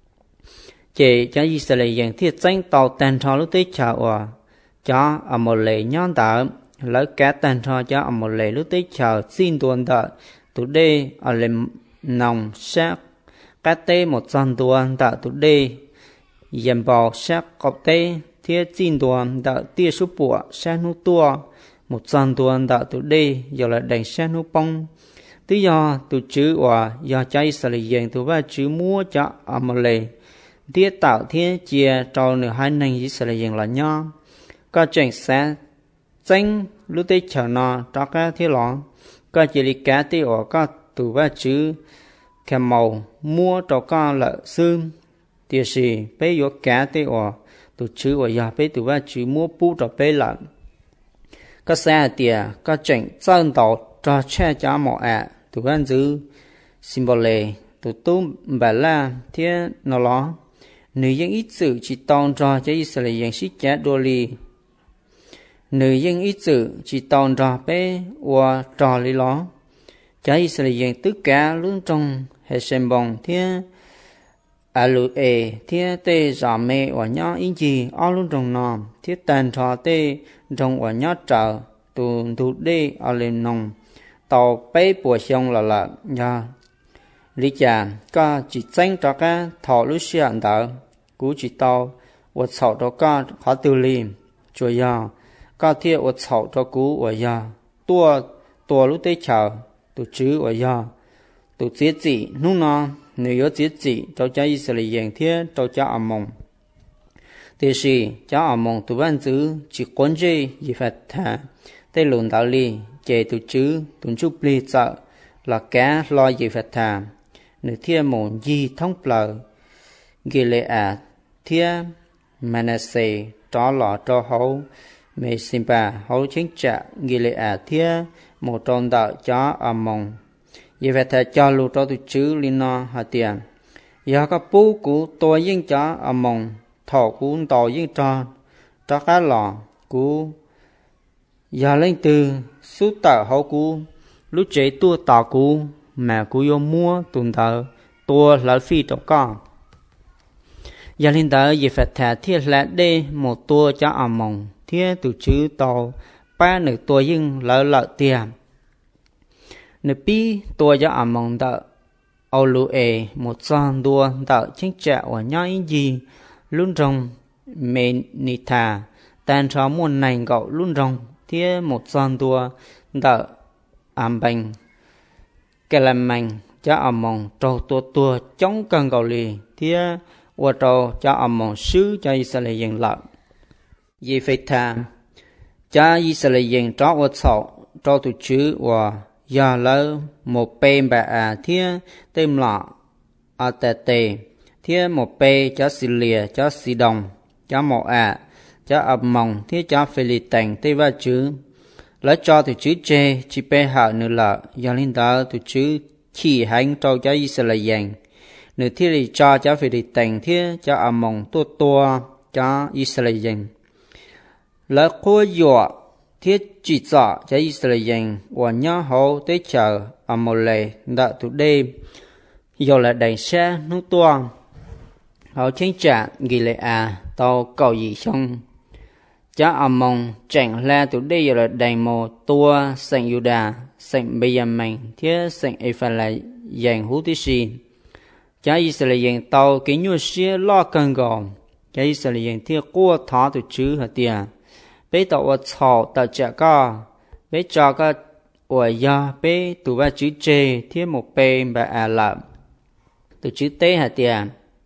chỉ cho Israel thiết danh tàu tàn trò lúc tới chờ và cho một lễ nhon đỡ lấy cá tàn trò cho một lễ lúc tới chờ xin tuần đỡ tụ đây lên nòng sát cá tê một trăm tuần đỡ tụ đây dầm bò sát cọp tê thiết xin tuần đỡ tia số bộ sát nút tua một trăm tuần đỡ tụ đây giờ là đánh sát nút bông tự do tụ chữ và do cho Israel tụ ba chữ mua cho một lễ thiết tạo thiết chia cho nửa hai nền Israel là nhau có chuyện sẽ tranh lúc tới chờ nó cho các thiết lọ có chỉ lý cá tí ở có tụ ba chữ kèm màu mua cho con lợi xương thì gì bây giờ cá tí ở tụ chữ ở giờ bây tụ ba chữ mua pu cho bây lợn có xe tiền có chuyện chân tàu cho che cho mọi tụ ban giữ symbol tụ tôm bà la thiết nó lo nữ dân ít sự chỉ tòn cho Israel dân sĩ chết đô li nữ dân ít sự chỉ tòn cho bé và trò lý ló cho Israel dân tất cả luôn trong hệ sinh bồng thiên lũ thiên tê giả mê và nhỏ ý gì ở luôn trong nọ thiết tàn trò tê trong và nhỏ trở tụ đê ở lên nòng tàu bé bùa xong là nhà lý trả có chỉ tranh cho các thọ lúc xuyên đó cú chỉ tao và sầu cho các khó tự liêm cho ya các thiết và sầu cho cú và ya tua lúc tới chờ tụ chữ và ya tụ giết gì lúc nào nếu có giết gì cho Israel thiết cho mong thì gì cho mong tụ ban giữ chỉ quan gì phải thà tây lùn đạo lý chế tụ chữ tụ chụp li sợ là cá lo gì phải thà nửa thiên môn gì thông bờ Gilead thiên Manasseh cho lọ cho hậu mê simba hậu chính trả Gilead thiên một trong đạo cho mong vì vậy thầy cho lưu cho tụi chữ lino hạt tiền giờ có bố của tôi yên cho mong thọ của tôi yên cho cá lọ của giờ lên từ số tờ hậu của lúc chế tua tàu của mà cô yêu mua tuần tờ tua lỡ phi cho con giờ lên tờ về phải thả thiết là đây một tua cho mong thiết từ chữ tàu ba nửa tua nhưng lỡ tiền nửa pi tua cho mong tờ ô lũ một son đua tờ chính trả của nhau gì luôn trong mê nị thà tan cho muôn này gạo luôn trong thế một son tua đỡ ảm bệnh cái làm mạnh cho ẩm mong trâu tua chống cơn gạo lì thế qua trâu cho ẩm mong sứ cho Israel dân lợn vì phải tham cho Israel dân tró qua sầu trâu tụ chữ và giờ lỡ một bên bà thế tên lọ ở tề thế một bên cho Syria cho Sidon cho một cho ẩm mong thế cho Philistine tây va chữ lấy cho từ chữ chê chỉ bé hạ nữa là do linh đạo từ chữ khi hành trâu cho Israel dân nữa thì cho Philistine thế cho ẩm mong tua cho Israel dân lấy khối dọa thiết chỉ rõ cho Israel dân và nhớ hậu tới chờ ẩm một lệ đã từ đêm do là đánh xe nước toan hậu chính trạng ghi lệ tàu cầu gì xong cho ẩm mong chẳng là từ đây giờ là đánh một tua sành Yuda sành Benjamin thiết sành Ephraim dân hữu tí xin cho Israel dân tàu cái nhu xe lo cân gồm cho Israel dân thiết qua thó từ chữ hả tiền bé tàu ở thọ tàu trẻ co bé cho có ở do bé tụ ba chữ chê thiết một bên bà làm từ chữ tế hả tiền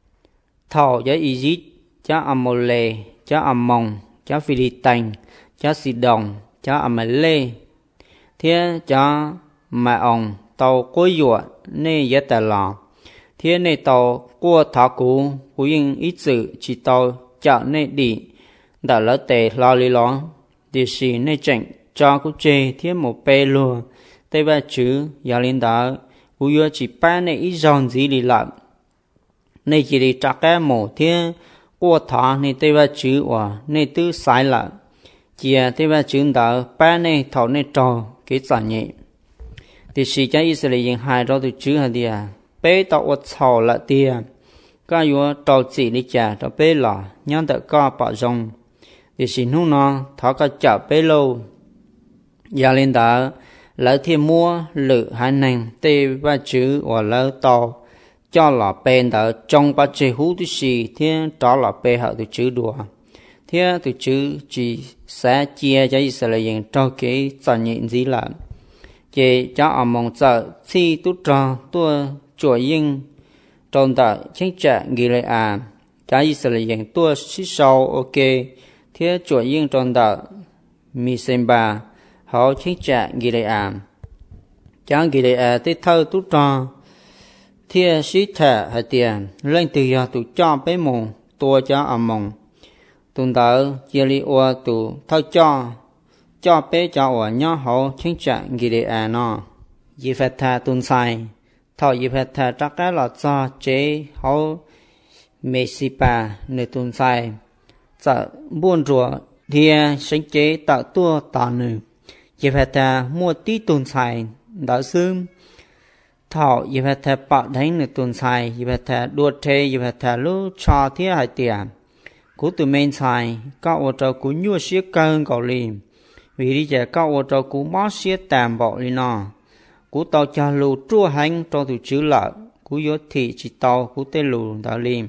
thọ cho Egypt cho Amole cho Ammon cho Philistine cho Sidon cho Amalek thiết cho Maon tàu cuối dụa nên giá tài lọ thiết nên tàu qua thọ cũ của yên ít sự chỉ tàu chợ nên đi đã lỡ tệ lo lý lón thì xì nên chỉnh cho cô chê thiết một bê lùa tây ba chữ giáo linh đó cô yếu chỉ ba này ít dòng gì đi lợn nên chỉ đi chắc cái một thiết qua thọ nên tây ba chữ và nên tư sai lợn chỉ tây ba chữ đó ba này thọ nên trò cái sản nhẹ thì xì cho Israel dân hai đó từ chữ hả đi bê tàu ở thọ là tiền các yếu trò chỉ đi trả cho bê lọ nhắn tự có bảo rong thì xin hú nó thọ có chợ bê lâu gia lên đó lỡ thêm mua lự hai nành tê ba chữ và lỡ to cho lọ bên đó trong ba chữ hú tí xì thiên đó lọ bê hậu từ chữ đùa thiên từ chữ chỉ sẽ chia cho Israel dân cho cái sản nhịn gì là chỉ cho ở mong sợ khi tú trò tua chùa yên trong đó chính trạng ghi lại cho Israel dân tua xí sâu ok thiết chùa yên trong đó mi xem bà họ chính trạng ghi lại cho ghi lại tới thơ tú trò thiết xí thẻ hay tiền lên từ giờ tụ cho bé mồm tua cho ở mong tuần đó chia li ua tụ thơ cho bé cho ở nhỏ họ chính trạng ghi lại nó vì phải thà tuần sai thọ vì phải thà chắc cái là cho chế họ Mesipa nơi tuần sai sợ buôn rùa thì sinh chế tạo tua tạo nữ vì phải thà mua tí tuần sai đã sớm thọ vì phải thà bảo đánh nơi tuần sai vì phải thà đua thế vì phải thà lúc cho thiết hại tiền của tụi mình sai các ô tô của nhua xiết cơn cầu liền vì đi chạy các ô tô của mót xiết tạm bỏ đi nó của tàu cha lù chua hành cho tụi chữ lợ của yếu thị chỉ tàu của tê lù đã liền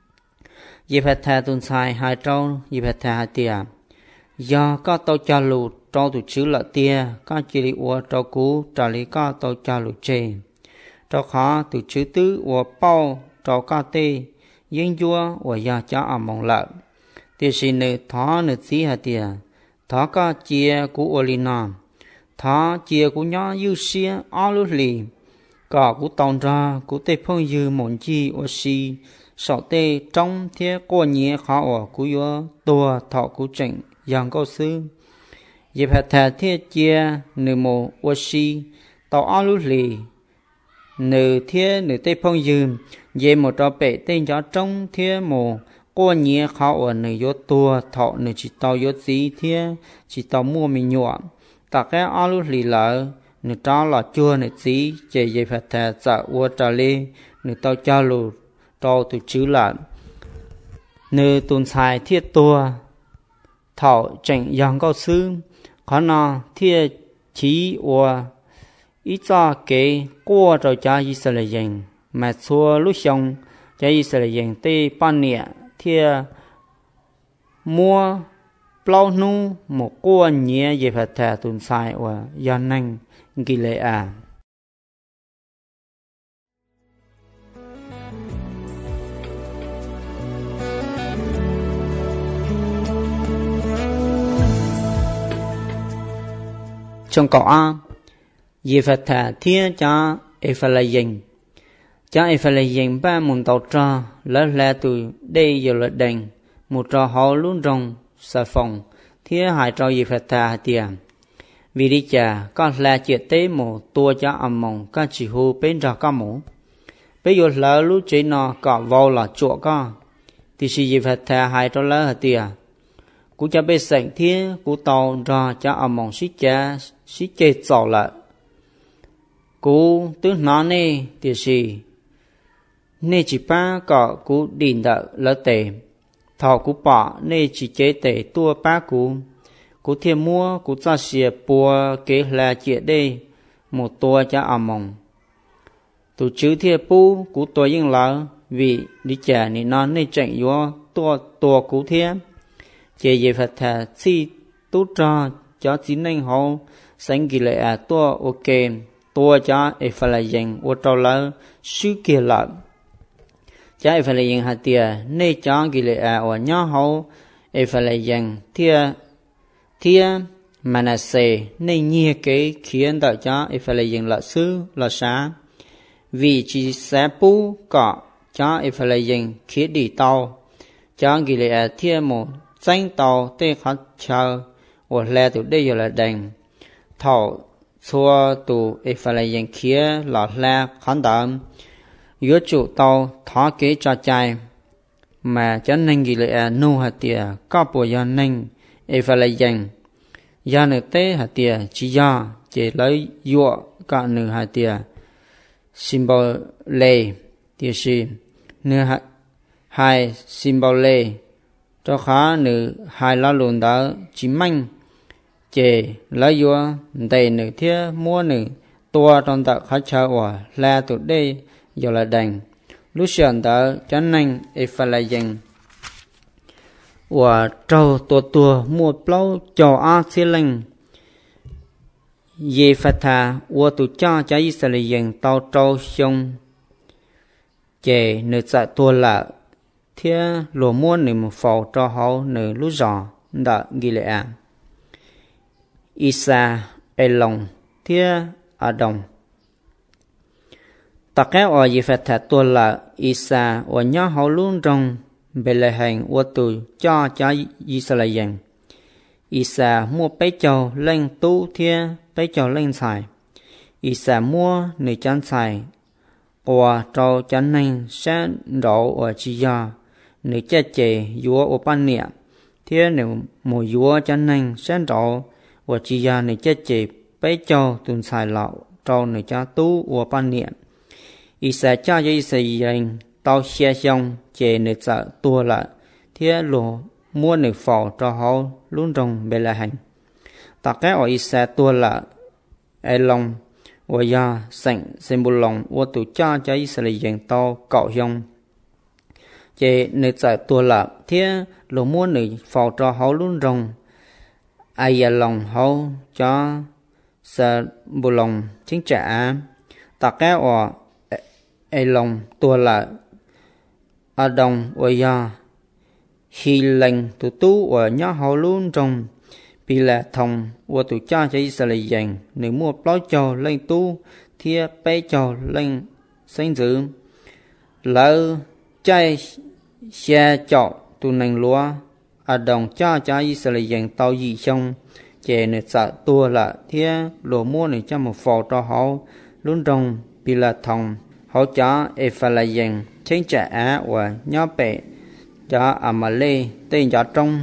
vì phải thà tuần sai hai trâu vì phải thà hai tiền do các tàu cha lù cho tụi chữ lợ tia các chỉ lý ua cho cú trả lý các tàu cha lù chê cho khó tụi chữ tứ ua bao cho các tê yên vua ua ya cha ở mong lợ thì xin nữ thó nữ xí hai tiền thó các chia của ua li non thó chia của nhỏ dư xía ó lúc lì cả của tàu ra của tê phong dư môn chi ua xì sợ tê trong thế qua nhẹ khó ở của yếu tua thọ của trịnh dàng câu sư dịp hạt thà thế chia nữ mồ ua xì tàu ó lúc lì nữ thế nữ tê phong dư dễ một trò bệ tên cho trong thế mồ qua nhẹ khó ở nữ yếu tua thọ nữ chỉ tàu yếu gì thế chỉ tàu mua mình nhọn ta cái ó lúc lì lỡ nữ cho là chua nữ gì chỉ dịp hạt thà sợ ua trà lê nữ tàu cho lù cho từ chữ là nữ tuần sai thiết tua thọ trịnh dòng cao sư khó nó thiết chí ua ít cho cái qua rồi cho Israel dân mà xua lúc xong cho Israel dân tê ban nhẹ thiết mua plau nu một cô nhẹ về phật thà tuần sai và do năng ghi lệ à trong cậu a về phật thà thiên cho Ephraim cho Ephraim ba môn tàu trò lỡ lẽ từ đây giờ lỡ đành một trò họ luôn rong sa phòng thiên hại trò về phật thà tiền vì đi chả có là chuyện tế một tua cho âm mộng có chỉ hô bên trò có mũ bây giờ lỡ lúc chế nó có vào là chỗ có thì chỉ về phật thà hại trò lỡ tiền cú cho bây sảnh thiên cú tàu trò cho âm mộng xích chế dạo lại cú tức nó nè thì gì nè chỉ ba có cú đỉnh đỡ lỡ tệ thọ cú bỏ nè chỉ chế tệ tua ba cú thêm mua cú cho xìa bùa kế là chuyện đây một tua cho ẩm mộng tụ chữ thiệt pu cú tua yên lỡ vì đi chả nè nó nè chạy vô tua cú thiệt chế về phật thà chi tốt cho chính anh họ sánh kỳ lệ à tua ok tua cho Ephraim ô trâu lỡ sư kia lỡ cho Ephraim hạt tiền nê cho kỳ lệ à ở nhỏ hậu Ephraim thia Manasseh nê nhia kế khiến đợi cho Ephraim lỡ sư lỡ xá vì chỉ sẽ pu cọ cho Ephraim khiến đi tàu cho kỳ lệ à thia một danh tàu tê khó chờ ở lẽ từ đây giờ là đành thọ xua tụ Ephraim kia lọt la khán đậm yếu chủ tàu thọ kế cho trai mà cho nên ghi lệ nô hạt tiền có bộ do nên Ephraim do nữ tế hạt tiền chỉ do chỉ lấy dụa cả nữ hạt tiền symbol lệ thì gì nữ hai symbol lệ cho khá nữ hai lá lùn đó chỉ manh chè lấy vua đầy nữ thiết mua nữ tua trong tạc khá chờ và la tụi đây giờ là đành lúc sườn đó cho nên Ephraim và trâu tua mua plau cho a xí linh về phật thà và tụi cho Israel tàu trâu xong chè nữ chạy tua lạ thiết lùa mua nữ một phẩu cho họ nữ lúc giò đã ghi lệ à Isa Elong thia Adong tất cả ở gì phải thật tôi là Isa ở nhà họ luôn trong Bethlehem ở tuổi cho Israel Isa mua bấy châu lên tu thia bấy châu lên xài Isa mua người chăn xài ở trâu chăn nên sẽ đổ ở chi gia người chết chè vua ở ban niệm thia nếu một vua chăn nên sẽ đổ và chỉ ra này chết chỉ bấy châu tuần xài lọ trâu này cha tu và ban niệm Isa cha cho Israel tao xe xong chè này sợ tua lại thế lộ mua này phò cho họ luôn trong bề là hành tất cả ở Isa tua lại Elong và ya sảnh Sembulong và tụ cha cho Israel tao cạo xong chè này sợ tua lại thế lộ mua này phò cho họ luôn trong ai lòng hậu cho sa bù lòng chính trả tất cả ở ai lòng tua lại ở đồng ở ya khi lệnh tụ tu ở nhà hậu luôn trong bị là thông và tụ cha cho Israel nếu mua bao cho lên tu thia bé cho lên sinh dưỡng lỡ chạy xe chọ tụ nành lúa ở đồng cha Israel tao gì xong chè này sợ tua là thia lúa mua này cho một phò cho họ luôn trong bị là thông họ cho Ephraim chính trả á và nhỏ bể cho Amalê tên cho trong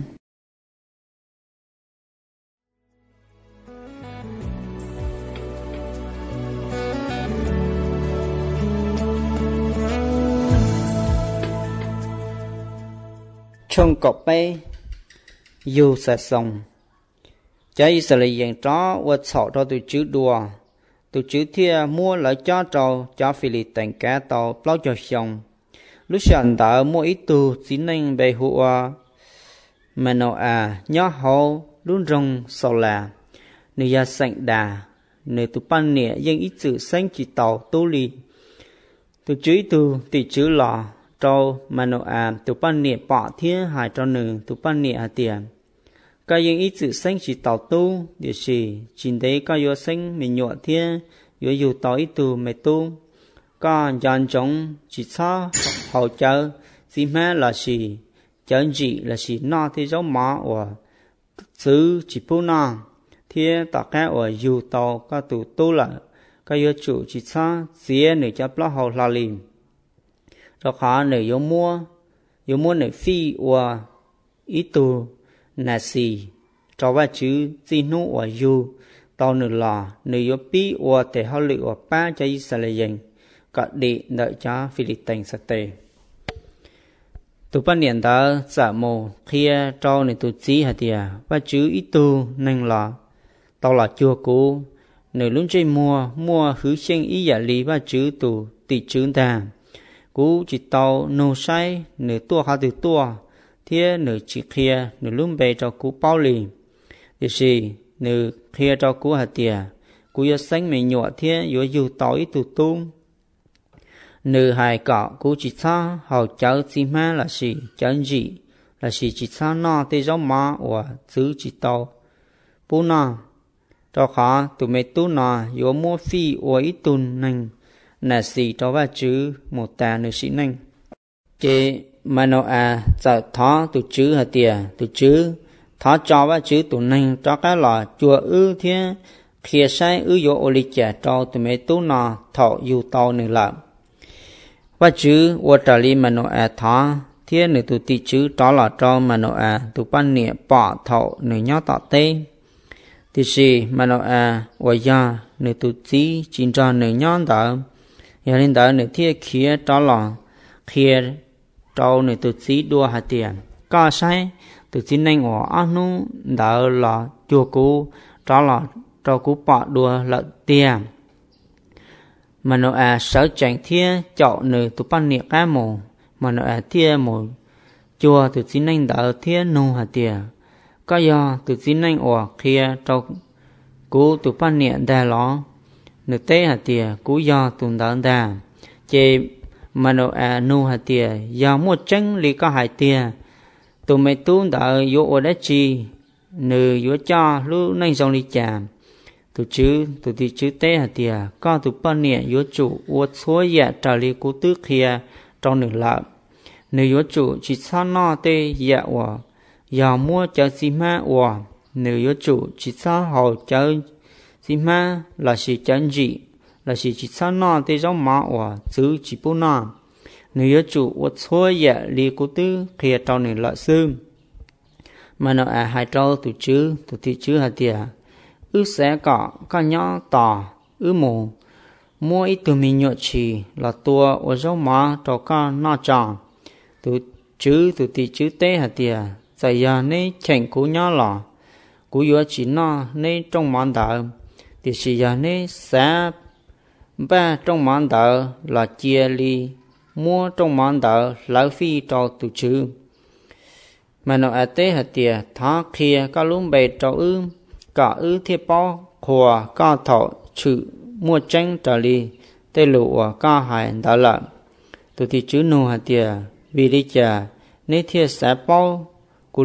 trong cọp bê dù sẽ xong cho Israel cho và sọ cho tụi chữ đùa tụi chữ thia mua lại cho trâu cho Philistine cá tàu bao cho xong lúc sẵn đã mua ít tù xin nên bề hụa mà nó nhớ hậu luôn rong sầu là nơi gia sanh đà nơi tụ pan nè dân ít sự sanh chỉ tàu tu lì tụ chữ tu tỷ chữ lò trâu mà nó tụ pan nè bỏ thiên hại cho nữ tụ pan nè tiền các dân ít sự sanh chỉ tàu tu địa chỉ chính đấy các yo sanh mình nhọ thiên yo dù tàu ít tu mày tu các dân chống chỉ sao hậu chờ gì mà là gì chân gì là gì nó thì giống má và xứ chỉ bu na thì tất cả ở dù tàu các tụ tu là các yo chủ chỉ sao xía người chấp lo hậu là liền rồi họ người yo mua người phi và ít tu là gì cho vài chữ gì nụ ở dù tàu người là người yo pi và để họ lựa ba cho Israel các địa đợi cho Philippines sạch tệ tụ ban niệm đó giả mồ kia trâu này tụ chỉ hạt địa và chữ ít tu nên là tao là chùa cũ nơi luôn chơi mua hứa sinh ý giả lý và chữ tụ tỷ chữ ta cũ chỉ tao nô sai nửa tua hai từ tua thế nửa chỉ kia nửa luôn bề cho cũ bao lì thì gì nửa kia cho cũ hạt địa cũ yêu xanh mình nhọ thế yêu yêu tao ít tụ tung nữ hài cọ cú chỉ xa hậu cháu chỉ mà là gì chân gì là gì chỉ xa nó tới giống má và giữ chỉ tàu bố nó cho khó tụi mày tu nó yếu mua phi và ít tuần nành là gì cho vài chữ một tà nữ sĩ nành chế mà nó giờ thó tụi chữ hả tìa tụi chữ thó cho vài chữ tụi nành cho cái lò chùa thế kia sai yếu ô lịch trả cho tụi mày tu nó thọ yêu tàu nữ lợn và chữ và trả lý mà nó thọ thiên nữ tụ tỷ chữ đó là cho mà nó tụ ban nịa bỏ thọ nữ nhó tọ tê thì gì mà nó và ya nữ tụ chỉ chính cho nữ nhó đó ya lên đó nữ thiên kia đó là kia cho nữ tụ chỉ đua hạt tiền có sai tụ chỉ nên ở ăn nu đó là chùa cũ đó là cho cũ bỏ đua là tiền mà nó sở chẳng thiên chọn nơi tụ ban niệm cá mồ mà nó thiên mồ chùa tụ chỉ nên đỡ thiên nô hạt tiền có do tụ chỉ nên ở kia trong cú tụ ban niệm đa ló nửa tế hạt tiền cú do tụ đỡ đa chê mà nó nô hạt tiền do một chân lý có hạt tiền tụ mày tu đỡ vô ở đất chi nửa vô cho lúc nên dòng lý chạm tụ tỷ chữ tế hạt tiền có tụ ban niệm vô chủ uất số dạ trả lý cú tứ kia trong nửa lợn nửa vô chủ chỉ sao no tê dạ và giờ mua cho xí ma và nửa vô chủ chỉ sao hậu cho xí ma là chỉ chân gì là chỉ sao no tê giống má và giữ chỉ bố no nửa vô chủ uất số dạ lý cú tứ kia trong nửa lợn xương mà nó hai trâu tụ tỷ chữ hạt tiền sẽ có nhỏ tỏ mù mua ít từ mình nhọ chỉ là tua ở dấu má cho con nó tròn từ tỷ chữ tế hạt tiền tại giờ nên chèn cú nhỏ lọ cú yếu chỉ nó nên trong món đỡ thì chỉ giờ nên sẽ ba trong món đỡ là chia ly mua trong món đỡ lấy phi cho từ chữ mà nó tế hạt tiền tháo kia có luôn bề cho cả thiết bao khỏa cả thọ chữ mua tranh trả lý tê lụa cả hải đã lợn tụi thì chữ nô hạt tiền vì lý trả nên thiết sẽ bao cú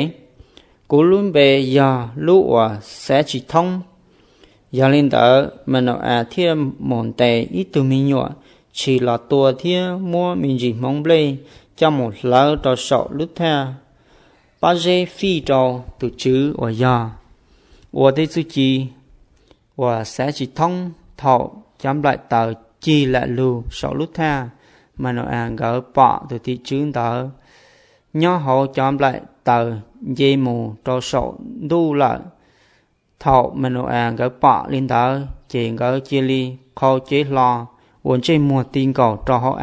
luôn bể giờ lụa sẽ chỉ thông giờ lên đỡ mà nó thiết mòn tệ ít từ mình nhọ chỉ là tua thiết mua mình chỉ mong play cho một lỡ cho sọ lút theo ba dê phi cho tụi chữ ở giờ我的自己，我sẽ chỉ thông thọ chấm lại tờ chi lại lưu sổ lút tha mà nó gỡ bỏ từ thị trường tờ nhớ hộ chấm lại tờ dây mù cho sổ đu lại thọ mà nó gỡ bỏ lên tờ chỉ gỡ chia ly khâu chế lò uốn chơi mùa tin cầu cho họ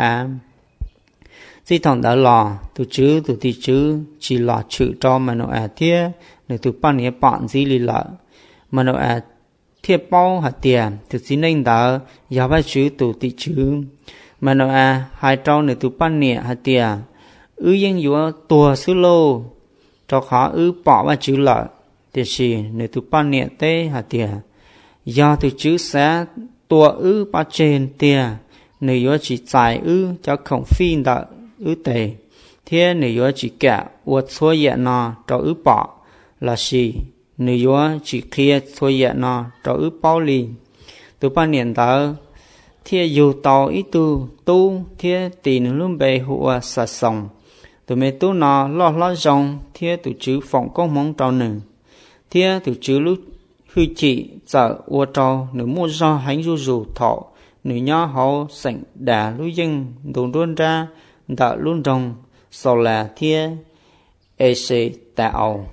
di thằng đã lò từ thị chứ chỉ lò chữ cho mà nó thiết để từ ban ngày bạn gì lì lợ mà nó thiết bao hạt tiền từ xin nên đã giá vài chữ từ tỷ chữ mà nó hai trâu để từ ban ngày hạt tiền yên yếu tua xứ lô cho khó bỏ và chữ lợi thì chỉ nếu tụ ban nhẹ tê hạt tiền do từ chữ sẽ tua ba trên tiền nếu yếu chỉ giải cho không phi đợi tề thế nếu yếu chỉ cả uất xua nhẹ nó cho bỏ là gì nếu yếu chỉ kia xua nhẹ nó cho bao lì tụ ban nhẹ đó thế dù tàu tu thế tiền luôn bề hùa sạch sống tụi mẹ tu nó lo rong thế tụi chữ phòng công mong trâu nè thế tụi chữ lúc hư chỉ sợ ua trâu nếu mua do hành rủ thọ nếu nhỏ họ sảnh đà lúc dân đồ luôn ra đã luôn rong sau là thế ê xê tạo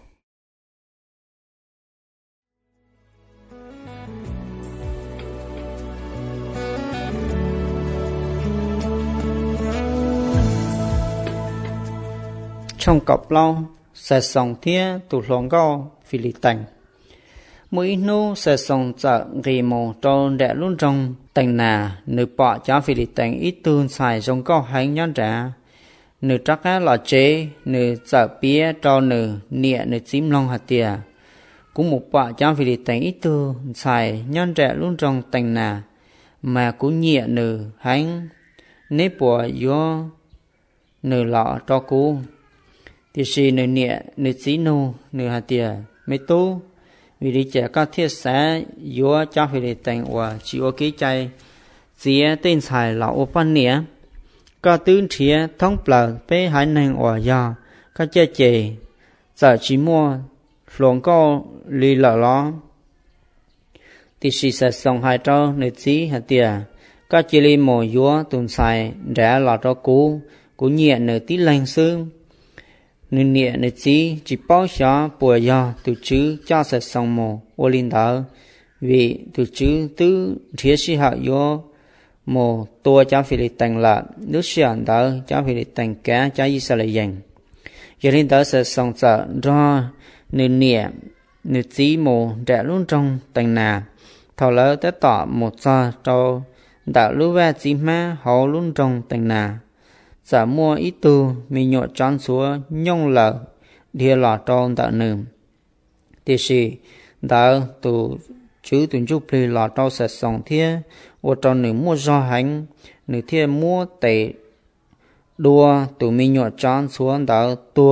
trong cọp lâu sẽ sống thia tụ lòng cao Philippines mỗi nô sẽ sống chợ ghi mồ tròn đẻ luôn trong tành nà nữ bỏ cho Philippines ít tương xài trong cao hành nhón trả nữ chắc là chế nữ chợ bia cho nữ nhẹ nữ chím long hạt tìa cũng một bỏ cho Philippines ít tương xài nhón trả luôn trong tành nà mà cũng nhẹ nữ hành nếp bỏ vô nữ lọ cho cú thì si nơi nhẹ nơi xí nô nơi hạt tiền mấy tú vì đi trẻ các thiết xã yếu cho phải để thành và chỉ có cái chạy chỉ tên xài là ô pan nhẹ các tướng chia thông bờ bé hải năng và do các chế chế giờ chỉ mua luồng cao lì lợ lo thì si sẽ sống hai trâu nơi xí hạt tiền các chế li mồ yếu tuần xài rẻ lọ cho cú nhẹ nơi tí lành xương nên nhẹ nên chỉ bao giờ bùa do từ chữ cho sẽ sống mồ ô linh đạo vì từ chữ tứ thiết sĩ hạ yếu mồ tua cho phi lịch thành là nước sườn đạo cho phi lịch thành cá cho Israel dành giờ linh đạo sẽ sống sợ do nên nhẹ nên chỉ mồ trẻ luôn trong thành nà thầu lỡ tới tỏ một giờ cho đạo lưu ve chỉ má họ luôn trong thành nà giả mua ít tu mình nhọ tròn xuống nhông lợ địa lọ tròn tạo nườm thì gì đã tu chữ tuần chúc lì lọ tròn sạch sống thiên ở tròn nườm mua do hành nửa thiên mua tệ đua tu mình nhọ tròn xuống đã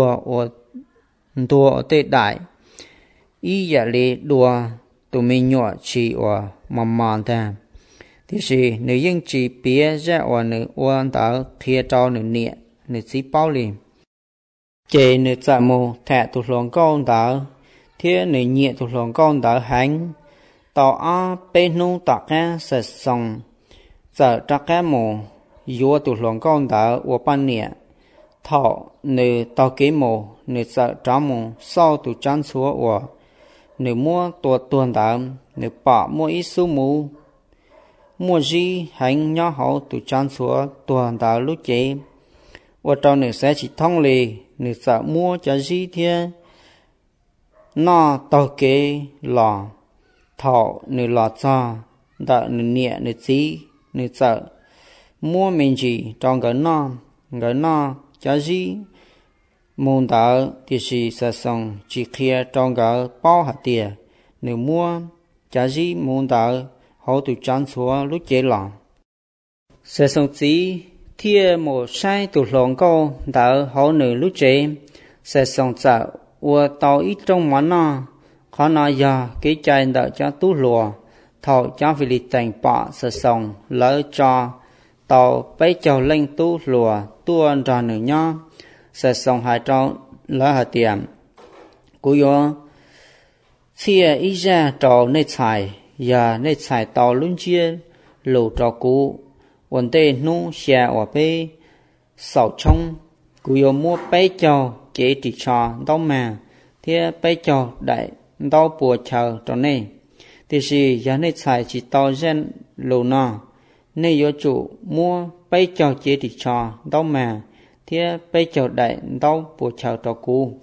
tua ở tệ đại ý giả lì đua tu mình nhọ chỉ ở mầm ta thì gì nếu dân chỉ biết ra ở nơi quan tạo kia trao nơi nhẹ nơi chỉ bao liền chế nơi chạm mồ thẻ tụt lòng con tạo thế nơi nhẹ tụt lòng con tạo hành tạo á bên nô tạc á sẽ xong giờ trắc á mồ yếu tụt lòng con tạo ở ban nhẹ thọ nơi tạo kế mồ nơi sợ trả mồ sau tụt chán xuống ở nơi mua tuần tạo nơi bỏ mua ít số mù mua gì hành nhỏ hậu tụ chăn xuống tuần tạo lúc chế và trong nữ sẽ chỉ thông lì nữ sợ mua cho gì thế nó tao kế lò thọ nữ lò cho đợi nữ nhẹ nữ chí nữ sợ mua mình chỉ trong cái nó cho gì môn tạo thì chỉ sẽ xong chỉ kia trong cái bao hạt tiền nữ mua cho gì môn tạo họ tụ chán xuống lúc chế lòng sẽ sống chỉ thia một sai tụ lòng câu đã họ nửa lúc chế sẽ sống dạo và tàu ít trong món nó khó nói giờ cái chạy đợi cho tú lùa thầu cho vì lịch thành bọ sẽ sống lỡ cho tàu bấy chầu lên tú lùa tuôn ra nửa nhau sẽ sống hai trong lỡ hạt tiệm cú yo thia ít ra trò nơi xài giờ nên xài tàu luôn chia lù trò cũ vấn đề nu xe ở bên sầu trong cú yêu mua bé cho chế chỉ cho đâu mà thế bé cho đại đâu bùa chờ cho nên thì gì giờ nên xài chỉ tàu gen lù nọ nên yêu chủ mua bé cho chế chỉ cho đâu mà thế bé cho đại đâu bùa chờ cho cũ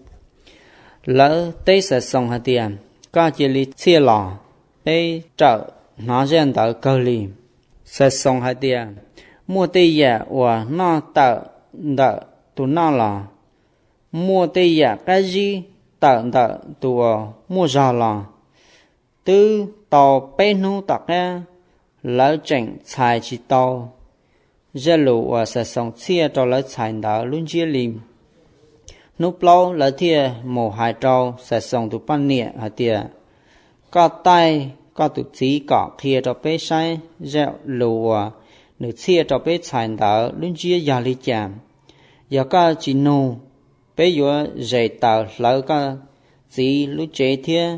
lỡ tây sẽ xong hạt tiền có chỉ lý chia lò bây trợ nó dân tạo cơ lì sẽ xong hai tiền mua tây giả và nó tạo đỡ tụ nó là mua tây giả cái gì tận tận tùa mua ra lòng từ tàu bên nu tạc ra lỡ chỉnh xài chỉ tàu giờ lũ và sẽ sống chia cho lỡ xài đó luôn chia lim núp lâu lỡ thia mồ hai trâu sẽ sống tụ pan nhẹ hả tia có tay có tụ chỉ có kia cho bé sai giờ lũ và nửa chia cho bé xài đó luôn chia gia lý chạm giờ có chỉ nô bé vừa dạy tàu lỡ có chỉ lúc chế thia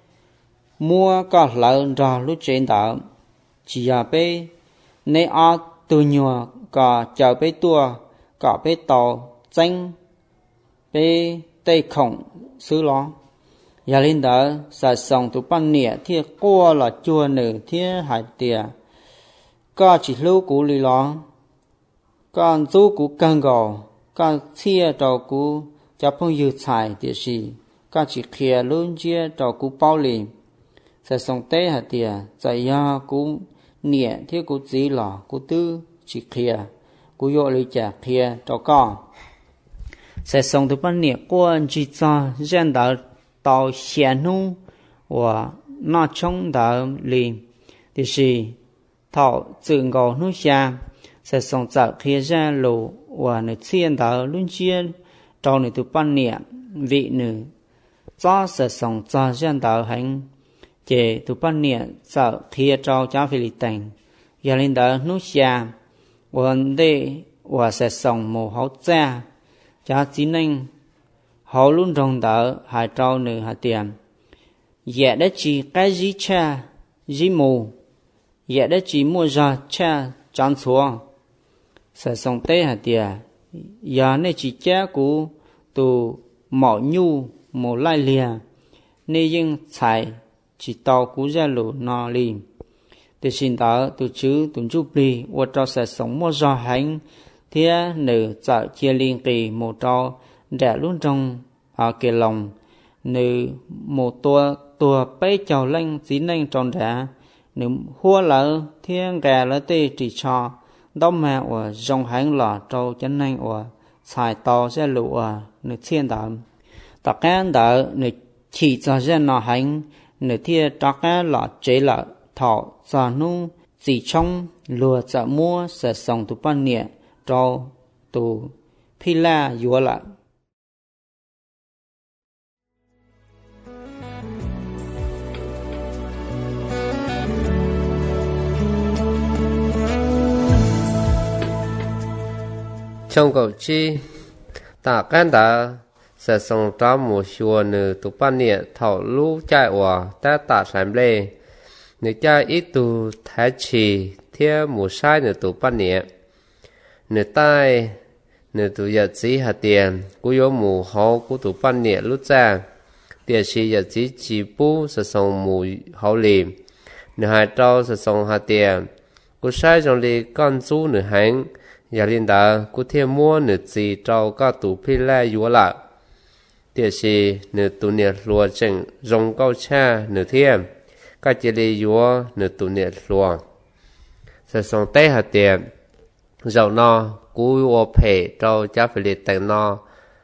mua có lỡ ra lúc chế đó chỉ là bé nên ở từ nhỏ có chờ bé tua có bé tàu danh bé tây khổng xứ lo giờ lên đó sẽ sống tụ pan nhẹ thì qua là chua nữ thì hải tiệt có chỉ lưu cũ lì lo còn chú cũ càng gò còn chia trò cũ cho phong dư xài thì gì có chỉ kia luôn chia trò cũ bao lì sẽ sống tế hải tiệt tại do cũ nhẹ thì cũ chỉ là cũ tư chỉ kia cũ vô lì chả kia trò con sẽ sống từ bên nhẹ qua chỉ cho dân đạo tàu hiền nu và nó trong đạo liền thì gì thọ tự ngầu nu xa sẽ sống dạo kia ra lù và nơi thiên đạo luôn chia trâu nơi từ bên nhẹ vị nữ cho sẽ sống cho dân đạo hành chế từ bên nhẹ dạo kia trâu cháu phi lý tình giờ lên đạo nu xa vấn đề và sẽ sống mù hậu cha cha chỉ nên họ luôn trong đó hai trâu nữ hai tiền giờ đã chỉ cái gì cha gì mù giờ đã chỉ mua ra cha chán xuống sẽ sống tế hai tiền giờ này chỉ cha của từ mỏ nhu mỏ lai lìa nên nhưng xài chỉ tàu của gia lũ nọ liền để xin đó từ chữ tuần chúc đi và cho sẽ sống mua ra hành thế nữ dạo chia liên kỳ một trò đẻ luôn trong ở kia lòng nữ một tua bấy chào lanh dí nanh tròn đẻ nữ hua lỡ thiên gà lỡ tê chỉ cho đó mà ở dòng hành lọ trâu chân nanh ở xài to sẽ lụ ở nữ thiên đạo tất cả đỡ nữ chỉ cho dân nọ hành nữ thiên tất cả lọ chế lợ thọ cho nu chỉ trong lùa chợ mua sẽ sống tụ pan nhẹ trâu tụ phi la dùa lạ trong cầu chi ta can đã sẽ sống cho một chùa nữ tụ pan nhẹ thọ lũ chạy hòa ta tạ sản lê nữ cha ít tụ thái trì theo một sai nữ tụ pan nhẹ nữ tai nữ tụ giờ chỉ hạt tiền cú yếu mù hậu cú tụ pan nhẹ lúc ra tiền sĩ giờ chỉ bu sẽ sống mù hậu liềm nữ hai trâu sẽ sống hạt tiền cú sai trong li con chú nữ hành giờ liên đó cú thêm mua nữ chỉ trâu có tụ phi la dúa lại tiền sĩ nữ tụ nhiệt lùa chừng rong câu cha nữ thêm các chỉ li dúa nữ tụ nhiệt lùa sẽ sống tê hạt tiền dầu no cú yo phe trâu cha phải liệt tầng no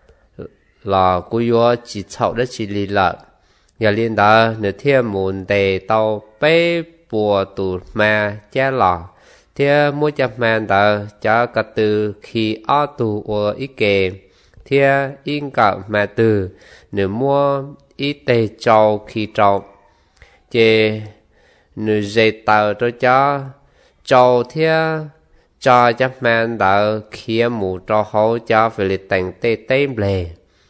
là cú yo chỉ chậu đất chỉ lì lợ giờ liên đó nửa thiên mùn đề tàu bê bùa tù ma cha lò thiên mua cha man đó cha cả từ khi ở tù ở ít kề thiên in cả mà từ nửa mua ít tê trâu khi trâu chê nửa dây tàu cho cha trâu thiên cho chắc man đã kia mù cho hậu cho phải liệt tành tê tê lề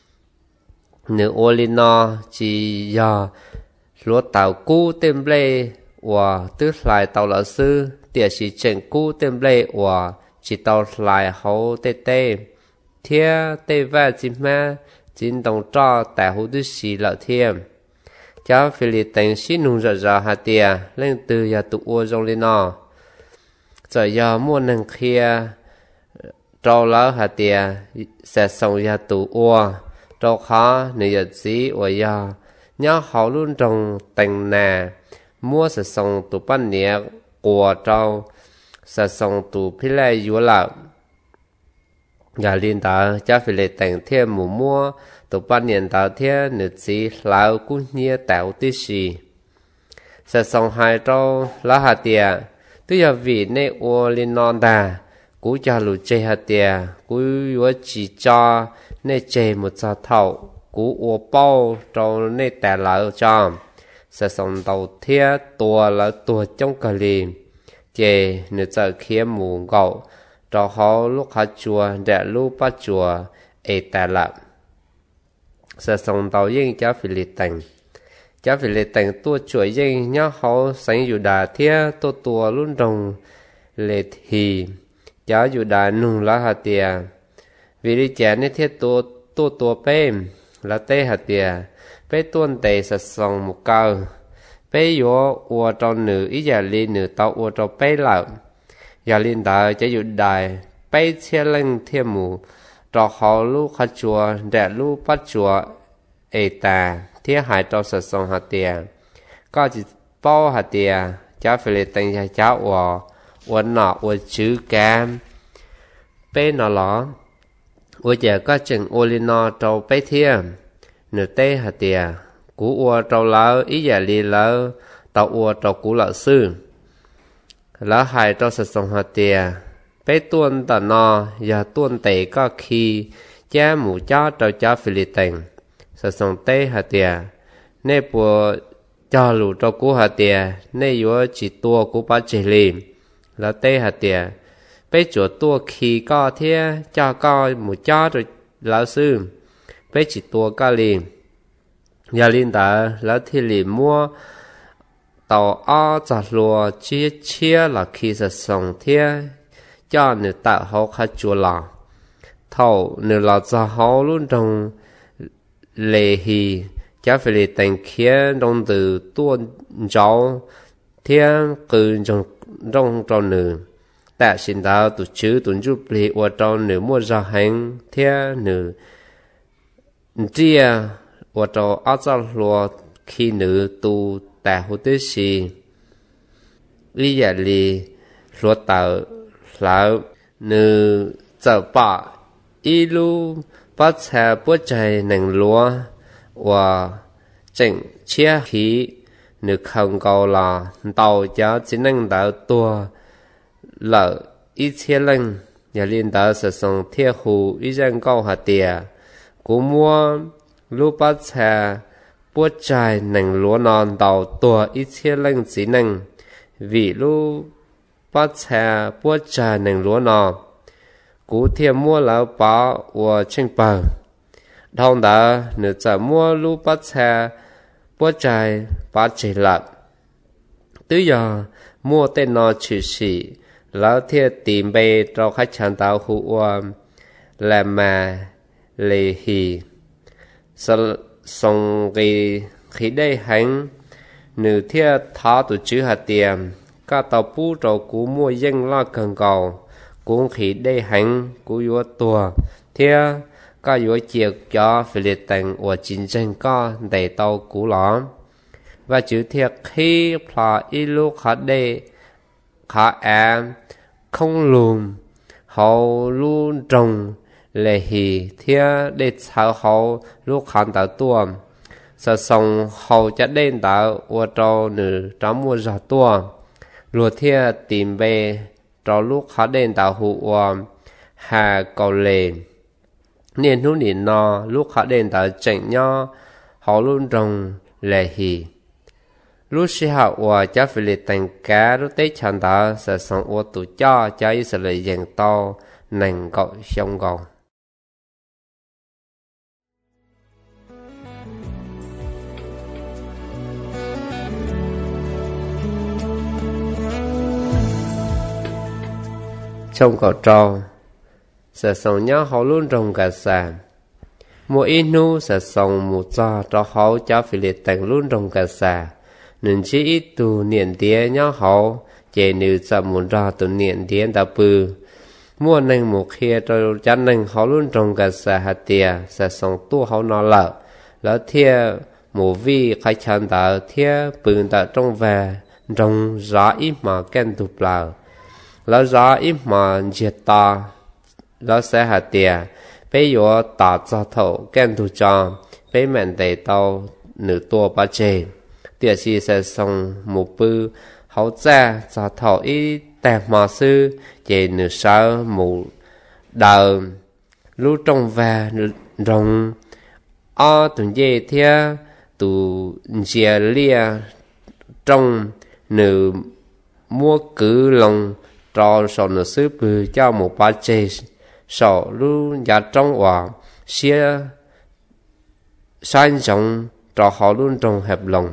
nữ ô linh nó chỉ do lúa tàu cú tên lề và tức lại tàu lỡ sư tiệt chỉ chỉnh cú tên lề và chỉ tàu lại hậu tê tê thia tê va chỉ ma chính đồng cho tại hữu đức sĩ lợ thêm cho phải liệt tành xin nung rõ hạt tiệt lên từ nhà tụ ô trong linh nó giờ giờ mua năng kia trâu lỡ hạt tiền sẽ sống ra tủ ua trâu khó nếu giờ gì ở giờ nhớ họ luôn trong tình nè mua sẽ sống tủ bán nhẹ của trâu sẽ sống tủ phi lê dúa lợ nhà liên đạo cha phải lệ tặng thêm mù mua tụ ban niên đạo thêm nữ sĩ lão cũng nhia tạo tí gì sẽ xong hai trâu lá hạt tiề tuy là vì nê ô lên non đà cú cha lù chê hạt tiề cú yếu chỉ cho nê chê một giờ thầu cú ô bao trâu nê tè lão cho sẽ xong đầu thiết tua là tua trong cà lì chê nữ giờ khía mù gạo cho họ lúc hạt chùa để lúc bắt chùa ê tè lạ sẽ xong đầu yên cha phải lì tành cha phải lì tành tua chuỗi yên nhá họ sánh dù đà thiết tua luôn đồng lệ thì cha dù đà nung lá hạt tiề vì đi chè nên thiết tua bê là tê hạt tiề bê tuôn tê sẽ xong một câu bê yếu ua trong nữ ý giả li nữ tao ua trong bê lợn giả linh đạo cho dù đài bê chia lên thêm mù cho họ lúc hạt chùa để lúc bắt chùa ê tà thiết hại cho sẽ xong hạt tiề có chỉ bao hạt tiề cháu phải lệ tình cho cháu ua nọ ua chữ cam bê nọ ló ua chè có chừng ua li nọ trâu bê thiên nửa tê hạt tiề cú ua trâu lỡ ý giả li lỡ tàu ua trâu cú lỡ sư lỡ hại trâu sạch sống hạt tiề bế tuôn tà nò và tuôn tệ có khi cha mù cho trâu cho phi lì tình sạch sống tê hạt tiề nê bùa cho lù trâu cú hạt tiề nê yếu chỉ tua cú bá chỉ lì lỡ tê hạt tiề bế chúa tua khi có thế cho có mù cho rồi lỡ sư bế chỉ tua có lì nhà linh đạo là thì lì mua tàu ó giặt lùa chia là khi sẽ sống thế cho người tạo hậu khá chùa lò thầu người là giặt hậu luôn trong lệ hì chả phải lì tình kia trong từ tuôn cháu thế cứ trong nữ tại xin đạo tụ chứ tụ giúp lì ở trong nữ mua ra hành thế nữ chia ở trong áo giặt lùa khi nữ tu tại hồ tứ sĩ lý giải lì lúa tạo lão nữ giờ bỏ y lu bắt xe bút chạy nâng lúa và chỉnh chia khí nữ không cầu là tàu cho chỉ năng đạo tua lỡ ít chia lưng nhà liên đạo sử dụng thiết hù ít dân câu hạt tìa cũng mua lu bắt xe bút trái nâng lúa non tàu tua ít chia lưng chỉ nâng vì lu bắt xe bút trái nâng lúa non cú thiêm mua lão bảo và trên bờ thông đã nữ trả mua lu bắt xe bút trái bắt chỉ lợn từ giờ mua tên nó chỉ sĩ lão thiệt tìm bê cho khách hàng tàu hữu làm mà lì hì xong khi đây hành nữ thiệt tháo tụ chữ hạt tiền các tàu bú trò cú mua dân lo cần cầu cũng khi đây hành cú yếu tùa thiệt các yếu chiếc cho phê liệt tầng của chiến tranh có đầy tàu cú lõ và chữ thiệt khi phá ý lúc khá đây khá em không lùm hậu luôn trồng lệ hì thiệt để sao hậu lúc khán tạo tuồng sợ xong hậu chắc đến tạo ô trò nữ trò mua ra tuồng lùa thiệt tìm bê trò lúc khá đến tạo hụ hà cầu lệ nên lúc nỉ nò lúc khá đến tạo chảnh nho hậu luôn trồng lệ hì lúc sĩ hạ và cha phê lệ tành cá lúc tế chẳng tạo sẽ xong ô tụ cho ý sẽ lệ dành to nành gọi xong gòn trong cỏ trò sẽ xong nhá họ luôn trồng cả sàn mỗi ít nu sẽ xong một cho họ cha phê lệ tành luôn trồng cả sàn nên chỉ ít tu niệm tiếng nhá họ chế nữ chậm muốn ra tu niệm tiếng ta bự mua nên một khi rồi chán nên họ luôn trồng cả xã hạt tiền sẽ sống tu họ nó lỡ thiê một vi khai chán ta thiê bừng ta trong về trong giá ít mà kén tụp lỡ lỡ giá ít mà diệt ta lỡ sẽ hạt tiền bây giờ tả cho thầu kèn thủ tròn bây mẹn đầy tàu nửa tua ba chê tiền sĩ sẽ xong một bư hậu ra cho thầu ít tẹp mà sư về nửa sáu một đầu lũ trong và nửa rồng o tuần dê thia tụ dìa lia trong nửa mua cử lòng cho sổ nửa sư bư cho một ba chê sổ lũ nhà trong hòa xia sang trọng cho họ luôn trong hẹp lòng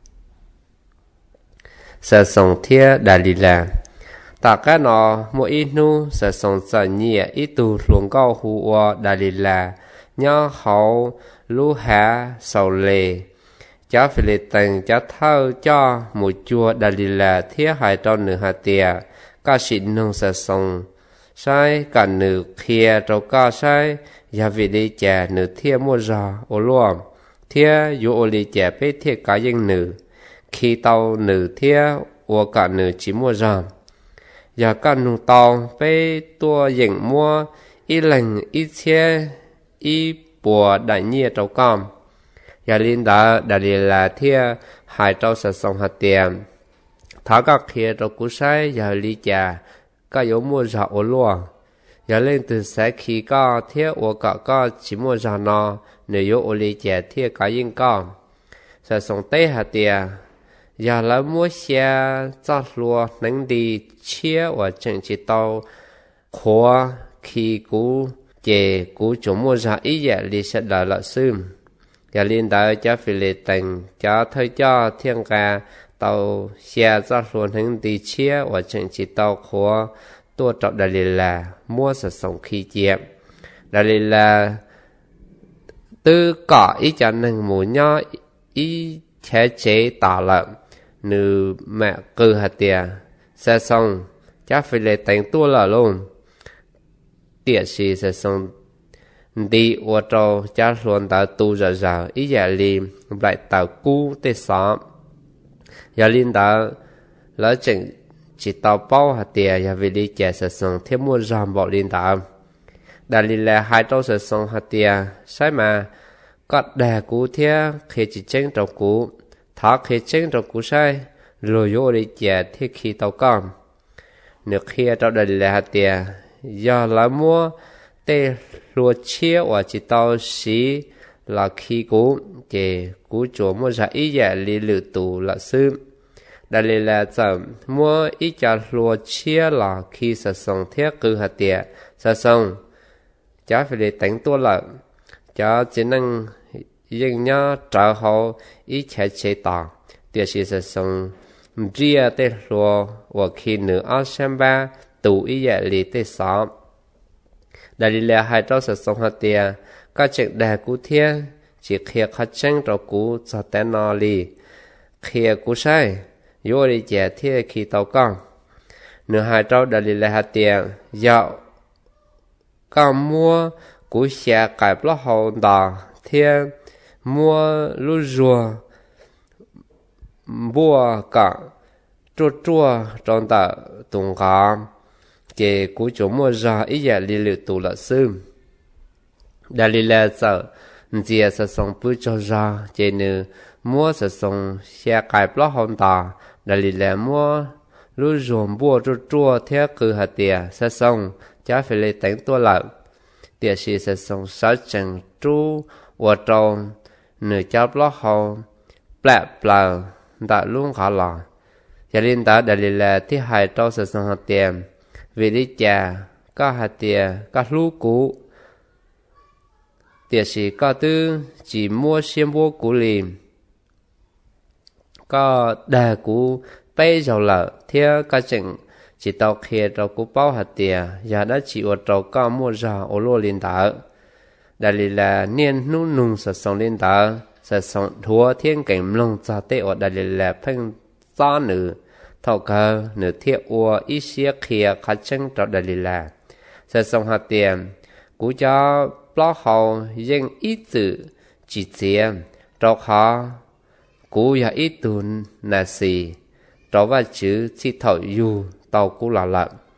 sẽ sống thia đại lý là tất cả nó mỗi ít nu sẽ sống rất nhiều ít tu luồng cao hữu ở đại lý là nhớ họ lú hạ sầu lệ cho phê lệ tầng cho thao cho một chùa đại lý là thia hai trong nửa hạt tiền các sĩ nông sẽ sống sai cả nửa kia trâu ca sai và vì đi chè nửa thia mua giò ô luồng thia dù ô lì chè bế thia cá dân nửa khi tàu nửa thia ô cả nửa chỉ mua giò và cả nụ tàu bế tua dân mua ít lành ít xe ít bùa đại nhia trâu con và linh đã đại lý là thia hai trâu sẽ sống hạt tiền tháo các kia trâu cú sai và lì chè các yếu mua giò ô luồng giờ lên từ sẽ khi có thiết của có chỉ mua giò nó nếu yếu ô lì chè thiết cá yên con sẽ sống tây hạt tiền giờ là mua xe cho lúa nâng đi chia và chẳng chỉ tàu khóa khi cú chè cú chủ mua giò ý dạ lì sẽ đợi lợi xương giờ lên tới cho phi lệ tình cho thời cho thiên ca tàu xe cho lúa nâng đi chia và chẳng chỉ tàu khóaตัวจบดาลิลามั่วสะสงขีเจียบดาลิลาตื้อเกาะอีจันหนึ่งหมูย่ออีแช่เจต่อละนือแม่คือหัดเตียสะสงจะฟิเลแต่งตัวละลงเตียสีสะสงดีอวดโจจะส่วนตาตูจะจะอีอย่าลีใบตากู้เตสอบอย่าลินตาแล้วจึงchỉ tàu bao hạt tiền và vì đi chè sẽ sống thêm mua rằm bỏ lên tàu đại lý là hai trâu sẽ sống hạt tiền sai mà cắt đè cú thế khi chỉ tranh trâu cú tháo khi tranh trâu cú sai rồi vô đi chè thế khi tàu con nước khi trâu đại lý là hạt tiền do lá mua tê lúa chia và chỉ tàu xí là khi cú chè cú chỗ mua ra ý dạ lý lự tù là sư đại lý là chậm mua ít cho lúa chia là khi sử dụng thiết cử hạt tiền sử dụng cho phải để đánhตัวlợi cho chỉ năng dân nhớ trợ hậu ít chế chế tạo tiền sử dụng ria tê lúa và khi nửa áo xem ba tụ ít dạ lý tê sáu đại lý là hai trâu sử dụng hạt tiền các chuyện đề cú thiết chỉ khi khắc tranh trâu cú cho tên nó lý khi cú sai vô đi chè thiết khi tàu con nửa hai trâu đại lý là hạt tiền dạo con mua cú xe cải lót hậu đỏ thiết mua lúa rùa bùa cả chua chua trong tờ tùng cá chè cú chỗ mua ra ít giờ lý lự tù là sư đại lý là sợ dìa sẽ sống bữa cho ra chè nửa mua sẽ sống xe cải lót hậu đỏ đại lý là mua lúa ruộng bùa chua chua theo cử hạt tiền sẽ xong cho phải lấy đánhตัวlợi tiền sĩ sẽ xong sáu chẳng chú và tròn nửa chắp lót hậu bẹp bờ đã luôn khá lò gia đình ta đại lý là thứ hai trâu sẽ xong hạt tiền vì đi chà các hạt tiền các lúa cũ tiền sĩ có tư chỉ mua xiêm bùa cũ liền có đề cú bây giờ là theo các chuyện chỉ tàu kia trâu cú bao hạt tiền và đã chỉ ở trâu có mua ra ở lô liên tờ đại lý là niên nu nung sẽ sống liên tờ sẽ sống thua thiên cảnh lông ra tệ ở đại lý là phanh do nữ thọ cơ nữ thiết ua ít xia kia khá chân trâu đại lý là sẽ sống hạt tiền cú cho bao hậu dân ít tự chỉ tiền trâu khó cú ya ít tuần là gì đó và chữ chỉ thầu dù tàu cú là lợn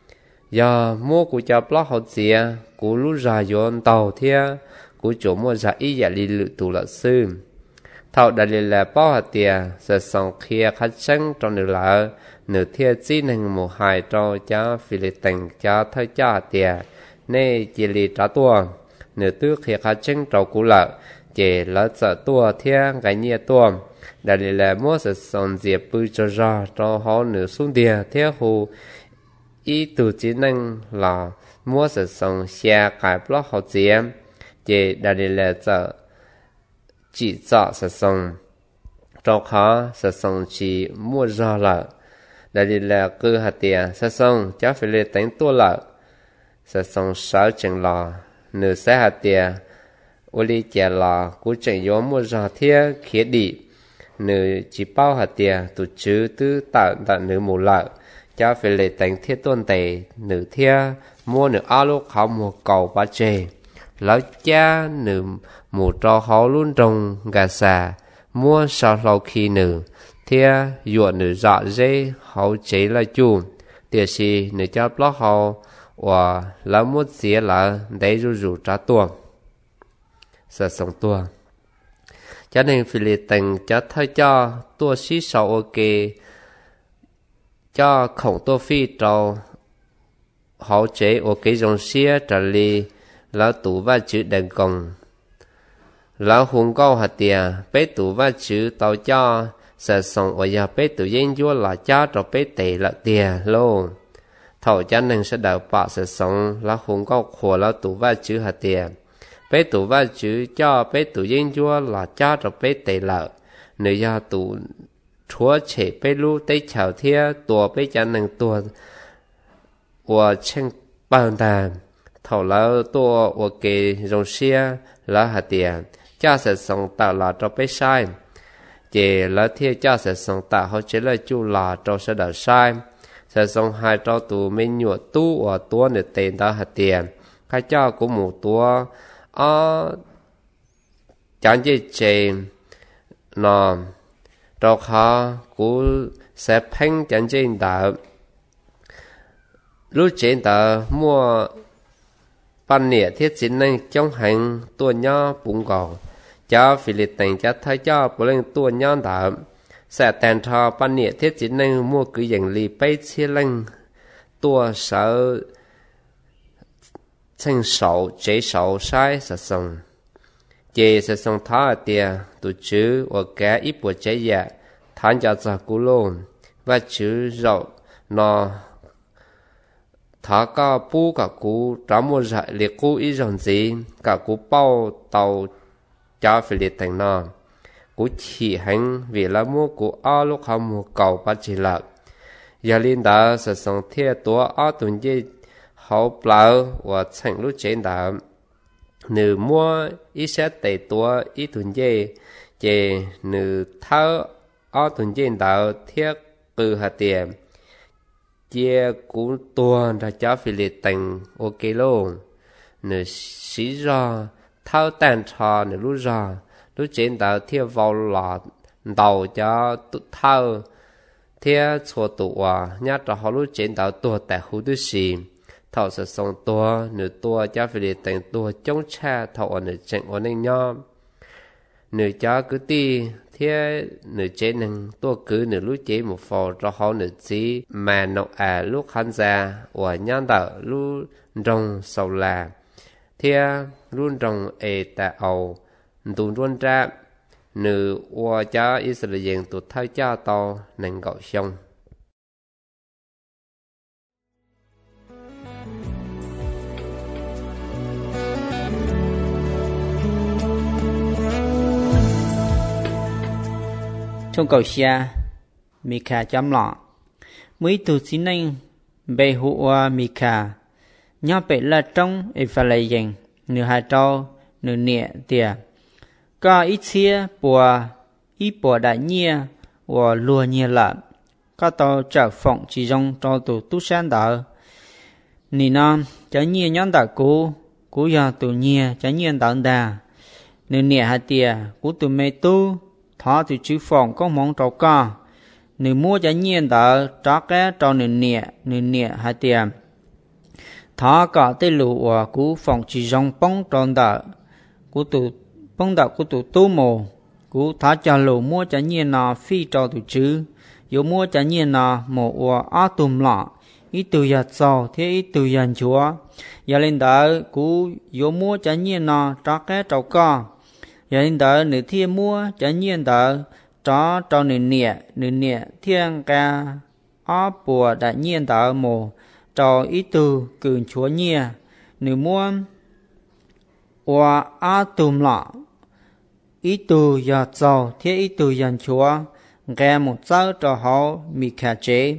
giờ mua của cha plot họ chia của lúc ra yon tàu thia của chỗ mua ra ý giả lý lự tụ lợ sư thầu đại là bao hạt tiền sẽ xong kia khách chân trong nửa lợ nửa thia chỉ năng một hai cho cha phi lệ tình cha thay cha tiền nên chỉ lì trả tua nửa tư kia khách chân trong cũ lợ chỉ lỡ sợ tua thia cái nhẹ tua đại là mua sẽ xong diệp bự cho ra cho họ nửa xuống tiền thia hồ ý tụ chỉ năng là mua sẽ xong xe cái block họ chia chỉ đại là sợ chỉ sợ sẽ xong trong khó sẽ xong chỉ mua ra là đại là cứ hạt tiền sẽ xong chắc phải lấy tính tua là sẽ xong sáu chừng là nửa xe hạt tiền ô li chè là cú chừng gió mua ra thiết khía đi nửa chỉ bao hạt tiền tụ chứ tư tạo tạo nửa mù lợ cha phải lấy tính thiết tuần tệ nửa thiết mua nửa alo khảo mua cầu ba chê lão cha nửa mù cho họ luôn trong gà xà mua sau lâu khi nửa thiết dọn nửa dạ dây họ chế là chu tiệt sĩ nửa cha block họ và lão mua xía là để rủ trả tuồng sẽ sống tuồng cho nên phải lấy tính cho thay cho tua xí sau ok cho khổng tô phi trâu họ chế ở cái dòng xe trả lý là tủ và chữ đèn công là hùng cao hạt tiền bế tủ và chữ tàu cho sẽ sống ở nhà bế tủ dân chúa là cha cho bế tệ là tiền luôn thầu cho nên sẽ đào bạc sẽ sống là hùng cao khổ là tủ và chữ hạt tiền bế tủ và chữ cho bế tủ dân chúa là cha cho bế tệ là nếu nhà tủ chúa chế bế lưu tế chào thia tùa bế cho nên tùa của chân bàn đàn thầu là tùa của cái dòng xe là hạt tiền cha sẽ sống tạo là cho bế sai chỉ là thia cha sẽ sống tạo họ chế là chú là cho sẽ đỡ sai sẽ sống hai cho tù mình nhuột tu và tùa để tên ta hạt tiền khai cha của một tùa chẳng chỉ chế nó cho họ cũng sẽ phanh chẳng trên đạo lúc trên đạo mua ban nịa thiết chính năng trong hành tua nhỏ bụng gò cho phi liệt tình cho thấy cho bộ lên tua nhỏ đạo sẽ tàn thọ ban nịa thiết chính năng mua cứ dành lì bay chia lên tua sợ thành sầu chế sầu sai sẽ xong chế sẽ xong tháo tiền tụ chữ và cả ít bộ chế dạ thán cho ra cú lôn và chữ rậu nó thả cả bu cả cú trả mua dạy liệt cú ít dòng gì cả cú bao tàu cho phải liệt thành nó cú chỉ hành vì là mua cú ao lúc họ mua cầu bắt chỉ lạc giờ linh đã sẽ xong theo tổ ao tuần gì họ bảo và thành lúc trên đã nữ mua ít sẽ tệ tổ ít tuần gì chỉ nữ tháo ao tuần gì đã thiết từ hạt tiền chia cú tua ra cho phi liệt thành ok luôn nữ xí ra tháo tàn trò nữ lúc ra lúc trên đã thiết vào là đầu cho tự tháo thiết cho tụ nhát cho họ lúc trên đã tua tại khu tư xì thảo sẽ xong tua nữ tua cho phi liệt thành tua chống cha thảo ở nữ trận ở nơi nhau nữ cho cứ ti thế nữ chế năng tua cứ nữ lúc chế một phò cho họ nữ chí mà nó lúc khán giả và nhăn đạo lúc rong sầu là thế luôn rong tại ầu tụi luôn ra nữ và cho Israel tụt thay cha to nên gọi xong trong cầu xe Mika chấm lọ mấy tụ xin anh bề hụ Mika nhau bệ là trong phải lấy dành nửa hai trâu nửa nhẹ tiền có ít xia bùa đại nhia và lùa nhia lợn có tàu trở phộng chỉ trong cho tụ tu san đỡ nì non chả nhia nhón đỡ cú giờ tụ nhia chả nhia đỡ đà nửa nhẹ hai tiền cú tụ mê tu thọ từ chữ phòng có món trâu co nửa mua chả nhia đỡ tró cái trâu nửa nhẹ hai tiền thả cả tê lù và cú phòng chỉ rong bóng tròn đỡ cú tụ bóng đỡ cú tụ tu mồ cú thả cho lù mua cho nhiên nà phi cho tụ chứ yếu mua cho nhiên nà mồ và á tùm lọ ít từ giờ sau thế ít từ giờ chúa giờ lên đỡ cú yếu mua cho nhiên nà cho cái trâu co giờ lên đỡ nửa thiên mua cho nhiên đỡ cho nửa nhẹ thiên ca á bùa đã nhiên đỡ mồ cho ít từ cường chúa nhẹ nửa mua và á tùm lọ ít từ giờ sau thế ít từ giờ chúa nghe một giờ cho họ mi khả chế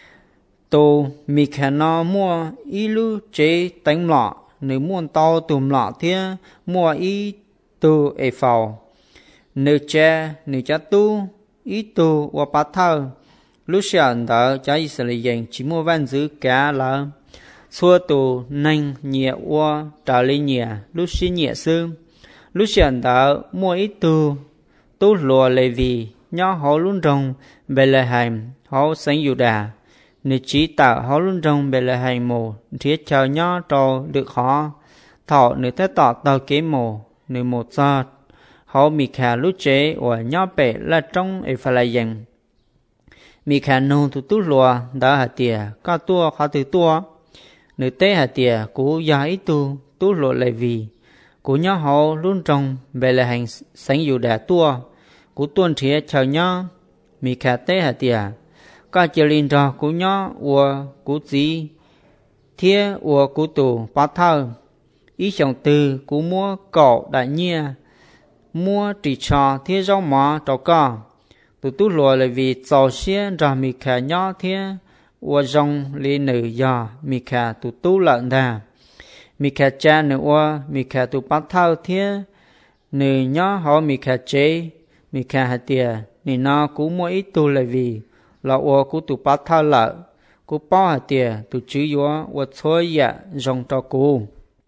tô mi khả nó mua ít lu chế đánh lọ nếu muốn tao tùm lọ thế mua ít từ ở phào nếu cha tu ít từ và bắt thơ lúc sáng đó cha Israel chỉ mua văn giữ cả là xua tù nành nhẹ và trả lời nhẹ lúc xin nhẹ xương lúc sáng đó mua ít từ tu lùa lệ vì nhỏ họ luôn trong bề lệ hành họ sinh dù đà nếu chỉ tạo họ luôn trong bề lệ hành mồ thiết chờ nhỏ trò được họ thọ nếu thế tỏ tờ kế mồ nếu một giờ họ bị khả lúc chế và nhỏ bể là trong ấy phải là dành bị khả nông tu tu lùa đã hạt tìa có tua khó từ tua nếu tế hạt tìa cũng giá ít tu lùa lệ vì của nhỏ họ luôn trong bề lệ hành sinh dù đà tua của tuần thiết chờ nhau mi khả tế hạt tìa các chỉ linh trò của nhau và của gì thiết và của tù bắt thơ ý chồng từ của mua cỏ đại nhia mua trì trò thiết rau má trò cỏ tụ tu lùa là vì giàu xía ra mi khả nhỏ thiết và rong lên nữ già mi khả tụ tu lợn đà mi khả cha nữ và mi khả tụ bắt thơ thiết nữ nhỏ họ mi khả chế mi khả hạt tìa nên nó cũng mua ít tu là vì là ô cũng tụ bắt thao lợ cũng bao hạt tìa tụ chữ yếu và thôi dạ rong cho cô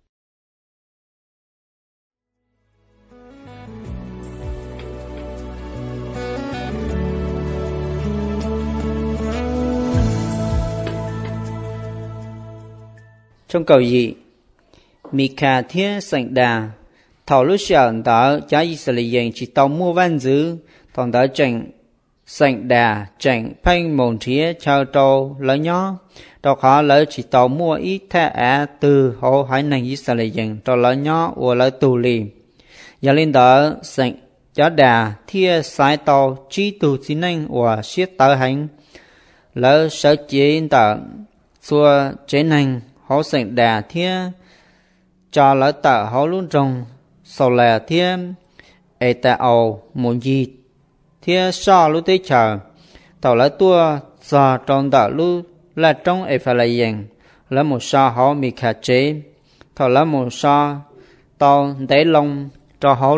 trong cầu gì mi khả thiên sảnh đà thảo lúc sáng đó cha Israel chỉ tao mua văn dữ thằng đó chẳng sảnh đà chẳng phanh mồn thía chào trâu lỡ nhỏ đó khó lỡ chỉ tao mua ít thẻ á từ họ hải năng Israel cho lỡ nhỏ và lỡ tù lì giờ lên đó sảnh chó đà thía sai tao chỉ tù xin năng và siết tờ hành lỡ sở chế tờ xua chế năng họ sảnh đà thía cho lỡ tờ họ luôn trong sau là thiên ấy ta ầu muốn gì thiên sao lúc tới chờ tàu lỡ tua giờ trong đợt lúc là trong ấy phải là dạng lỡ một sao họ bị khả chế tàu lỡ một sao tàu đáy lông cho họ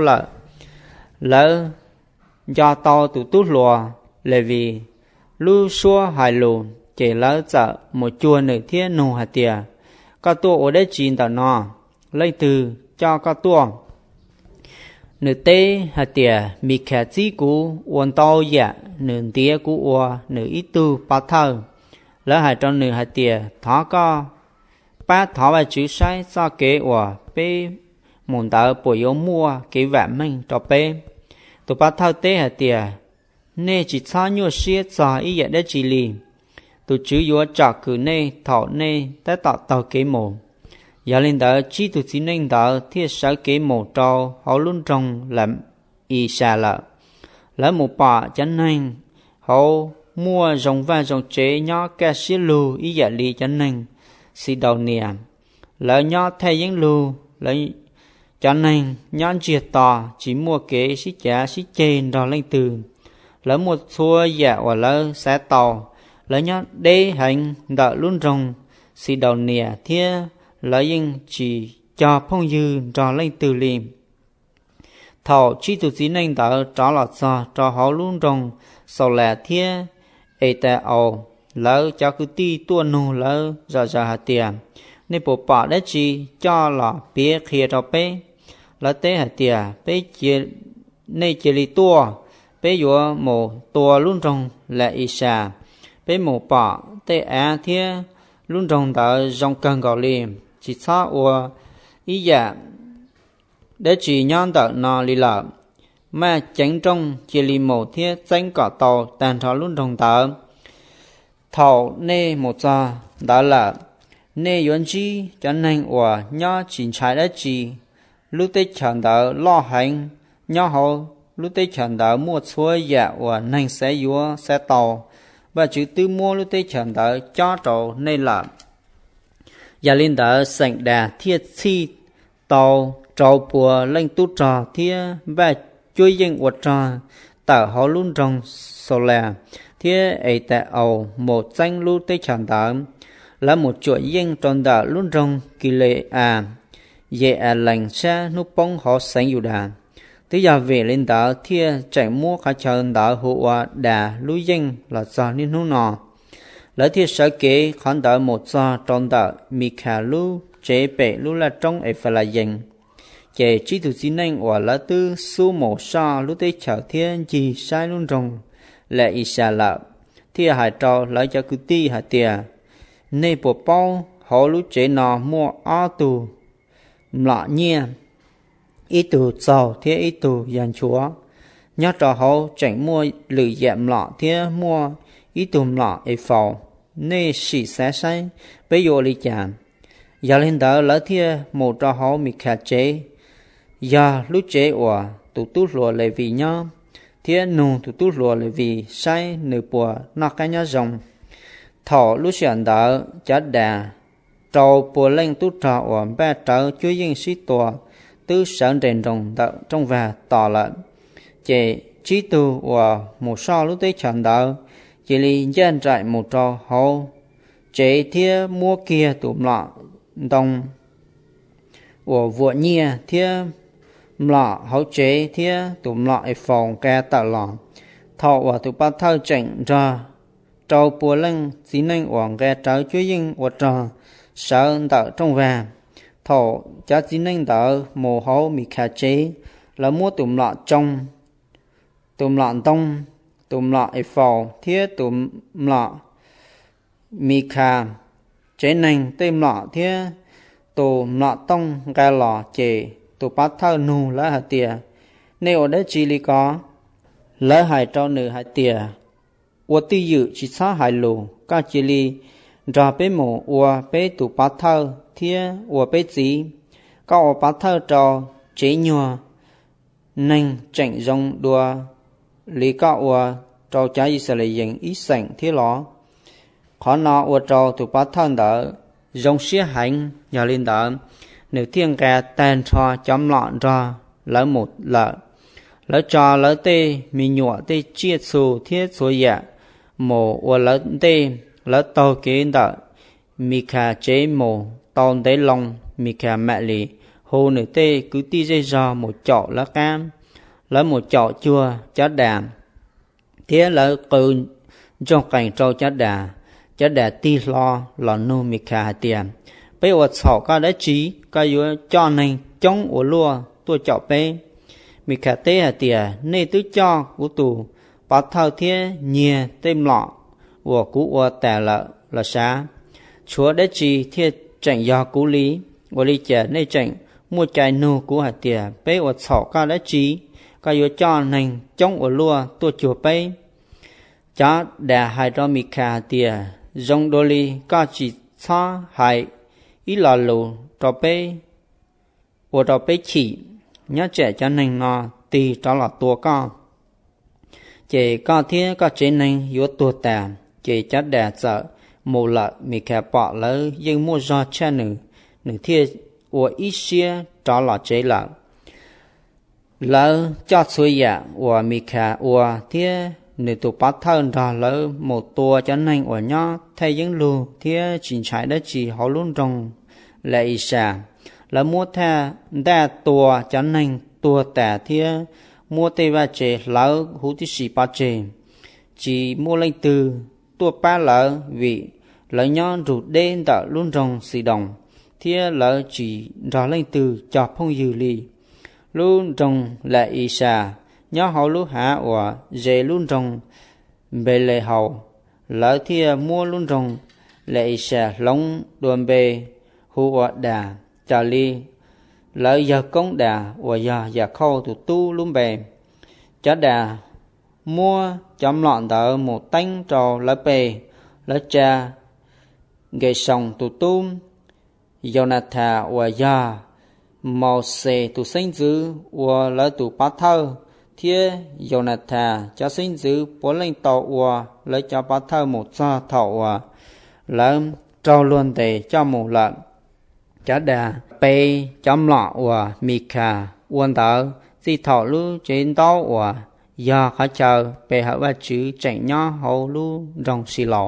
lỡ do tàu tụ tút lùa là vì lưu xua hài lù chỉ lỡ chợ một chùa nửa thiên nụ hạt tìa các tua ở đây chín tàu nọ lấy từ cho các tua nửa tê hạt tìa mi khả chí cú uốn tao dạ nửa tía cú uo nửa ít tu bắt thơ lỡ hạt trong nửa hạt tìa thó co ba thó và chữ sai do kế uo bê muốn tờ bồi yếu mua kế vạn mình cho bê tụ bắt thơ tê hạt tìa nê chỉ cho nhiều xía cho ý dạ để chỉ lì tụ chữ yếu chọc cử nê thọ nê đã tạo tàu kế mồm giờ lên đó chỉ tụi xin nên đó thiết sở kế một trâu họ luôn trong làm y xa lỡ một bà chân nên họ mua rồng và rồng chế nhỏ cả xí lù ý giả lý chân nên xí đầu niệm lỡ nhỏ thay những lù lỡ chân nên nhỏ triệt tỏ chỉ mua kế xí trả xí trên đó lên từ lỡ một xua giả và lỡ xá tàu lỡ nhỏ đế hành đợi luôn trong xí đầu niệm thiết lợi nhưng chỉ cho phong dư cho lên từ liềm thầu chỉ tụi xin nên đỡ cho là sao cho họ luôn trong sau là thiết ấy ta ồ lỡ cho cứ ti tua nô lỡ ra hạt tiền nên bộ bỏ đấy chỉ cho là biết khi đó bé lỡ tế hạt tiền bé chỉ nên chỉ li tua bé vừa một tua luôn trong là ít xa bé một bỏ tế á thiết luôn trong đỡ trong cơn gạo liềm chỉ xa ua ý dạ để chỉ nhon đỡ nọ lì lợ mà chánh trong chỉ lì một thiết danh cỏ tàu tàn thọ luôn đồng tờ thầu nê một giờ đó là nê yuan chi cho nên ua nhó chỉ trái đã chỉ lúc tết chẳng đỡ lo hành nhó hậu lúc tết chẳng đỡ mua xuôi dạ ua nên sẽ vua sẽ tàu và chữ tư mua lúc tết chẳng đỡ cho trầu nên là gia linh đỡ sành đà thiết chi tàu trầu bùa lên tu trò thiết và chui dân của trò tờ họ luôn trong sổ là thiết ấy tại ầu một danh lúc tết chẳng đỡ là một chuỗi dân tròn đỡ luôn trong kỳ lệ dễ lành xa nút bóng họ sáng dù đà thế giờ về lên đỡ thiết chạy mua khá chờ đỡ hộ đà lưu dân là do nên hú nọ lỡ thiết sở kế khán đỡ một do tròn đỡ mì khả lưu chế bệ lưu là trong ấy phải là dân chế trí thủ chí nên hoặc là tư su một so lúc tế chào thiên gì sai luôn rồng là ý xa lạ thiết hại trò lấy cho cứ ti hại tìa nên bộ bao họ lúc chế nọ mua á tù lọ nhia ý tù giàu thiết ý tù dàn chúa nhớ trò họ chẳng mua lử dẹm lọ thiết mua ý tù lọ ấy phò nên xỉ xé say bây giờ lý chạm giờ lên đó lỡ thiết một trò họ mì khả chế giờ lúc chế ủa tụ tú lùa lại vì nhau thiết nụ tụ tú lùa lại vì say nửa bùa nó cái nhá rồng thọ lúc xuyên đó chát đà trâu bùa lên tú trò ủa ba trâu chúa dân sĩ tùa tư sản đền rồng đậu trong và tỏ lợn chế trí tu ủa một so lúc tế chẳng đó chỉ lý dân trại một trò hậu chế thiết mua kia tụm lọ đồng ủa vua nhia thiết lọ hậu chế thiết tụm lọ ấy phòng ca tạo lọ thọ ủa tụ ba thơ chảnh ra trâu bùa lên xí nên uổng ghe trái chúa dân của trò sợ đỡ trong vàng thọ cha xí nên đỡ mồ hấu mì khả chế là mua tụm lọ trong tụm lọ đông tụm lọ ấy phò thiết tụm lọ mì khả chế nên tên lọ thiết tụm lọ tông gà lọ chế tụ bát thơ nù lá hạt tìa nếu ở đây chỉ lý có lá hài trâu nữ hạt tìa ua tư dự chỉ xa hài lù ca chỉ lý ra bế mổ ua bế tụ bát thơ thia ua bế gì ca ua bát thơ trò chế nhùa nên chảnh rong đùa lý ca ua trò trái ý sẽ lấy dành ý sảnh thia ló khó nọ ua trò tụ bát thơ đỡ rong xía hành nhà lên đỡ nếu thiên gà tàn trò chấm lọn ra lỡ một lỡ lỡ trò lỡ tê mì nhọ tê chia xù thiết số dạ mồ và lỡ tê lỡ tàu kế đỡ mì khả chế mồ tàu đế lòng mì khả mẹ lì hồ nửa tê cứ ti dây giò một chọ lá cam lỡ một chọ chua chát đàm thế lỡ cừ trong cảnh trâu chát đà ti lo lọ nô mì khả tiền bây giờ sọ ca đã trí ca yếu cho nên chống ổ lua tôi chọ bê mì khả tế hà tìa nê tứ cho của tù bát thao thiết nhìa tên lọ của cú ua tẻ lợ là xá chúa đã trí thiết chẳng do cú lý của lý trẻ nê chẳng mua chai nô của hà tìa bây giờ sọ ca đã trí ca yếu cho nên chống ổ lua tôi chùa bê chá đà hai cho mì khả tìa dòng đô lý ca chỉ xa hai ý là lù trò bê của trò bê chỉ nhớ trẻ cho nên nó tì cho là tua con chỉ có thiết có chế nên yếu tua tà chỉ chắc đà sợ mù lợ mì khả bỏ lỡ nhưng mua do cha nữ thiết của ý xia cho là chế lợ lỡ cho xuôi dạ của mì khả của thiết nữ tụ bát thân ra lỡ một tua cho nên của nhó thay những lù thiết chính trái đã chỉ họ luôn rồng lại xà là mua tha đa tua cho nên tua tả thiết mua tê ba chế lỡ hú tí xì ba chế chỉ mua lên từ tua ba lỡ vì lỡ nhó rụt đen đỡ luôn rồng xì đồng thiết lỡ chỉ ra lên từ cho phong dư lì luôn rồng lại xà nhó hậu lúc hạ và dễ luôn rồng bề lệ hậu lỡ thiết mua luôn rồng lại xà lông đuôn bề hùa đà trả li lỡ giờ công đà và giờ khâu tụ tu luôn bề chả đà mua chấm lọn đỡ một tánh trò lỡ bề lỡ cha gây sòng tụ tu Jonathan và giờ màu xe tụ sinh dữ và lỡ tụ bát thơ thế Jonathan cho sinh dữ bố lên tàu và lỡ cho bát thơ một sa thọ và lỡ trao luôn để cho một lợn chả đà bê chấm lọ và Mika uốn đỡ di thọ lu trên tàu và giờ khá chờ bê hở và chữ chạy nhỏ hậu lu rong xì lò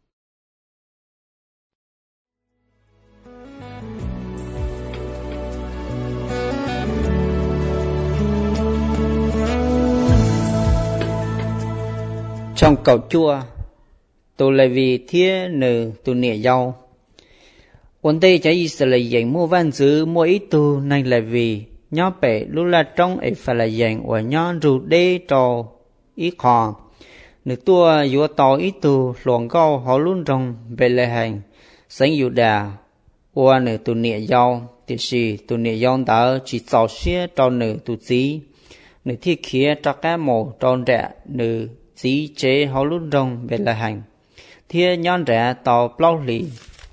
trong cầu chua tụ lại vì thiên nữ tụ nịa dâu vấn đề cho Israel dành mua văn dữ mua ít tụ này là vì nhỏ bể lúc là trong ấy phải là dành và nhỏ rủ đê trò ít khó nữ tua dùa tàu ít tụ luồng câu họ luôn trong về lệ hành sáng dụ đà và nữ tụ nịa dâu thì sì tụ nịa dâu đã chỉ tạo xế cho nữ tụ dí nữ thiết khía cho cá mồ tròn rẽ nữ dí chế họ luôn trong về lệ hành thiên nhon rẽ tàu plau lì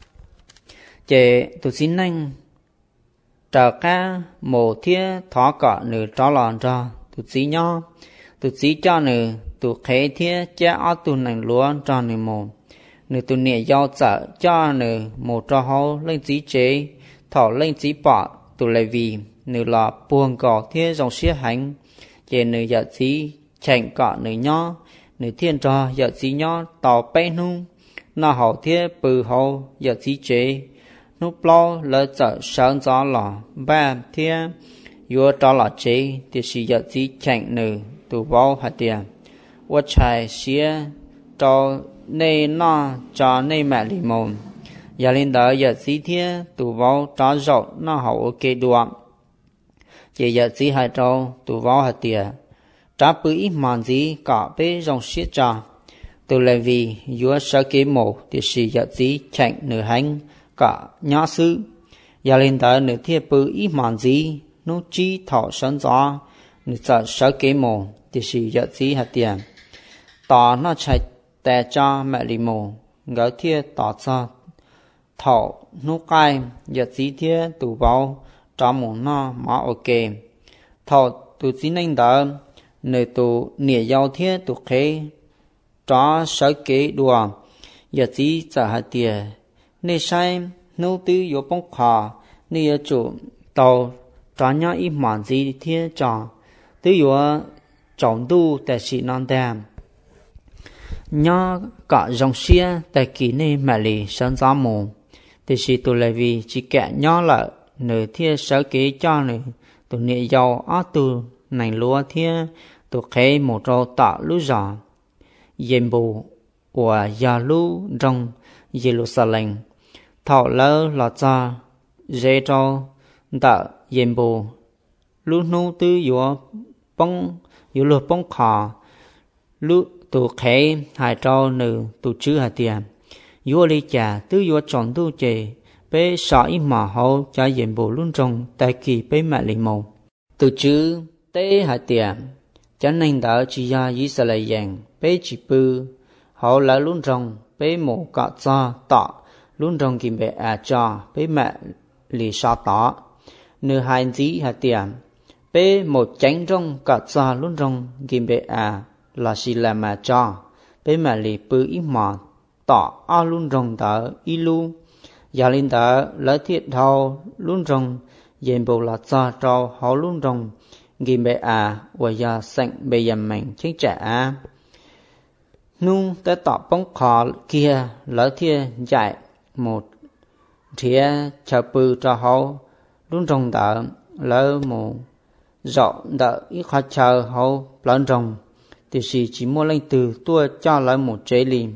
chế tụ xin nhanh trở cá mồ thiên thó cọ nữ tró lòn cho tụ dí nho tụ dí cho nữ tụ khế thiên chế ó tụ nành lúa cho nữ mồ nữ tụ nịa dâu chở cho nữ mồ cho hô lên dí chế thỏ lên dí bỏ tụ lại vì nữ là buông cỏ thiên dòng xế hành chế nữ dạ dí chảnh cọ nữ nho nữ thiên trò dạ dí nho tàu bê nung nó hậu thiên bự hậu dạ dí chế nút lo lỡ chở sáng gió lò ba thiên vua cho lò chế thì sĩ dạ dí chảnh nữ tụ vô hạt tiền và chạy xế cho nê nó cho nê mẹ lì mồm giờ lên đó dạ dí thiên tụ vô cho rộng nó hậu ok đuộng chỉ dạ dí hai trâu tụ vô hạt tiền trả bự ít mòn gì cả bê rong xiết trà từ lại vì vua sợ kế mộ thì sĩ dạ dí chạnh nửa hành cả nhỏ sư giờ lên đó nửa thiết bự ít mòn gì nô chi thọ sân gió nửa sợ kế mộ thì sĩ dạ dí hạt tiền tỏ nó chạy tè cho mẹ lì mộ ngỡ thiết tỏ cho thọ nô cai dạ dí thiết tụ vào cho mộ nó mà ok thọ tụ dí nên đó nơi tụ nịa giao thiết tụ khế cho sở kế đùa giờ chỉ trả hạt tiền nơi sai nô tư yếu bóng khả nơi chủ tàu cho nhau ít mòn gì thiết cho tư yếu trọng tu tại sĩ non đàm nhau cả dòng xe tại kỷ này mà lì sân gió mù thì sĩ tụ lại vì chỉ kẻ nhau là nơi thiết sở kế cho nơi tụ nịa giao á tụ này lúa thiết tụ khế một rô tạ lú giỏ yên bù và gia lú trong Jerusalem thọ lỡ là cha dễ cho tạ yên bù lú nô tư yếu bông yếu lược bông khả lú tụ khế hai trò nữ tụ chữ hạt tiền yếu lý trả tư yếu chọn tu chế bế sợ ít mà hậu cho yên bù luôn trong tại kỳ bế mẹ lì mù tụ chữ tế hạt tiền cho nên đã chỉ ra Israel dành bế chỉ bư họ lại luôn trong bế mộ cả cho tọ luôn trong kim bệ cho bế mẹ lì sa tọ nửa hai dĩ hạt tiền bế một chánh trong cả cho luôn trong kim bệ là xì là mà cho bế mẹ lì bư ít mà tọ luôn trong đỡ y lu giờ lên đỡ lỡ thiệt thâu luôn trong dành bộ là cho họ luôn trong ghi bệ và giờ sanh bệ dầm mình chính trả nung tới tọ bóng khó kia lỡ thia dạy một thia chờ bư cho hậu luôn trong đỡ lỡ một rộng đỡ ít khó chờ hậu lớn rồng thì chỉ mua lên từ tua cho lỡ một chế liền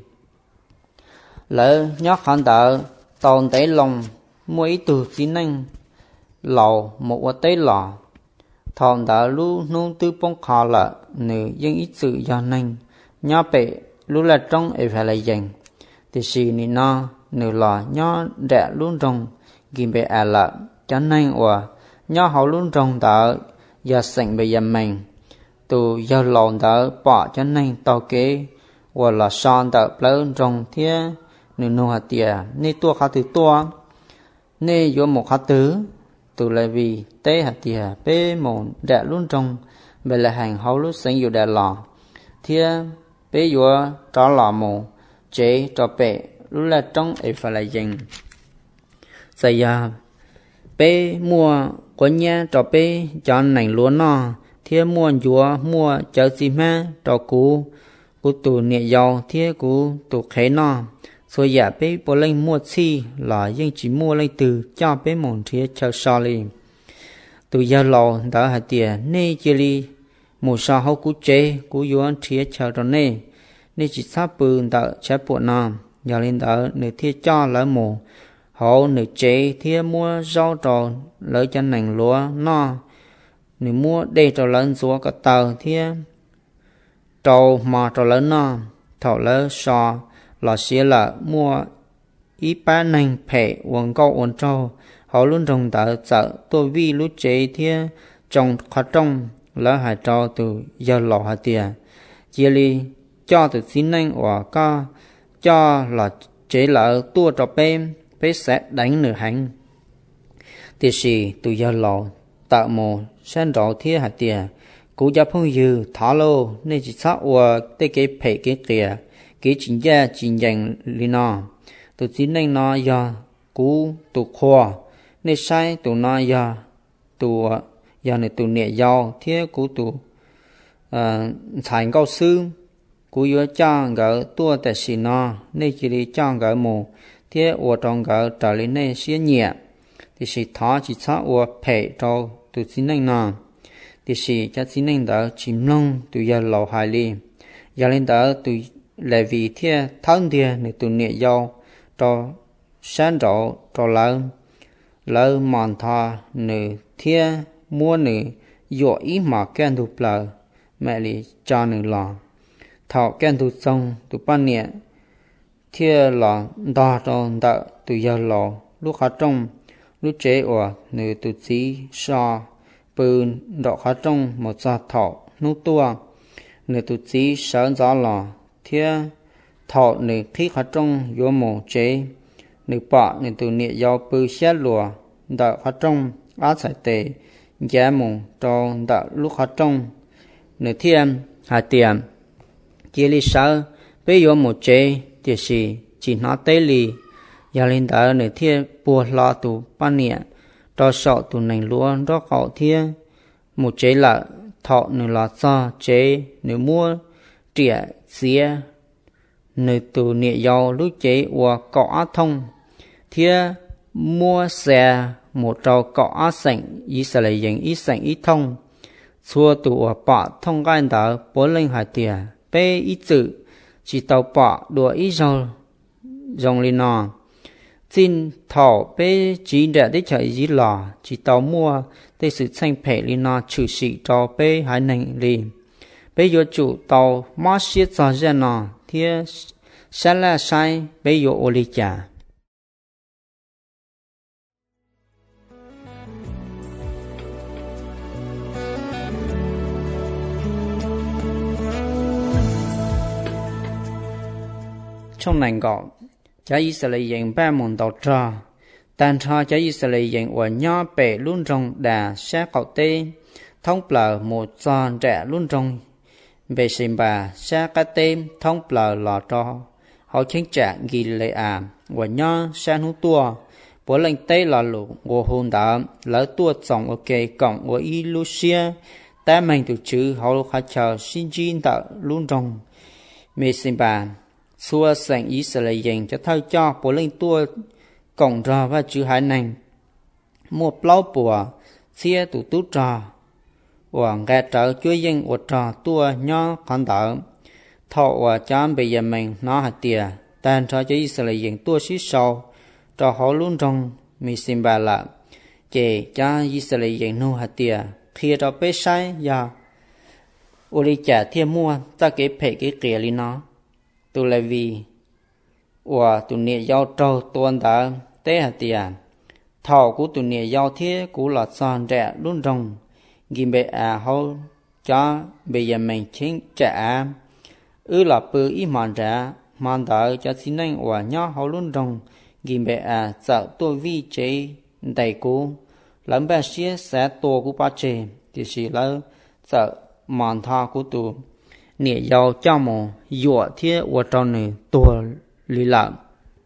lỡ nhóc khán đỡ tồn tới lòng mua ý từ chính năng lầu một quả tế lò thòng đã lu nung tư bông khó là nữ dân ít sự do năng nhỏ bệ lu là trong ấy phải là dành thì xì nì no nữ lò nhỏ rẻ luôn trong ghi bề là cho nên và nhớ họ luôn trong đó giờ sinh bây giờ mình từ giờ lòn đó bỏ cho nên tao kế và là son đó lớn trong thế nên nó hạt tiền nên tua khá từ tua nên vô một khá tứ từ lại vì tế hạt tiền bê một đẹp luôn trong về là hàng hậu lúc sinhอยู่đẹp lò thế bê vô cho lò một chế cho bệ lúc là trong ấy phải là dành bây giờ bê mua của nhà cho bê cho nành lúa nọ thế mua chúa mua chợ gì mà cho cú tụ nhẹ dầu thế cú tụ khé nọ rồi giờ bê bỏ lên mua chi là nhưng chỉ mua lên từ cho bê một thế chợ so li từ giờ lò đã hạt tiền nê chia li một sao hậu cú chế cú yuan thế chợ đó nê chỉ sắp bự đã chế bộ nọ giờ lên đó nửa thế cho là một họ nửa chế thế mua rau trò lấy cho nành lúa no nửa mua để trò lớn xuống cả tàu thế trâu mà trò lớn no thầu lớn so là xía là mua ít bán nành phệ uống câu uống trâu họ luôn trồng tại chợ tôi vi lúc chế thế trồng khá trong lỡ hại trâu từ giờ lò hạt tiền chia ly cho từ xin nành và co cho là chế lỡ tua trò bê sẽ đánh nửa hành thì sĩ từ giờ lò tạo một sen rõ thiết hạt tiền cú gia phong dư thả lô nên chỉ sát và tê kế phê kế kìa kế chính gia chính dành lý nọ từ chính nên nó do cú tụ khoa nên sai tụ nó do tụ giờ này tụ nhẹ giàu thiết cú tụ thành cao sư cú yếu chăng gỡ tua tại xì nó nên chỉ đi chăng gỡ mù thế ở trong gỡ trở lên này xía nhẹ thì xì thọ chỉ sát ở phê cho từ chính nên nó thì xì cho chính nên đó chìm nông từ giờ lầu hài li giờ lên đó từ lại vì thế thân địa này từ nhẹ giàu cho sáng rõ cho lỡ mòn thọ nửa thế mua nửa dọa ý mà kén thuộc lờ mẹ li cho nửa lò thọ kén thuộc sông từ ban nhẹ thế là đo trong đợi từ giờ lò lúc khá trong lúc chế ở nửa từ chí so bự đỏ khá trong một giọt thọ nút tua nửa từ chí sơn gió lò thế thọ nửa khí khá trong vô mồ chế nửa bọ nửa từ nhẹ do bự xét lùa đợi khá trong át sải tề giá mồ cho đợi lúc khá trong nửa thiên hạt tiền chia ly sơ bây vô một chế thì chỉ nó tế lì giờ lên đó nửa thiên bùa lo tù ban nhẹ cho sọ tù nành lúa đó họ thiên một chế là thọ nửa là do chế nửa mua trịa xía nửa tù nhẹ dầu lúc chế và cọ thông thiên mua xe một trâu cọ sảnh ý sẽ lấy dành ý sảnh ý thông xua tù và bỏ thông gai đó bố lên hải tìa bê ý chữ chỉ tàu bỏ đùa ý dầu dòng lên nọ xin thảo bê chỉ để để chạy gì lò chỉ tàu mua để sự tranh phê lên nọ trừ sĩ cho bê hải nành liền bê vô chủ tàu mó xiết cho ra nọ thì sẽ là sai bê vô ô lý trả trong ngành gọ cha Israel dành ba môn đầu trò tan trò cha Israel dành ở nhỏ bể luôn trong đà sẽ cậu tê thông bờ một giòn trẻ luôn trong về xem bà sẽ cá tên thông bờ lò trò họ chính trả ghi lệ ở nhỏ sẽ hú tua bố lệnh tê là lũ ngô hôn đã lỡ tua dòng ok cộng ở Ilusia ta mình từ chữ họ khá chờ xin chín tạo luôn trong về xem bà xua sành Israel dành cho thao cho bố lên tua cổng trò và chữ hải nành một lâu bùa xia tụ tú trò và gà trở chúa dân của trò tua nhỏ con đỡ thọ và chán bây giờ mình nó hạt tìa tan cho Israel dành tua xí sâu trò họ luôn trong mi xin bà lạ chè cho Israel dành nô hạt tìa khi trò bế sai và ô lý trả thiên mua ta kế phê kế kìa lý nó tu lại vì và tu niệm giao trâu tuân đã tế hạt tiền thọ của tụi nè giao thế của là son trẻ luôn rồng ghi bệ hậu cho bây giờ mình chính trẻ là bự ý mòn ra mòn đỡ cho xin anh và nhỏ hậu luôn rồng ghi bệ sợ tôi vi chế đầy cú lắm bà xía sẽ tổ của bà chế thì chỉ là sợ mòn thọ của tụi nè giao cho một dọa thế và trong này tổ lý lợn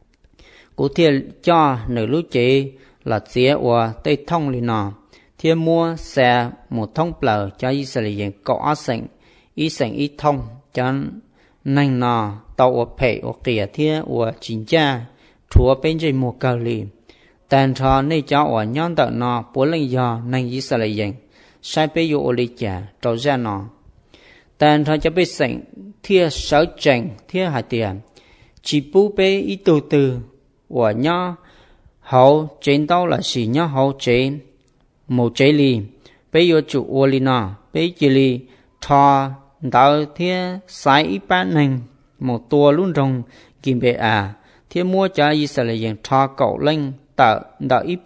của thiên cho nửa lúc chế là chế và tây thông lý nọ thiên mua xe một thông bờ cho Israel có ý sảnh ý thông cho nành nọ tàu ở phệ ở kia thiên và chính cha chúa bên trên một cờ lì tàn trò nơi cho ở nhon tợ nọ bố lên do nành Israel sai bê dụ lý trả trâu ra nọ tàn trò cho bê sảnh thiên sở tranh thiên hạt tiền chỉ bố bê ý từ từ và nhá hậu trên tàu là gì nhá hậu trên một chế li bây giờ chủ ô li nọ bây giờ li thọ đạo thiên sai ít bán nành một tua luôn rồng kim bệ thiên mua cho Israel dân thọ cậu lên tạo đạo ít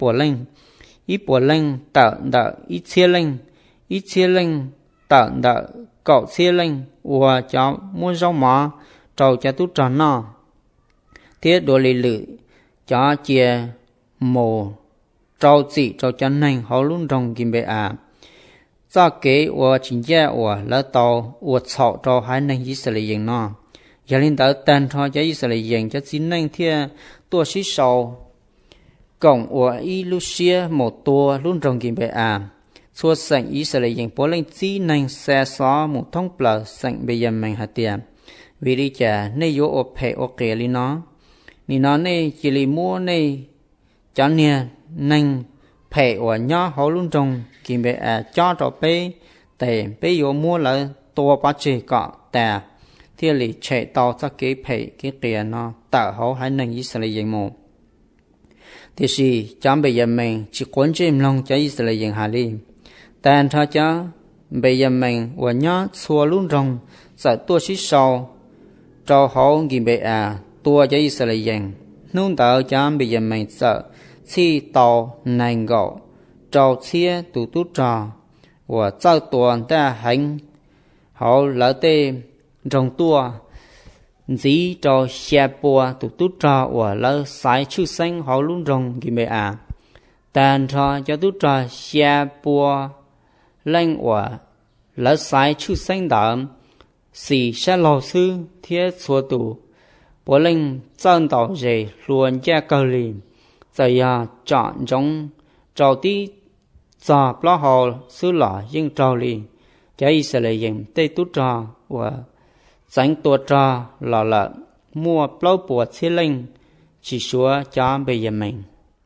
bộ lên tạo đạo ít xe lên tạo đạo cậu xe lên và cho mua rau mỏ trâu cho tút tròn nọ thiết đồ lì lự cho chia mồ trâu dị trâu chân nành họ luôn rồng kim bệ do kế và chính gia và lỡ tàu và sọ trâu hai nành Israel dân nọ giờ lên tới tên cho Israel dân cho xin nành thiên tua sĩ sầu cổng và Ilusia một tua luôn rồng kim bệ xua sảnh Israel dân bố lên chỉ nành xe xó một thông bờ sảnh bây giờ mình hạt tiền vì đi chả nơi vô ộp hệ ộp kể lý nó ni nó này chỉ li mua này cho nè nành phệ và nhỏ họ luôn trồng kim bệ cho trò bê tề bê vô mua lại tua bát chè cọ tà thiên lý chạy tàu cho cái phệ cái tiền nó tạo họ hai nành Israel dân một thì gì chẳng bây giờ mình chỉ quấn trên lòng cho Israel dân hà li tàn thọ cho bây giờ mình và nhỏ xua luôn trồng sợ tua xí sầu cho họ kim bệ tua cho Israel dân nung tạo cho bây giờ mình sợ khi tàu nành gạo trâu chia tụ tút trò và trao tuần ta hành họ lỡ tê rồng tua dí trò xe bùa tụ tút trò và lỡ sái chữ xanh họ luôn rồng kì mẹ tàn trò cho tút trò xe bùa lên và lỡ sái chữ xanh đậm xì xe lò sư thiết xua tụ bố linh chân tàu dễ luôn cha cơ lì giờ chọn giống trâu tí cho lo hồ xứ lọ nhưng trâu lì cho Israel dân tây tút trò và tránh tua trò lọ lợn mua plau bùa xí linh chỉ xua cho bây giờ mình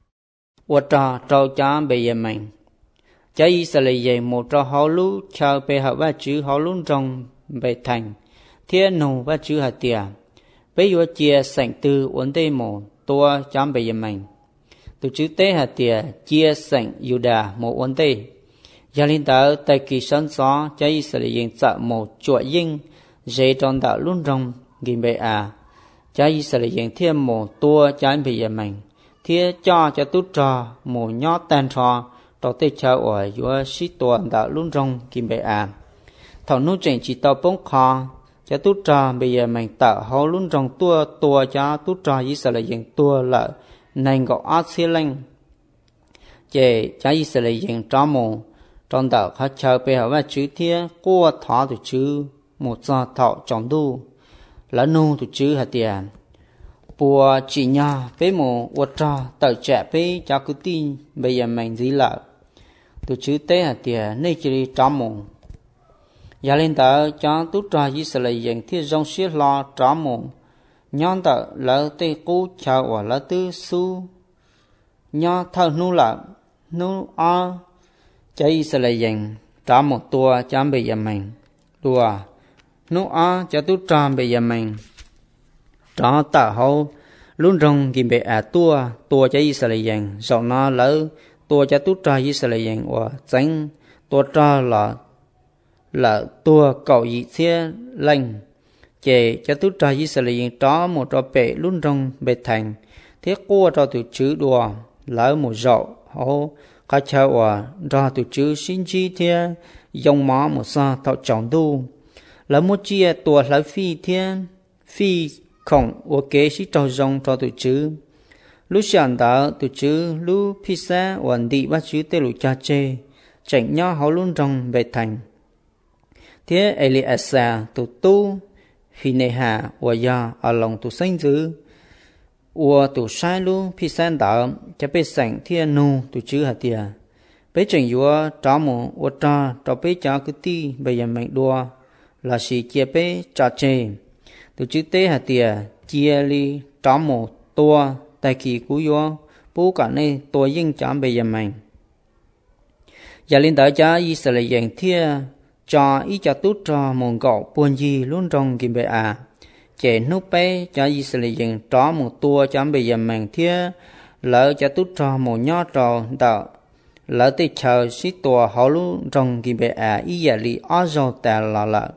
và trâu cho bây giờ mình cho Israel dân một trò hậu lũ chờ bề hợp và chữ hậu lũ trong bề thành thiên nụ và chữ hạt tiền bây giờ chia sảnh từ ổn định một tua cho bây giờ mình từ chữ tế hạt tiền chia sảnh Juda một ổn định giờ lên tới tại kỳ sân gió cho Israel dân sợ một chuỗi dinh dễ trong đạo luôn rồng ghi bệ cho Israel dân thêm một tua cho bây giờ mình thiết cho tút trò một nhót tan trò đầu tiên chờ ở giữa sĩ tuần đạo luôn rồng ghi bệ thầu nút trình chỉ tàu bóng kho cho tút trò bây giờ mình tạo hậu luôn trong tua cho tút trò Israel dân tua là nành gạo ác xí lên chế cho Israel dân trò mù trong đạo khá chờ bề hợp và chữ thiết qua thọ từ chữ một giờ thọ trọng đu là nô từ chữ hạt tiền bùa chỉ nhà bế mù ua trò tạo trẻ bế cho cứ tin bây giờ mình dí lợi từ chữ tế hạt tiền nơi chỉ đi trò mù giờ lên tới cho tút trò Israel dân thiết dòng xuyết lo trò mù nhon tờ lỡ tê cú chờ và lỡ tư su nhon thơ nu lợ nu cho Israel dân trò một tua cho bây giờ mình tua nu cho tút trò bây giờ mình trò tờ hậu luôn rong kìm bệ tua cho Israel dân sau nó lỡ tua cho tút trò Israel dân và tránh tua trò là tua cậu dị xe lành chế cho tút trò Israel dân trò một trò bệ luôn rong bệ thành thiết qua trò từ chữ đùa lỡ một rộ hổ cá chào và ra tụ chữ xin chi thiên dòng máu một sa tạo trọng tu lỡ một chia tua lỡ phi thiên phi khổng và kế sĩ trâu rong cho tụ chữ lúc sáng đó tụ chữ lúc phi xa ổn định bắt chữ tê lũ cha chê chảnh nhau hậu luôn rong về thành thế Eliasa tụ tu phi nề hà và ya ở lòng tụ sinh dữ và tụ sai lu phi san đạo cho bé sảnh thiên nu tụ chữ hạt tiề bé chừng vua trả mù và trả bé trả cứ ti bây giờ mình đua là sĩ chia bé trả chê tụ chữ tế hạt tiề chia li trả mù tua tại kỳ cú vua bố cả này tua yên trả bây giờ mình giờ lên tới cha Israel dạng thiên cho ý cho tốt cho một gạo buồn gì luôn trong kim bệ à trẻ nút bé cho Israel dừng cho một tua cho bây giờ mình thiên lỡ cho tốt cho một nhó trò đạo lỡ tới chờ sĩ tua họ luôn trong kim bệ à ý giờ li ở rồi ta là lỡ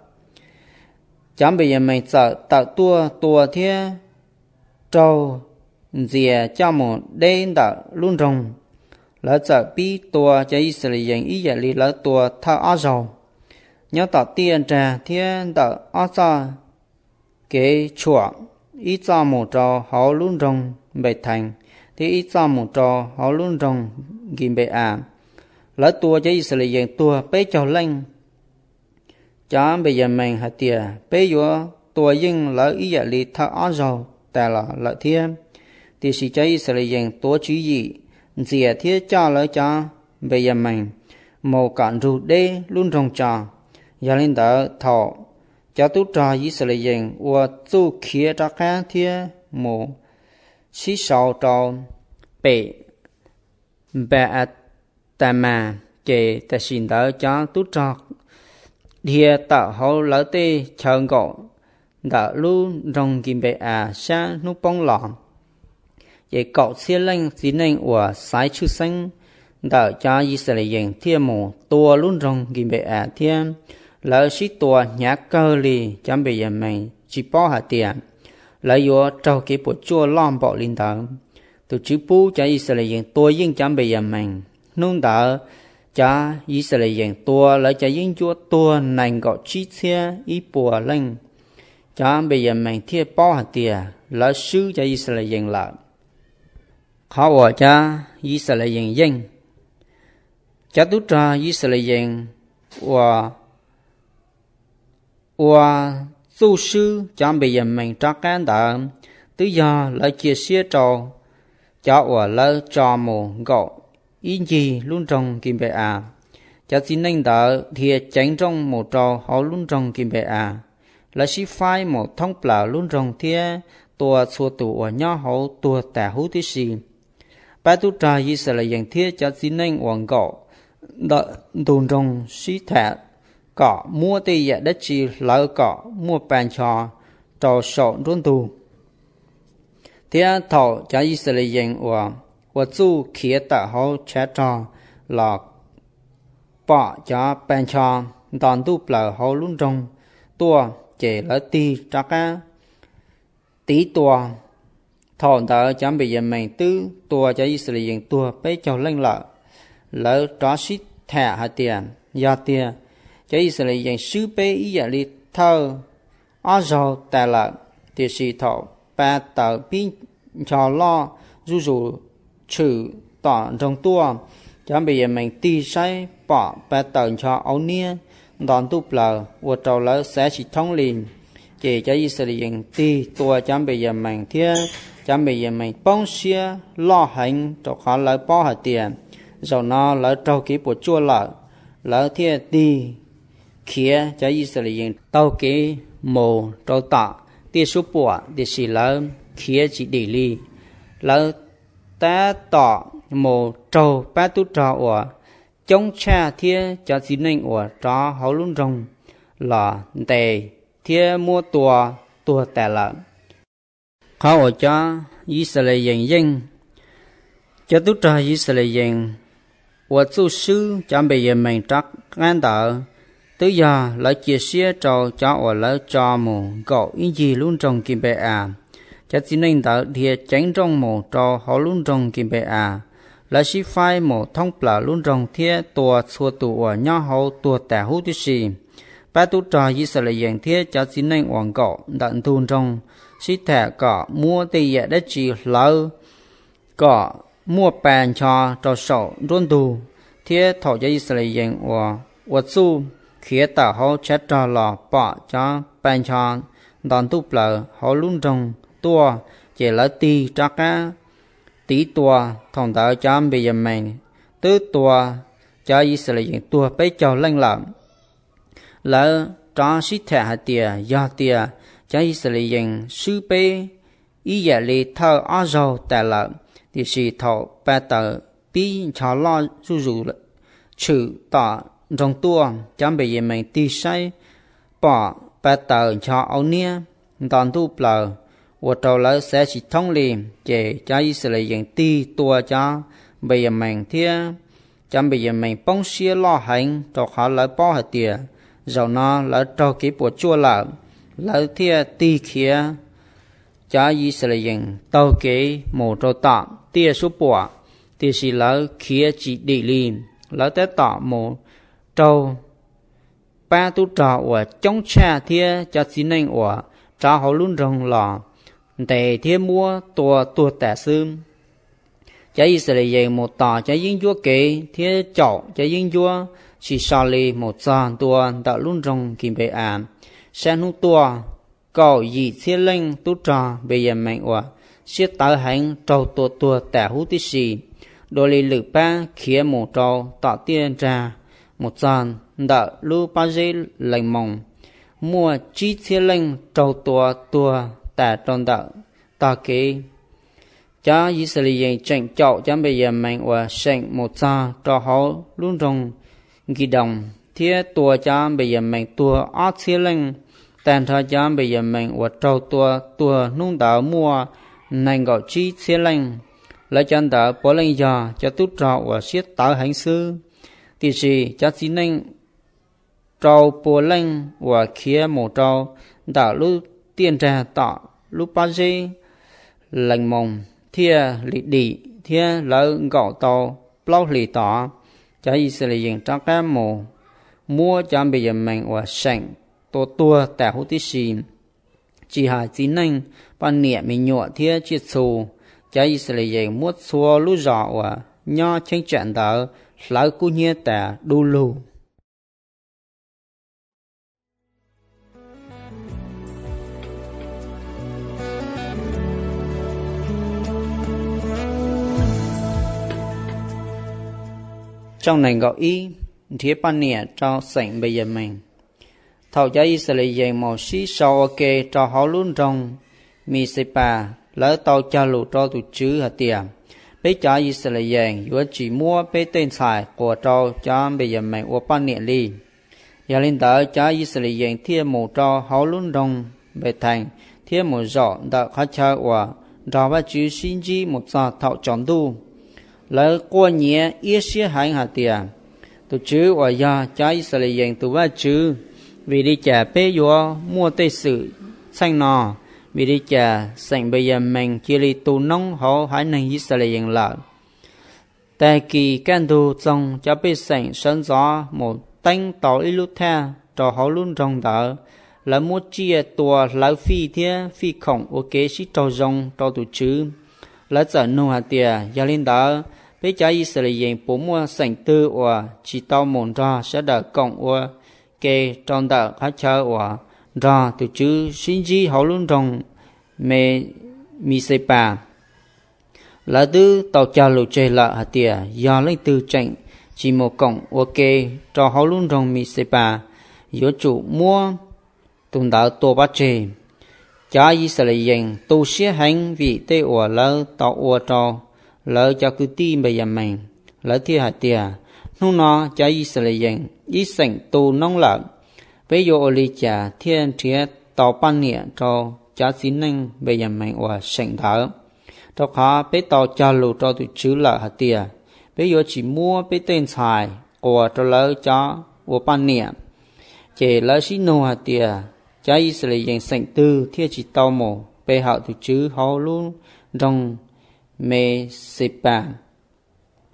cho bây giờ mình sợ tạo tua thiên trâu dìa cho một đêm đạo luôn trong lỡ sợ bi tua cho Israel dừng ý giờ li lỡ tua thao ở rồi nhớ tạo tiền trà thiên tạo ở xa kế chuộng ít ra một trò họ luôn rong bề thành thì ít ra một trò họ luôn rong ghim bề à lỡ tua cho Israel dành tua bế cho lanh cho bây giờ mình hạt tiền bế vô tua nhưng lỡ ý giả lý thao ở rồi tại là lỡ thiên thì chỉ cho Israel dành tua chú gì dìa thiết cho lỡ cho bây giờ mình một cản rụt đê luôn rong trò giờ lên đó thọ cho tú trò Israel dành và tu kia cho cá thiên một xí sầu trò bể bè tama kể ta xin đó cho tú trò địa tạo hậu lỡ tê chờ gỗ đã luôn rong kim bệ à xa nút bóng lỏng vậy cậu xe lên xí nên và sái chư xanh đã cho Israel dành thiên một tua luôn rong kim bệ à thiên lỡ sĩ tua nhạc cơ lì chăm bây giờ mình chỉ bỏ hạt tiền lỡ vô trâu cái bộ chua lon bỏ linh tờ từ chữ bú cho Israel dành tua yên chăm bây giờ mình nung đỡ cho Israel dành tua lỡ cho yên chúa tua nành gọi chi xe ý bùa lên cho bây giờ mình thiết bỏ hạt tiền lỡ sư cho Israel dành lại khó bỏ cho Israel dành danh cho tú trà Israel dành và tu sư cho bây giờ mình cho cán đạo tự do lại chia sẻ cho và lại cho một gạo ý gì luôn trong kim bệ à cho xin anh đạo thì tránh trong một trò họ luôn trong kim bệ à là sĩ phai một thông bào luôn trong thiên tua xua tụ ở nhỏ hậu tua tả hữu thế gì ba tu trà Israel dành thiên cho xin anh hoàng gạo đợi đồn trong sĩ thẻ cọ mua tây dạ đất chi lỡ cọ mua bàn trò sọ rôn tù thế thọ cho Israel dành và chú khía tạ hậu trẻ trò là bỏ cho bàn trò đòn tu lỡ hậu luôn trong tua chế lỡ ti cho cá tí tua thọ đỡ cho bây giờ mình tư tua cho Israel dành tua bế cho lên lỡ trò xít thẻ hạt tiền do tiền cho Israel dành sứ bế ý giả lý thơ ở rồi tại là thì sĩ thọ ba tờ pin cho lo dù trừ tỏ trong tua cho bây giờ mình ti say bỏ ba tờ cho áo nia đòn tu lờ và trầu lỡ sẽ chỉ thông liền chỉ cho Israel dành ti tua cho bây giờ mình thiên cho bây giờ mình bông xia lo hành cho khó lỡ bỏ hạt tiền rồi nó lỡ trâu ký bộ chua lỡ thiên ti kia cho Israel dành tàu kế mồ trâu tạ tia số bộ để xì lỡ kia chỉ để li lỡ ta tỏ mồ trâu ba tu trâu ở trong cha thiên cho xin anh ở cho hậu luôn rồng là tề thiên mua tua tè lợn khó ở cho Israel dành danh cho tu trâu Israel dành và tu sư cho bây giờ mình chắc ngán đỡ từ giờ lại chia sẻ cho ở lại cho một gạo ý gì luôn trong kim bệ à cho xin anh đỡ thì tránh trong một cho họ luôn trong kim bệ à là sĩ phai một thông bờ luôn rong thiết tua xua tụ nhỏ hậu tua tẻ hút tí xì ba tu trò Israel thiết cho chính nên quảng cọ đặng thun trong sĩ thẻ cọ mua tì dạy đất chỉ lỡ cọ mua bàn cho sổ rôn tù thiết thọ cho Israel và su khía tả hậu chết trò lò bỏ cho bàn cho đòn tu bờ hậu luôn rong tua chỉ là tì cho cá tí tua thòng tạo cho bây giờ mình tứ tua cho Israel tua bấy châu lanh lợn lỡ cho sĩ thẻ hạt tìa do tìa cho Israel sư bê ý giả lì thơ ó dầu tà lợn thì sĩ thọ ba tờ bí cho lo ru ru chữ tỏ trong tua cho bây giờ mình tì say bỏ ba tờ cho áo nia đòn tu bờ và trâu lỡ sẽ chỉ thông liền để cho Israel ti tua cho bây giờ mình thia cho bây giờ mình bông xia lo hành cho họ lỡ bỏ hạt tiền rồi nó lỡ trâu cái bộ chua lỡ thia ti kia cho Israel tàu cái một trâu tạm tia số bỏ thì chỉ lỡ kia chỉ đi liền lỡ tới tạm một trâu ba tu trò và chống cha thia cho chính anh và cho họ luôn rong lò để thiên mua tua tẻ xương cho Israel một tỏ cho những chúa kế thiên chậu cho những chúa chỉ so lì một giòn tua tạo luôn rong kim bề ảm sen hút tua cầu gì thiên linh tu trò bây giờ mạnh và siết tớ hành trâu tua tẻ hút tí xì đôi lì lử ba khía một trâu tỏ tiên ra một giòn đợi lưu ba dê lành mỏng mua chi thiên linh trâu tua tẻ tròn đợi ta kỹ cho Israel tranh chậu cho bây giờ mình và sinh một sa cho họ luôn trong ghi đồng thiết tua cho bây giờ mình tua ớt xí linh tàn thời cho bây giờ mình và trâu tua nung đảo mua nành gọi chi xí linh lấy chân đảo bố linh giờ cho tút trọ và siết tảo hành sư thì gì cho xí linh trâu bố linh và khía một trâu đảo lúc tiên trà tọ lúc ba dê lành mông thia lì đi thia lỡ gạo tàu plau lì tỏ cho Israel trong cái mồ mua cho bây giờ mình và sành tua tại hút tí xì chỉ hai chín anh ban niệm mình nhọ thia chiết xù cho Israel mua xua lú rõ và nho tranh trận đỡ lỡ cú nhia tại đu lù trong này gọi ý thiết ban nè cho sảnh bây giờ mình thầu cho Israel một xí sau ok cho họ luôn trong mi sepa lỡ tàu cho lũ cho tụi chữ hạt tiền bây cho Israel vừa chỉ mua bây tên xài của cho bây giờ mình của ban nè li giờ lên tới cho Israel thiết một cho họ luôn trong về thành thiết một rõ đã khai chơi và cho ba chữ xin chi một giờ thầu chọn tu lỡ qua nhẹ ít xía hành hạt tiền tụi chứ và do cho Israel tụi ba chứ vì đi trả bê vô mua tây sự xanh nò vì đi trả sành bây giờ mình chỉ li tụ nông họ hãy nên Israel lợ tại kỳ can tu trong cho bê sành sân gió một tánh tỏ ít lúc tha cho họ luôn trong đỡ là mua chia tua lỡ phi thế phi khổng ok sĩ trâu rong cho tụi chứ lỡ giờ nô hạt tiền do lên đỡ bây giờ Israel bố mua sành tư và chỉ tao mồn ra sẽ đỡ cộng và kê trong đỡ khá chờ và ra từ chữ sinh chi họ luôn trong mê mi xây bà là tư tàu chờ lũ chơi lợ hạt tìa do lấy tư tranh chỉ một cộng và kê cho họ luôn trong mi xây bà giữa chủ mua tùng đỡ tổ bát chê cho Israel tu xế hành vị tê và lỡ tàu và cho lỡ cho cứ tin bây giờ mình lỡ thi hạt tiền nông nó cho Israel ít sành tu nông lợn bây giờ oli trả thiên triết tàu ban nhẹ cho xin năng bây giờ mình và sành thở cho họ bây tàu cho lù cho tụi chữ lợ hạt tiền bây giờ chỉ mua bây tên xài của cho lỡ cho của ban nhẹ chỉ lỡ xin nô hạt tiền cho Israel sành tư thiên chỉ tàu mồ bây họ tụi chữ họ luôn trong mê sepa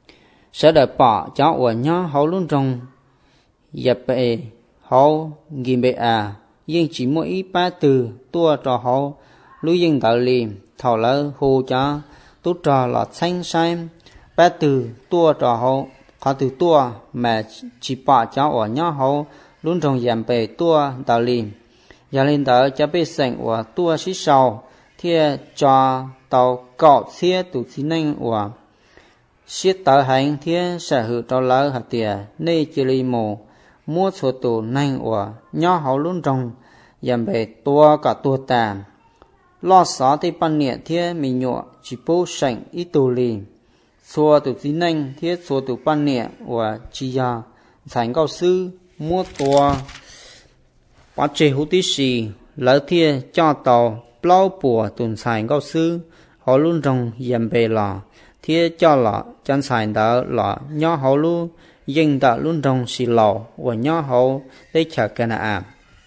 sẽ đợi bỏ cho ở nhớ hậu luôn trong dập bệ hậu nghìn bệ nhưng chỉ mỗi ít ba từ tua trò hậu lưu dân đạo lì thảo lỡ hồ cho tốt trò là xanh xanh ba từ tua trò hậu khó từ tua mà chỉ bỏ cho ở nhớ hậu luôn trong dàn bệ tua đạo lì giờ lên tới cho bê sành của tua xí sau thì cho tàu cọ xe tụ xí nanh của xiết tờ hành thiên sở hữu trò lỡ hạt tìa nê chì lì mù mua số tù nanh của nhỏ hậu luôn trong dàm bề tua cả tua tàn lo xó thì ban nhẹ thiên mì nhọ chỉ bố sảnh ít tù lì xua tù xí nanh thiết xua tù ban nhẹ của chi ya thành cao sư mua tua bắt chế hữu tí xì lỡ thiên cho tàu plau bùa tùn thành cao sư họ luôn trong dàm bề lò thế cho lọ chân xài đỡ lọ nhỏ hậu lu dân đỡ luôn trong xì lò và nhỏ hậu để chờ cái nào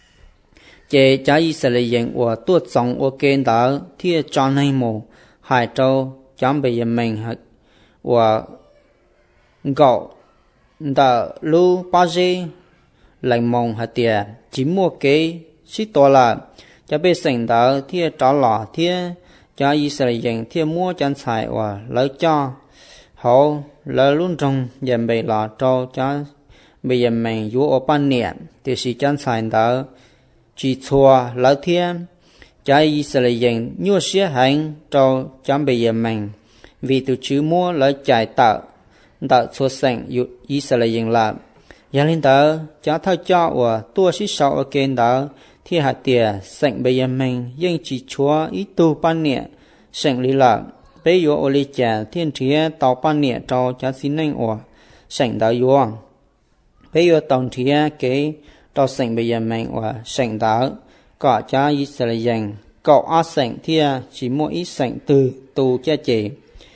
chế trái Israel dân và tuột sống và kênh đỡ thế cho này mù hải châu chẳng bị dân mình và gạo đỡ lu ba dê lạnh mông hạt tiền chỉ mua kế xí to là cho biết sinh đỡ thế cho lọ thế cho Israel dân thiên mua chân xài và lấy cho họ lấy luôn trong dần bề lọ cho bây giờ mình vô ở ban niệm thì sự chân xài đó chỉ chua lấy thiên cho Israel dân nhua xía hành cho bây giờ mình vì từ chữ mua lấy chạy tạo chua sành Israel dân làm giờ lên đó cho thay cho và tua xí sau ở kênh đó thì hạt tiền sành bây giờ mình dân chỉ chúa ít tu ban niệm sành lý lạc bây giờ ở lý trả thiên trí tàu ban niệm cho cha xin anh ở sành đạo yếu bây giờ tổng trí cái cho sành bây giờ mình ở sành đạo có cha Israel dân có ở sành thì chỉ mua ít sành từ tu cha chỉ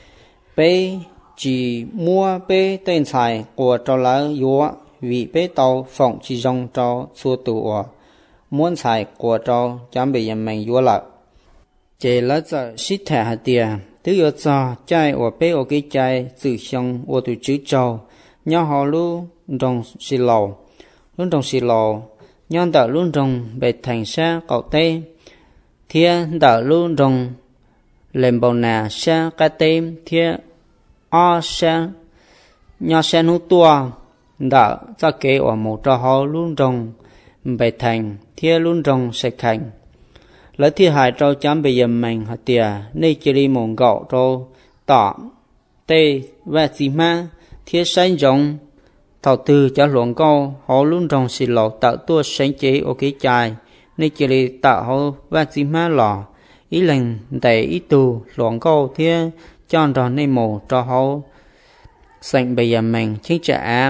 bây chỉ mua bây tên xài của cho lá yếu vì bây tàu phòng chỉ dùng cho số tu ở muốn xài của cho chẳng bây giờ mình yếu lạc chế lá giờ xích thẻ hạt tiền từ giờ cho trái ở bên ở cái trái tự xong ở từ chữ trâu nhau họ luôn trong xì lầu luôn trong xì lầu nhân đạo luôn trong bề thành xa cậu tê thiên đạo luôn trong lên bầu nà xa cá têm thiên o xa nhau xa nút tua đạo cho kế ở một trò họ luôn trong bề thành thiên luôn trong sạch thành lấy thi hại trâu chấm bây giờ mình hạt tiền nay chỉ đi mồm gạo trâu tỏ tê và gì mà thiết sáng rộng thầu tư cho luận câu họ luôn trong xì lò tạo tua sáng chế ở cái chài nay chỉ đi tạo họ và gì mà lò ý lệnh để ý tù luận câu thiết cho trò nay mồ cho họ sành bây giờ mình chính trả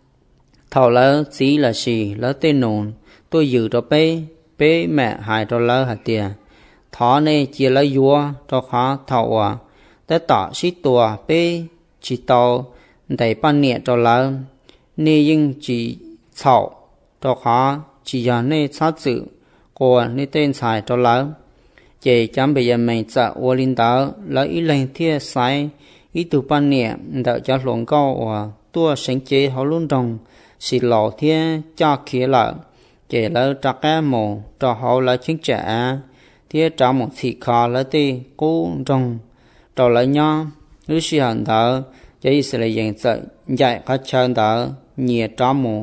thầu lỡ chỉ là xì lỡ tên nồn tôi giữ cho bé mẹ hại cho lỡ hạt tiền thọ này chỉ lấy vua cho khó thầu tới tỏ xí tùa bé chỉ tàu đẩy ban nhẹ cho lỡ nên nhưng chỉ chậu cho khó chỉ giờ nên sát sự của nên tên xài cho lỡ chỉ chẳng bây giờ mình sợ ô linh tớ lấy ý lên thiết sai ý từ ban nhẹ đợi cho luận câu tua sáng chế họ luôn trong xì lò thiết cho kia lỡ chỉ là trắc cái mồ cho họ là chính trả thì trả một thị khó là thì cố trong cho lại nhau lúc xí hẳn thở cho Israel dân sợ dạy các chân thở nhẹ trả mồ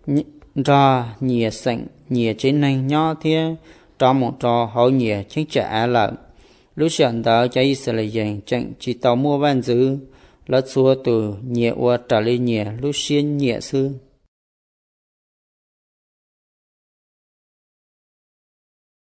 ra nhẹ sẵn nhẹ trên này nhau thì trả một cho họ nhẹ chính trả là lúc xí hẳn thở cho Israel dân chẳng chỉ tàu mua bán giữ là xua từ nhẹ qua trả lời nhẹ lúc xí nhẹ sư